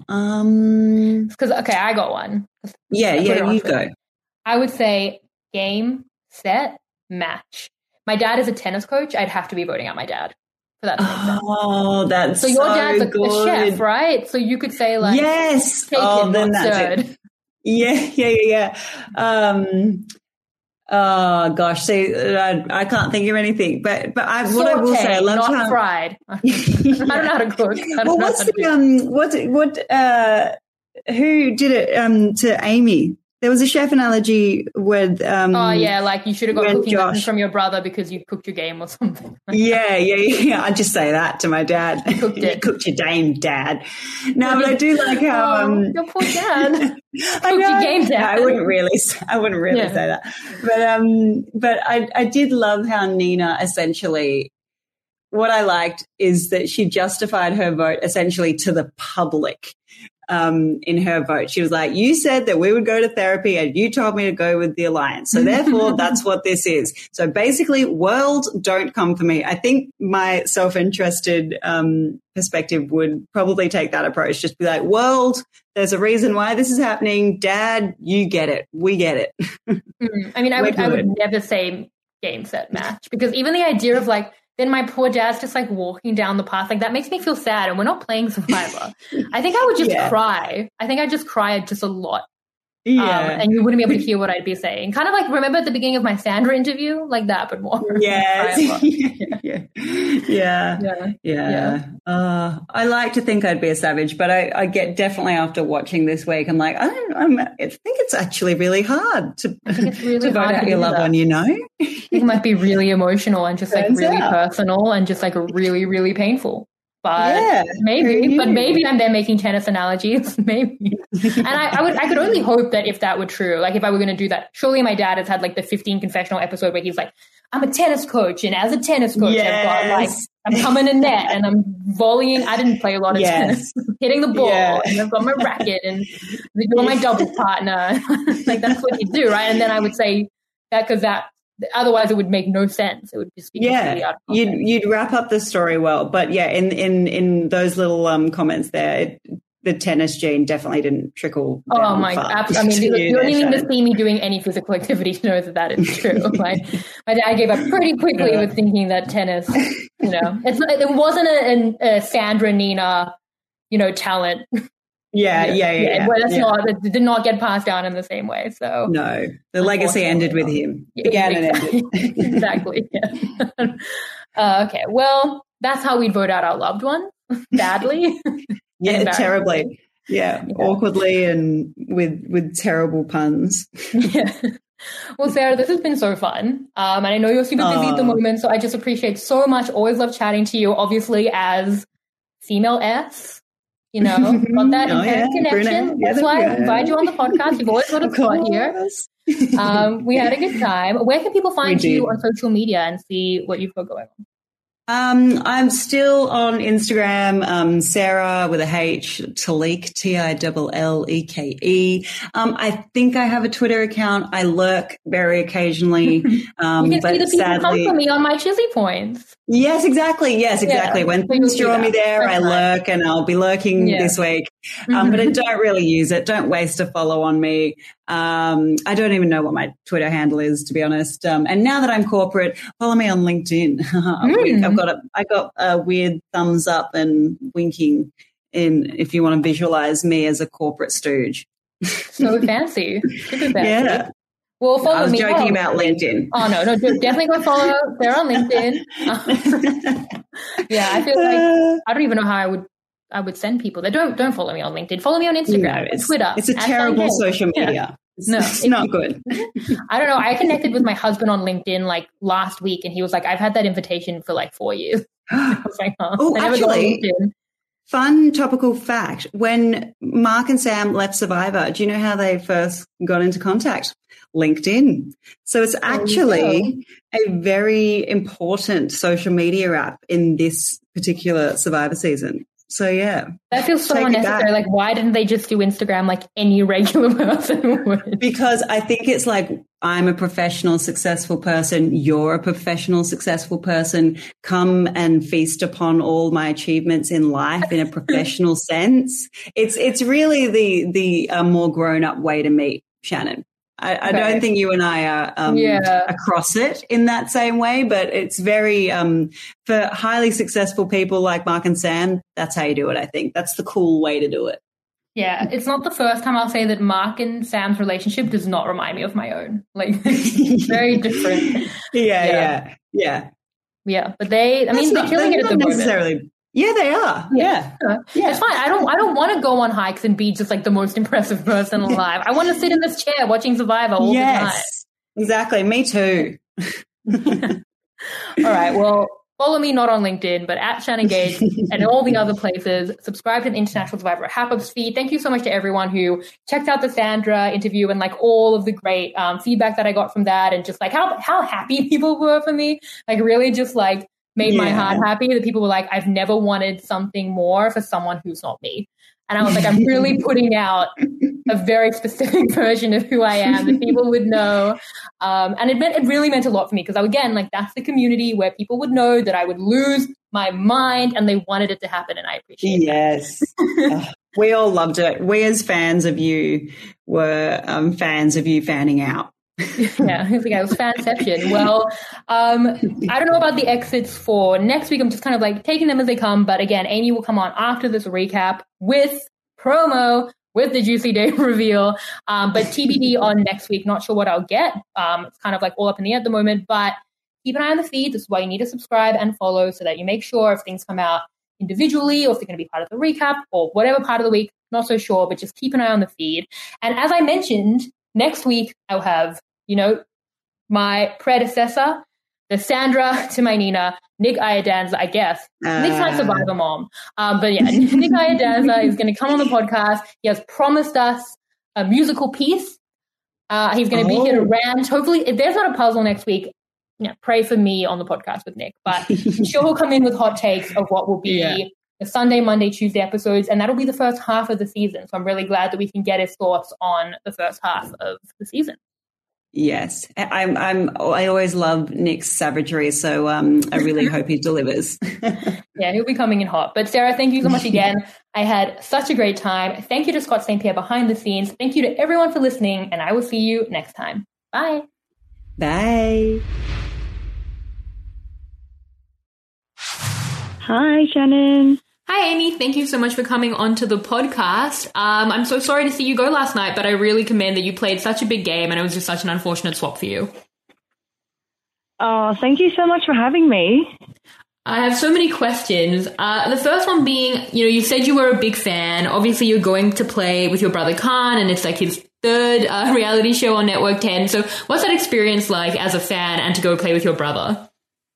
um, Because, okay, I got one. yeah, I put it yeah, on you Twitter. go. I would say game, set, match. My dad is a tennis coach. I'd have to be voting out my dad for that to make sense. Oh, that's So so your dad's a, good. a chef, right? So you could say like, yes. take Oh, it, then not that's third. it. Yeah, yeah, yeah, yeah. Um, oh gosh, see, I, I can't think of anything, but but I, what I will Saute, say, I love not how fried. I don't know how to cook. I don't well, know what's how to the do- um, what what uh, who did it um to Amy? There was a chef analogy with um. Oh yeah, like you should have got when cooking Josh- lessons from your brother because you cooked your game or something. Yeah, yeah, yeah. I just say that to my dad. You cooked You it. cooked your game, Dad. No, but I do like how Oh, um, your poor dad. I Cooked your game, Dad. I wouldn't really, I wouldn't really Yeah. say that, but um, but I, I did love how Nina essentially. What I liked is that she justified her vote essentially to the public. Um, in her vote, she was like, "You said that we would go to therapy, and you told me to go with the alliance. So therefore, that's what this is. So basically, world, don't come for me." I think my self-interested um, perspective would probably take that approach. Just be like, "World, there's a reason why this is happening. Dad, you get it. We get it." Mm. I mean, I We're would, I would good. never say game set match because even the idea of like, then my poor dad's just like walking down the path, like that makes me feel sad. And we're not playing Survivor. I think I would just Yeah. cry. I think I'd just cry just a lot. Yeah, Um, and you wouldn't be able to hear what I'd be saying. Kind of like, remember at the beginning of my Sandra interview? Like that, but more. yes, Cry a lot. yeah, yeah, Yeah. yeah. Yeah. Uh, I like to think I'd be a savage, but I, I get definitely after watching this week, I'm like, I don't, I'm, I think it's actually really hard to, I think it's really to vote hard out to your do loved that. one, you know? It might be really emotional and just like Turns really out. personal and just like really, really painful. But Yeah, maybe, who but knew? maybe I'm there making tennis analogies. Maybe. And I, I would, I could only hope that if that were true, like if I were going to do that, surely my dad has had like the fifteen confessional episode where he's like, I'm a tennis coach. And as a tennis coach, I've got like, Yes. I'm coming in net and I'm volleying. I didn't play a lot of Yes. tennis, hitting the ball Yeah. and I've got my racket and you're my double partner. Like that's what you do. Right. And then I would say that because that, otherwise it would make no sense. It would just be completely Yeah, out of you'd context. you'd wrap up the story well, but yeah, in in in those little um comments there, it, the tennis gene definitely didn't trickle. Oh down my far god! I mean, to you, you don't there, even need to Shannon. see me doing any physical activity to know that that is true. Like my dad gave up pretty quickly Yeah. with thinking that tennis, you know, it's it wasn't a, a, a Sandra Nina, you know, talent Yeah, yeah, yeah. yeah, yeah well, that's yeah. not, it did not get passed down in the same way. So no, the legacy ended with him. Yeah, Began exactly. and ended. Exactly. Yeah. uh, okay. Well, that's how we'd vote out our loved one. Badly. Yeah, terribly. Yeah, yeah, awkwardly and with with terrible puns. Yeah. Well, Sarah, this has been so fun. Um, and I know you're super busy oh. at the moment, so I just appreciate so much. Always love chatting to you, obviously, as female S. You know, got that oh, inherent yeah, connection. Yeah, that's why I invited you on the podcast. You've always got a spot here. Um, we had a good time. Where can people find you on social media and see what you've got going on? Um, I'm still on Instagram, um, Sarah with a H, Talleke, T I L L E K E. Um, I think I have a Twitter account. I lurk very occasionally. Um, you can but see the people sadly, come for me on my Chizzy points. Yes, exactly. Yes, exactly. Yeah, when things draw me there, That's I nice. lurk, and I'll be lurking yeah. this week. Um, but I don't really use it. Don't waste a follow on me. Um, I don't even know what my Twitter handle is, to be honest. Um, and now that I'm corporate, follow me on LinkedIn. mm. I've got a, I got a weird thumbs up and winking in if you want to visualize me as a corporate stooge. So fancy. Super fancy. Yeah. Well, follow I was me. joking oh, about LinkedIn. Oh, no, no, definitely go follow Sarah on LinkedIn. Yeah, I feel like I don't even know how I would I would send people that don't don't follow me on LinkedIn. Follow me on Instagram, no, it's, Twitter. It's a terrible social media. Yeah. It's, no, it's not good. I don't know. I connected with my husband on LinkedIn like last week, and he was like, "I've had that invitation for like four years." I was like, "Oh, oh I never actually." got on LinkedIn. Fun topical fact. When Mark and Sam left Survivor, do you know how they first got into contact? LinkedIn. So it's actually a very important social media app in this particular Survivor season. So, yeah. That feels so unnecessary. Like, why didn't they just do Instagram like any regular person would? Because I think it's like, I'm a professional, successful person. You're a professional, successful person. Come and feast upon all my achievements in life in a professional sense. It's it's really the the uh, more grown-up way to meet, Shannon. I, I okay. don't think you and I are um, yeah. across it in that same way, but it's very, um, for highly successful people like Mark and Sam, that's how you do it, I think. That's the cool way to do it. Yeah, it's not the first time I'll say that Mark and Sam's relationship does not remind me of my own. Like, it's very different. Yeah, yeah, yeah, yeah. Yeah, but they, I that's mean, not, they're killing it at the necessarily. moment. Yeah, they are. Yeah. yeah. Yeah. It's fine. I don't I don't want to go on hikes and be just like the most impressive person alive. I want to sit in this chair watching Survivor all yes, the time. Exactly. Me too. All right. Well, follow me not on LinkedIn, but at Shannon Gage and all the other places. Subscribe to the International Survivor Hap-Ups feed. Thank you so much to everyone who checked out the Sandra interview and like all of the great um, feedback that I got from that, and just like how how happy people were for me. Like really just like made yeah. my heart happy that people were like, I've never wanted something more for someone who's not me. And I was like, I'm really putting out a very specific version of who I am that people would know. Um, and it meant, it really meant a lot for me because, again, like that's the community where people would know that I would lose my mind and they wanted it to happen. And I appreciate yes. it. Yes. We all loved it. We as fans of you were um, fans of you fanning out. Yeah, I think I was fanception. Well, um, I don't know about the exits for next week. I'm just kind of like taking them as they come. But again, Amy will come on after this recap with promo, with the Juicy Day reveal. Um, but T B D on next week. Not sure what I'll get. Um, it's kind of like all up in the air at the moment. But keep an eye on the feed. This is why you need to subscribe and follow so that you make sure if things come out individually or if they're going to be part of the recap or whatever part of the week. Not so sure, but just keep an eye on the feed. And as I mentioned, next week I'll have, you know, my predecessor, the Sandra to my Nina, Nick Iadanza, I guess. Uh. Nick's not Survivor Mom. Um, but yeah, Nick Iadanza is going to come on the podcast. He has promised us a musical piece. Uh, he's going to oh. be here to rant. Hopefully, if there's not a puzzle next week, you know, pray for me on the podcast with Nick. But I'm sure he'll come in with hot takes of what will be yeah. the Sunday, Monday, Tuesday episodes. And that'll be the first half of the season. So I'm really glad that we can get his thoughts on the first half of the season. Yes, I'm. I'm. I always love Nick's savagery, so um, I really hope he delivers. Yeah, he'll be coming in hot. But Sarah, thank you so much again. I had such a great time. Thank you to Scott Saint Pierre behind the scenes. Thank you to everyone for listening, and I will see you next time. Bye. Bye. Hi, Shannon. Hi, Amy. Thank you so much for coming onto the podcast. Um, I'm so sorry to see you go last night, but I really commend that you played such a big game and it was just such an unfortunate swap for you. Oh, thank you so much for having me. I have so many questions. Uh, the first one being, you know, you said you were a big fan. Obviously, you're going to play with your brother Khan, and it's like his third uh, reality show on Network ten. So what's that experience like as a fan and to go play with your brother?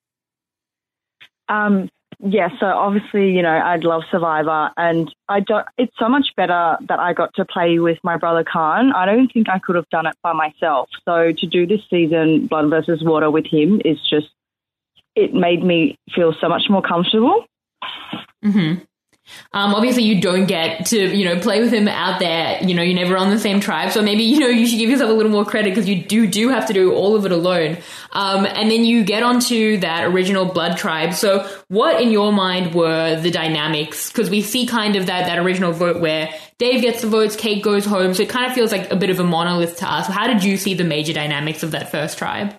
Um, yeah, so obviously, you know, I'd love Survivor, and I don't. It's so much better that I got to play with my brother Khan. I don't think I could have done it by myself. So to do this season, Blood versus Water, with him is just, it made me feel so much more comfortable. Mm-hmm. Um, obviously, you don't get to, you know, play with him out there. You know, you're never on the same tribe. So maybe, you know, you should give yourself a little more credit because you do do have to do all of it alone. Um, and then you get onto that original Blood tribe. So what, in your mind, were the dynamics? Because we see kind of that, that original vote where Dave gets the votes, Kate goes home. So it kind of feels like a bit of a monolith to us. How did you see the major dynamics of that first tribe?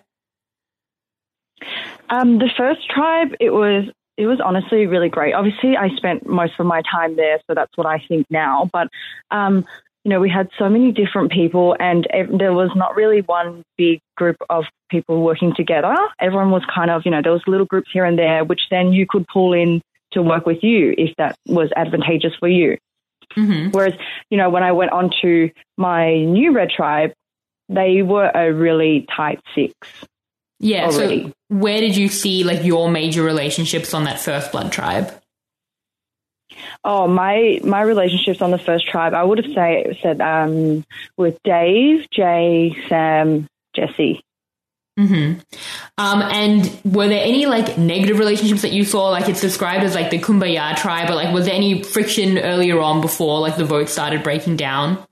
Um, the first tribe, it was it was honestly really great. Obviously, I spent most of my time there, so that's what I think now. But, um, you know, we had so many different people, and ev- there was not really one big group of people working together. Everyone was kind of, you know, there was little groups here and there, which then you could pull in to work with you if that was advantageous for you. Mm-hmm. Whereas, you know, when I went on to my new Red tribe, they were a really tight six. Yeah, already. So where did you see, like, your major relationships on that first Blood tribe? Oh, my my relationships on the first tribe, I would have say, said um, with Dave, Jay, Sam, Jesse. Mm-hmm. Um, and were there any, like, negative relationships that you saw? Like, it's described as, like, the Kumbaya tribe, but, like, was there any friction earlier on before, like, the votes started breaking down?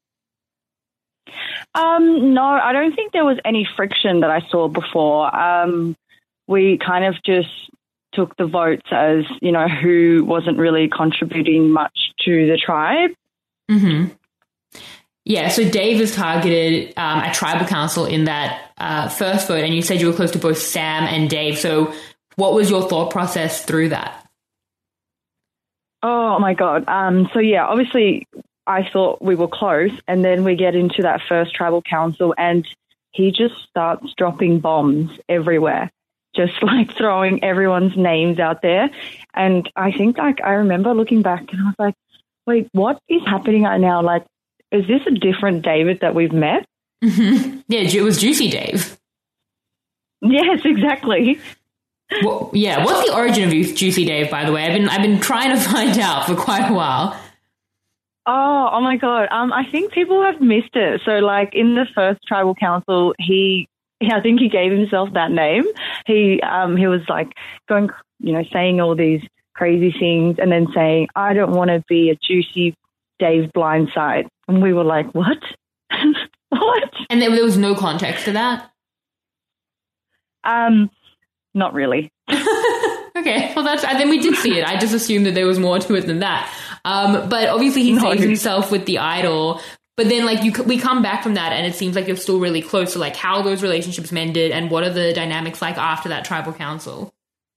Um, no, I don't think there was any friction that I saw before. Um, we kind of just took the votes as, you know, who wasn't really contributing much to the tribe. Mm-hmm. Yeah, so Dave was targeted um, at tribal council in that uh, first vote, and you said you were close to both Sam and Dave. So what was your thought process through that? Oh, my God. Um, so, yeah, obviously I thought we were close, and then we get into that first tribal council and he just starts dropping bombs everywhere, just like throwing everyone's names out there. And I think, like, I remember looking back and I was like, wait, what is happening right now? Like, is this a different David that we've met? Mm-hmm. Yeah, it was Juicy Dave. Yes, exactly. Well, yeah, what's the origin of Juicy Dave, by the way? I've been I've been trying to find out for quite a while. Oh, oh my God. Um, I think people have missed it. So, like, in the first tribal council, he, I think he gave himself that name. He, um, he was like going, you know, saying all these crazy things and then saying, I don't want to be a Juicy Dave blindside. And we were like, what? What? And there, there was no context to that? Um, not really. Okay, well, that's, and then we did see it. I just assumed that there was more to it than that. Um, but obviously he no. saves himself with the idol. But then, like, you, we come back from that and it seems like you're still really close. So, like, how are those relationships mended and what are the dynamics like after that tribal council?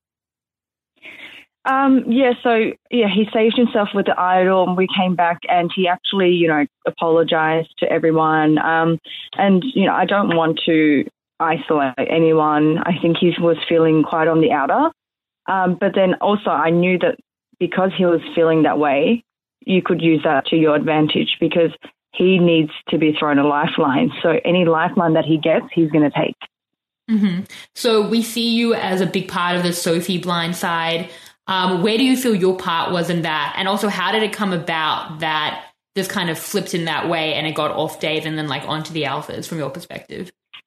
Um, yeah, so, yeah, he saved himself with the idol and we came back and he actually, you know, apologized to everyone. Um, and, you know, I don't want to isolate anyone. I think he was feeling quite on the outer. Um, but then also I knew that because he was feeling that way, you could use that to your advantage because he needs to be thrown a lifeline. So any lifeline that he gets, he's going to take. Mm-hmm. So we see you as a big part of the Sophie blind side. Um, where do you feel your part was in that? And also, how did it come about that this kind of flipped in that way and it got off Dave and then, like, onto the alphas from your perspective?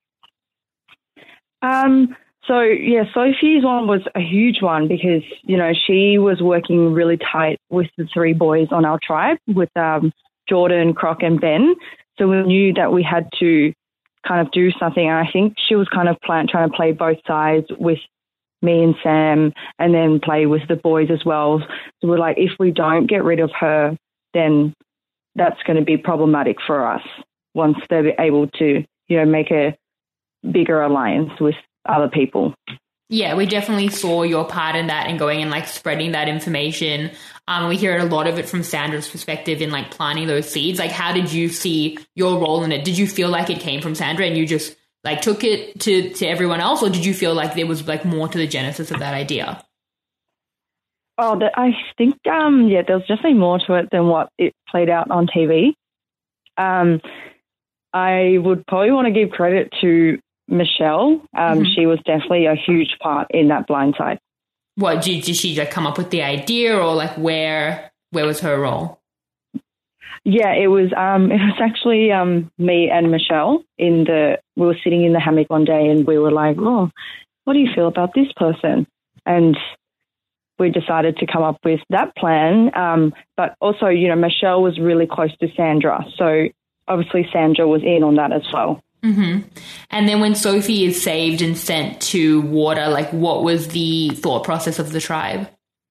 Um. So, yeah, Sophie's one was a huge one because, you know, she was working really tight with the three boys on our tribe with um, Jordan, Croc and Ben. So we knew that we had to kind of do something. And I think she was kind of plan- trying to play both sides with me and Sam and then play with the boys as well. So we're like, if we don't get rid of her, then that's going to be problematic for us once they're able to, you know, make a bigger alliance with other people. Yeah, we definitely saw your part in that and going and like spreading that information. Um, we hear a lot of it from Sandra's perspective in like planting those seeds. Like, how did you see your role in it? Did you feel like it came from Sandra and you just like took it to, to everyone else, or did you feel like there was like more to the genesis of that idea? Oh, the, I think, um, yeah, there was definitely more to it than what it played out on T V. Um, I would probably want to give credit to Michelle. Um, mm-hmm. She was definitely a huge part in that blindside. What, did, did she like come up with the idea, or like where where was her role? Yeah, it was um, it was actually um, me and Michelle in the, we were sitting in the hammock one day and we were like, oh, what do you feel about this person? And we decided to come up with that plan. Um, but also, you know, Michelle was really close to Sandra. So obviously Sandra was in on that as well. Mm-hmm. And then when Sophie is saved and sent to water, like what was the thought process of the tribe?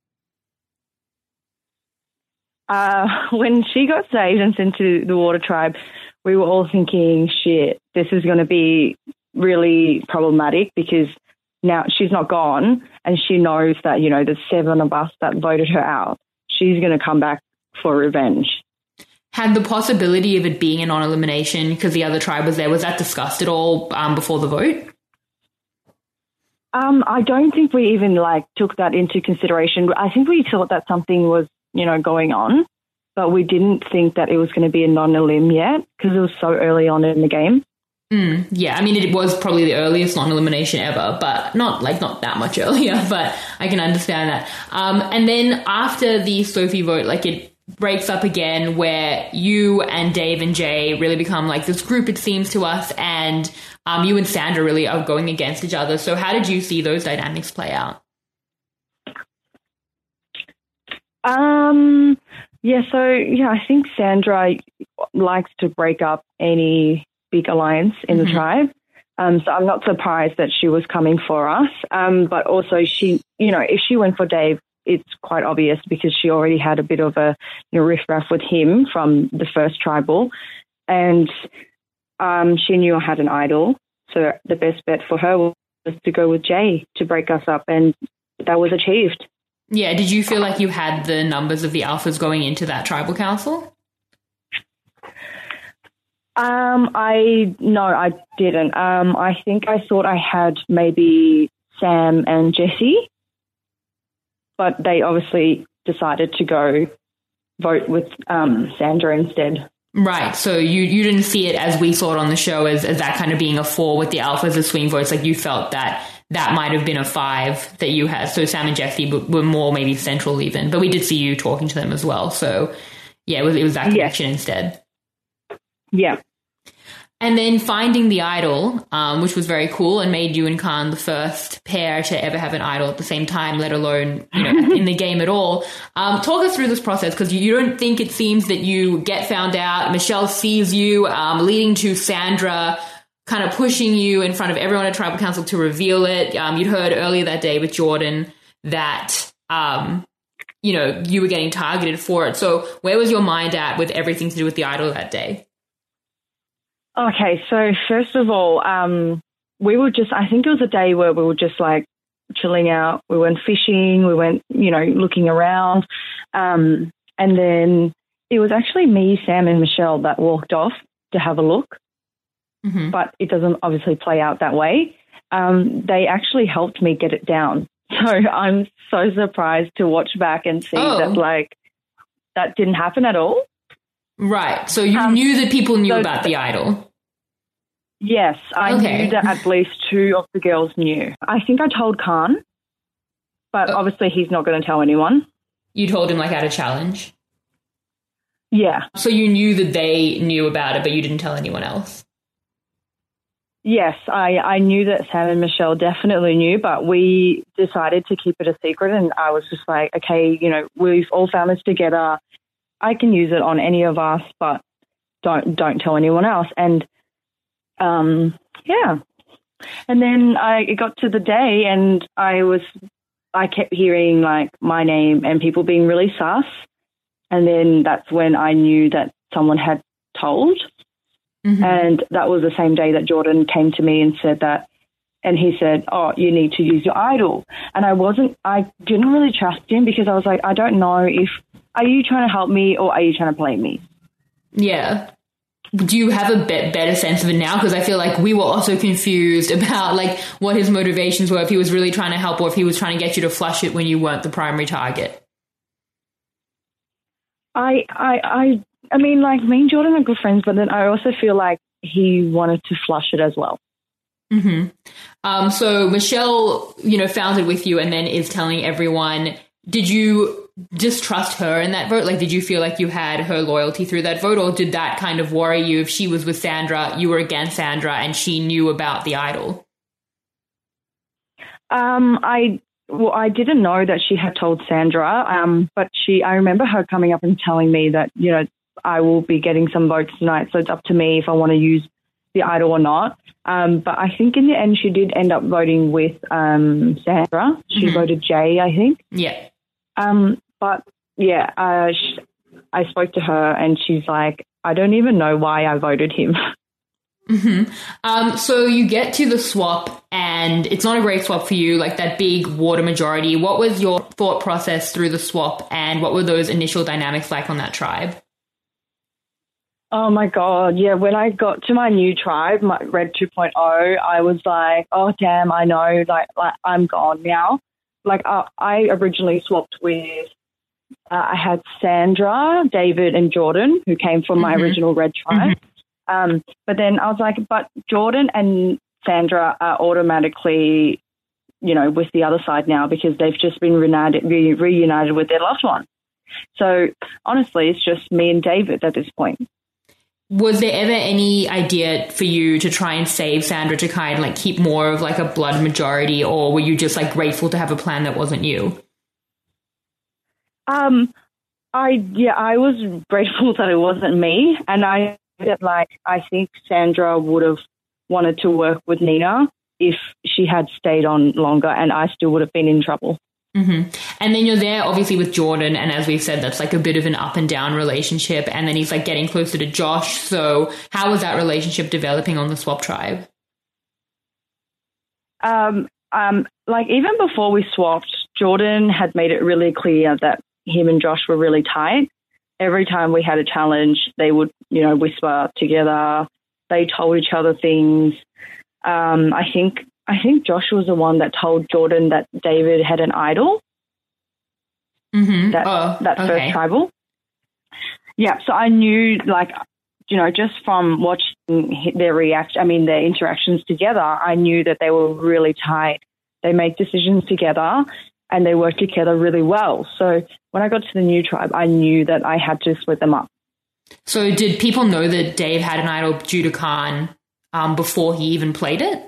Uh, when she got saved and sent to the water tribe, we were all thinking, shit, this is going to be really problematic because now she's not gone and she knows that, you know, there's seven of us that voted her out. She's going to come back for revenge. Had the possibility of it being a non-elimination because the other tribe was there, was that discussed at all um, before the vote? Um, I don't think we even, like, took that into consideration. I think we thought that something was, you know, going on, but we didn't think that it was going to be a non-elim yet because it was so early on in the game. Mm, yeah, I mean, it was probably the earliest non-elimination ever, but not like not that much earlier, but I can understand that. Um, and then after the Sophie vote, like it breaks up again where you and Dave and Jay really become like this group, it seems to us, and um, you and Sandra really are going against each other. So how did you see those dynamics play out? Um, yeah, so, yeah, I think Sandra likes to break up any big alliance in mm-hmm. the tribe. Um, so I'm not surprised that she was coming for us. Um, but also she, you know, if she went for Dave, it's quite obvious because she already had a bit of a, you know, riff-raff with him from the first tribal. And um, she knew I had an idol. So the best bet for her was to go with Jay to break us up. And that was achieved. Yeah. Did you feel like you had the numbers of the alphas going into that tribal council? Um, I, no, I didn't. Um, I think I thought I had maybe Sam and Jesse, but they obviously decided to go vote with um, Sandra instead. Right. So you, you didn't see it as we saw it on the show as, as that kind of being a four with the alphas as swing votes. Like you felt that that might have been a five that you had. So Sam and Jesse were more maybe central even, but we did see you talking to them as well. So yeah, it was, it was that connection yes. instead. Yeah. And then finding the idol, um, which was very cool and made you and Khan the first pair to ever have an idol at the same time, let alone, you know, in the game at all. Um, talk us through this process because you don't think it seems that you get found out. Michelle sees you, um, leading to Sandra kind of pushing you in front of everyone at Tribal Council to reveal it. Um, you'd heard earlier that day with Jordan that, um, you know, you were getting targeted for it. So where was your mind at with everything to do with the idol that day? Okay, so first of all, um, we were just, I think it was a day where we were just like chilling out. We went fishing, we went, you know, looking around. Um, and then it was actually me, Sam and Michelle that walked off to have a look. Mm-hmm. But it doesn't obviously play out that way. Um, they actually helped me get it down. So I'm so surprised to watch back and see oh. that like that didn't happen at all. Right. So you um, knew that people knew so, about the idol? Yes, I okay. knew that at least two of the girls knew. I think I told Khan, but oh. obviously he's not going to tell anyone. You told him like at a challenge? Yeah. So you knew that they knew about it, but you didn't tell anyone else? Yes, I, I knew that Sam and Michelle definitely knew, but we decided to keep it a secret. And I was just like, okay, you know, we've all found this together. I can use it on any of us, but don't don't tell anyone else. And um, yeah, and then I it got to the day, and I was I kept hearing like my name and people being really sus, and then that's when I knew that someone had told, mm-hmm. and that was the same day that Jordan came to me and said that and he said, oh, you need to use your idol. And I wasn't, I didn't really trust him because I was like, I don't know if, are you trying to help me or are you trying to play me? Yeah. Do you have a bit better sense of it now? Because I feel like we were also confused about like what his motivations were, if he was really trying to help or if he was trying to get you to flush it when you weren't the primary target. I, I, I, I mean, like me and Jordan are good friends, but then I also feel like he wanted to flush it as well. Mm-hmm. Um, so Michelle, you know, found it with you and then is telling everyone. Did you distrust her in that vote? Like, did you feel like you had her loyalty through that vote, or did that kind of worry you if she was with Sandra, you were against Sandra, and she knew about the idol? Um, I well, I didn't know that she had told Sandra, um, but she. I remember her coming up and telling me that, you know, I will be getting some votes tonight, so it's up to me if I want to use the idol or not. Um, but I think in the end she did end up voting with um, Sandra. She Mm-hmm. voted Jay, I think. Yeah. Um, but yeah, uh, she, I spoke to her and she's like, I don't even know why I voted him. Mm-hmm. Um, so you get to the swap and it's not a great swap for you, like that big water majority. What was your thought process through the swap and what were those initial dynamics like on that tribe? Oh, my God. Yeah, when I got to my new tribe, my Red two point oh, I was like, oh, damn, I know, like, like I'm gone now. Like, uh, I originally swapped with, uh, I had Sandra, David, and Jordan, who came from my Mm-hmm. original Red tribe. Mm-hmm. Um, but then I was like, but Jordan and Sandra are automatically, you know, with the other side now because they've just been reunited, re- reunited with their loved one. So, honestly, it's just me and David at this point. Was there ever any idea for you to try and save Sandra to kind of like keep more of like a blood majority, or were you just like grateful to have a plan that wasn't you? Um, I, yeah, I was grateful that it wasn't me. And I, that like, I think Sandra would have wanted to work with Nina if she had stayed on longer, and I still would have been in trouble. Mm-hmm. And then you're there obviously with Jordan, and as we've said, that's like a bit of an up and down relationship, and then he's like getting closer to Josh. So how was that relationship developing on the swap tribe? Um, um, like even before we swapped, Jordan had made it really clear that him and Josh were really tight. Every time we had a challenge, they would, you know, whisper together. They told each other things. Um, I think I think Josh was the one that told Jordan that David had an idol. Mm-hmm. That oh, that okay. first tribal. Yeah, so I knew, like, you know, just from watching their reaction, I mean, their interactions together, I knew that they were really tight. They made decisions together and they worked together really well. So when I got to the new tribe, I knew that I had to split them up. So did people know that Dave had an idol, Judah Khan, um, before he even played it?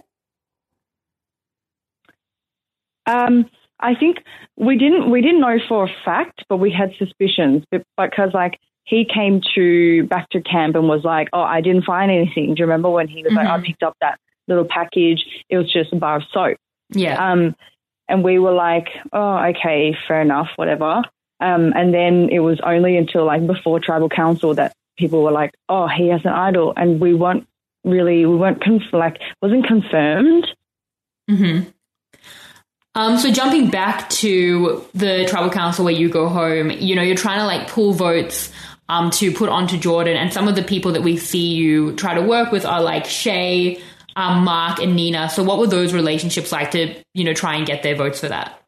Um, I think we didn't we didn't know for a fact, but we had suspicions because, like, he came to back to camp and was like, oh, I didn't find anything. Do you remember when he was Mm-hmm. like, I picked up that little package. It was just a bar of soap. Yeah. Um, and we were like, oh, okay, fair enough, whatever. Um, and then it was only until like before tribal council that people were like, oh, he has an idol. And we weren't really, we weren't, conf- like, wasn't confirmed. Mm-hmm. Um, so jumping back to the tribal council where you go home, you know, you're trying to like pull votes um, to put onto Jordan, and some of the people that we see you try to work with are like Shay, um, Mark, and Nina. So what were those relationships like to, you know, try and get their votes for that?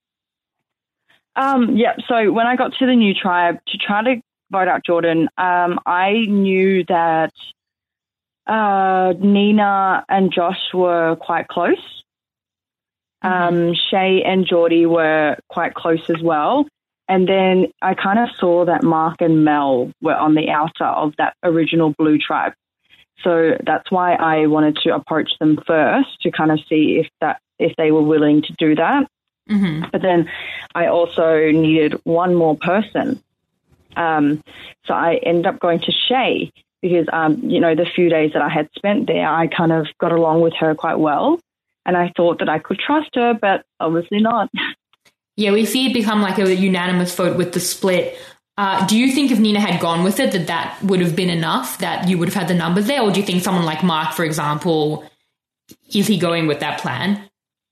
Um, yeah, so when I got to the new tribe to try to vote out Jordan, um, I knew that uh, Nina and Josh were quite close. Um, Shay and Geordie were quite close as well. And then I kind of saw that Mark and Mel were on the outer of that original blue tribe. So that's why I wanted to approach them first to kind of see if that if they were willing to do that. Mm-hmm. But then I also needed one more person. Um, so I ended up going to Shay because, um, you know, the few days that I had spent there, I kind of got along with her quite well. And I thought that I could trust her, but obviously not. Yeah, we see it become like a unanimous vote with the split. Uh, do you think if Nina had gone with it, that that would have been enough, that you would have had the numbers there? Or do you think someone like Mark, for example, is he going with that plan?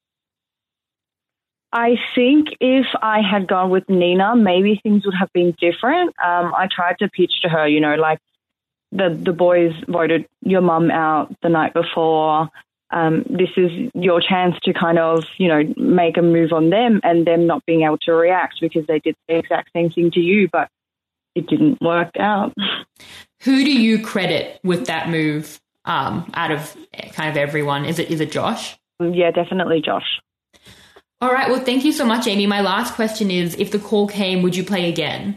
I think if I had gone with Nina, maybe things would have been different. Um, I tried to pitch to her, you know, like the, the boys voted your mum out the night before. Um, this is your chance to kind of, you know, make a move on them and them not being able to react because they did the exact same thing to you, but it didn't work out. Who do you credit with that move um, out of kind of everyone? Is it is it Josh? Yeah, definitely Josh. All right. Well, thank you so much, Amy. My last question is, if the call came, would you play again?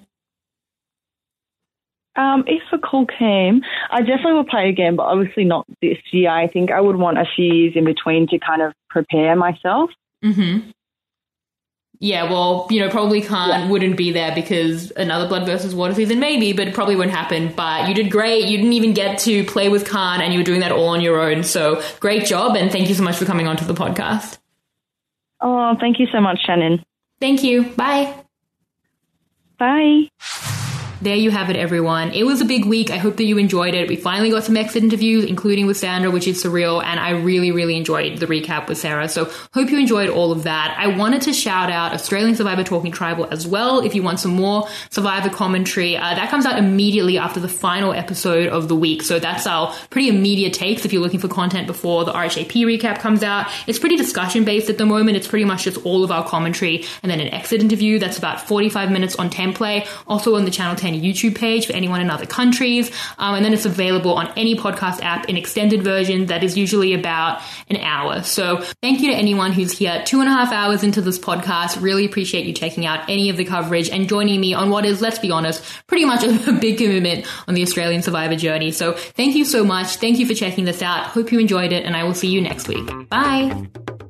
Um, if the call came, I definitely would play again, but obviously not this year. I think I would want a few years in between to kind of prepare myself. Mm-hmm. Yeah, well, you know, probably can't, yeah. wouldn't be there because another Blood versus Water season maybe, but it probably won't happen. But you did great. You didn't even get to play with Khan and you were doing that all on your own. So great job, and thank you so much for coming onto the podcast. Oh, thank you so much, Shannon. Thank you. Bye. Bye. There you have it, everyone. It was a big week. I hope that you enjoyed it. We finally got some exit interviews, including with Sandra, which is surreal, and I really, really enjoyed the recap with Sarah. So hope you enjoyed all of that. I wanted to shout out Australian Survivor Talking Tribal as well. If you want some more Survivor commentary, uh, that comes out immediately after the final episode of the week. So that's our pretty immediate takes if you're looking for content before the R H A P recap comes out. It's pretty discussion-based at the moment. It's pretty much just all of our commentary and then an exit interview that's about forty-five minutes on Templay, also on the Channel ten YouTube page for anyone in other countries. Um, and then it's available on any podcast app in extended version that is usually about an hour. So thank you to anyone who's here two and a half hours into this podcast. Really appreciate you taking out any of the coverage and joining me on what is, let's be honest, pretty much a big commitment on the Australian Survivor journey. So thank you so much. Thank you for checking this out. Hope you enjoyed it, and I will see you next week. Bye.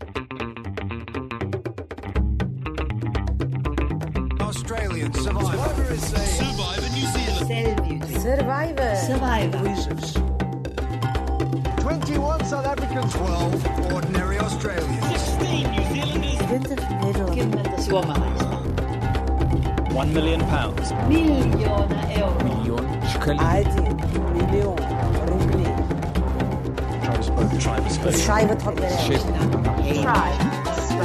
Australian Survivor. Survivor New Zealand. Survivor. Survivor. Losers. twenty-one South Africans. twelve ordinary Australians. sixteen New Zealanders. twintig suomalaista. One million pounds. Miljoona euroa. Miljoon shkelling. Один миллион рублей. Schreibe Tribe.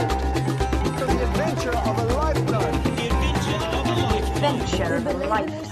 The adventure of a lifetime. The adventure of a lifetime. Adventure of a life.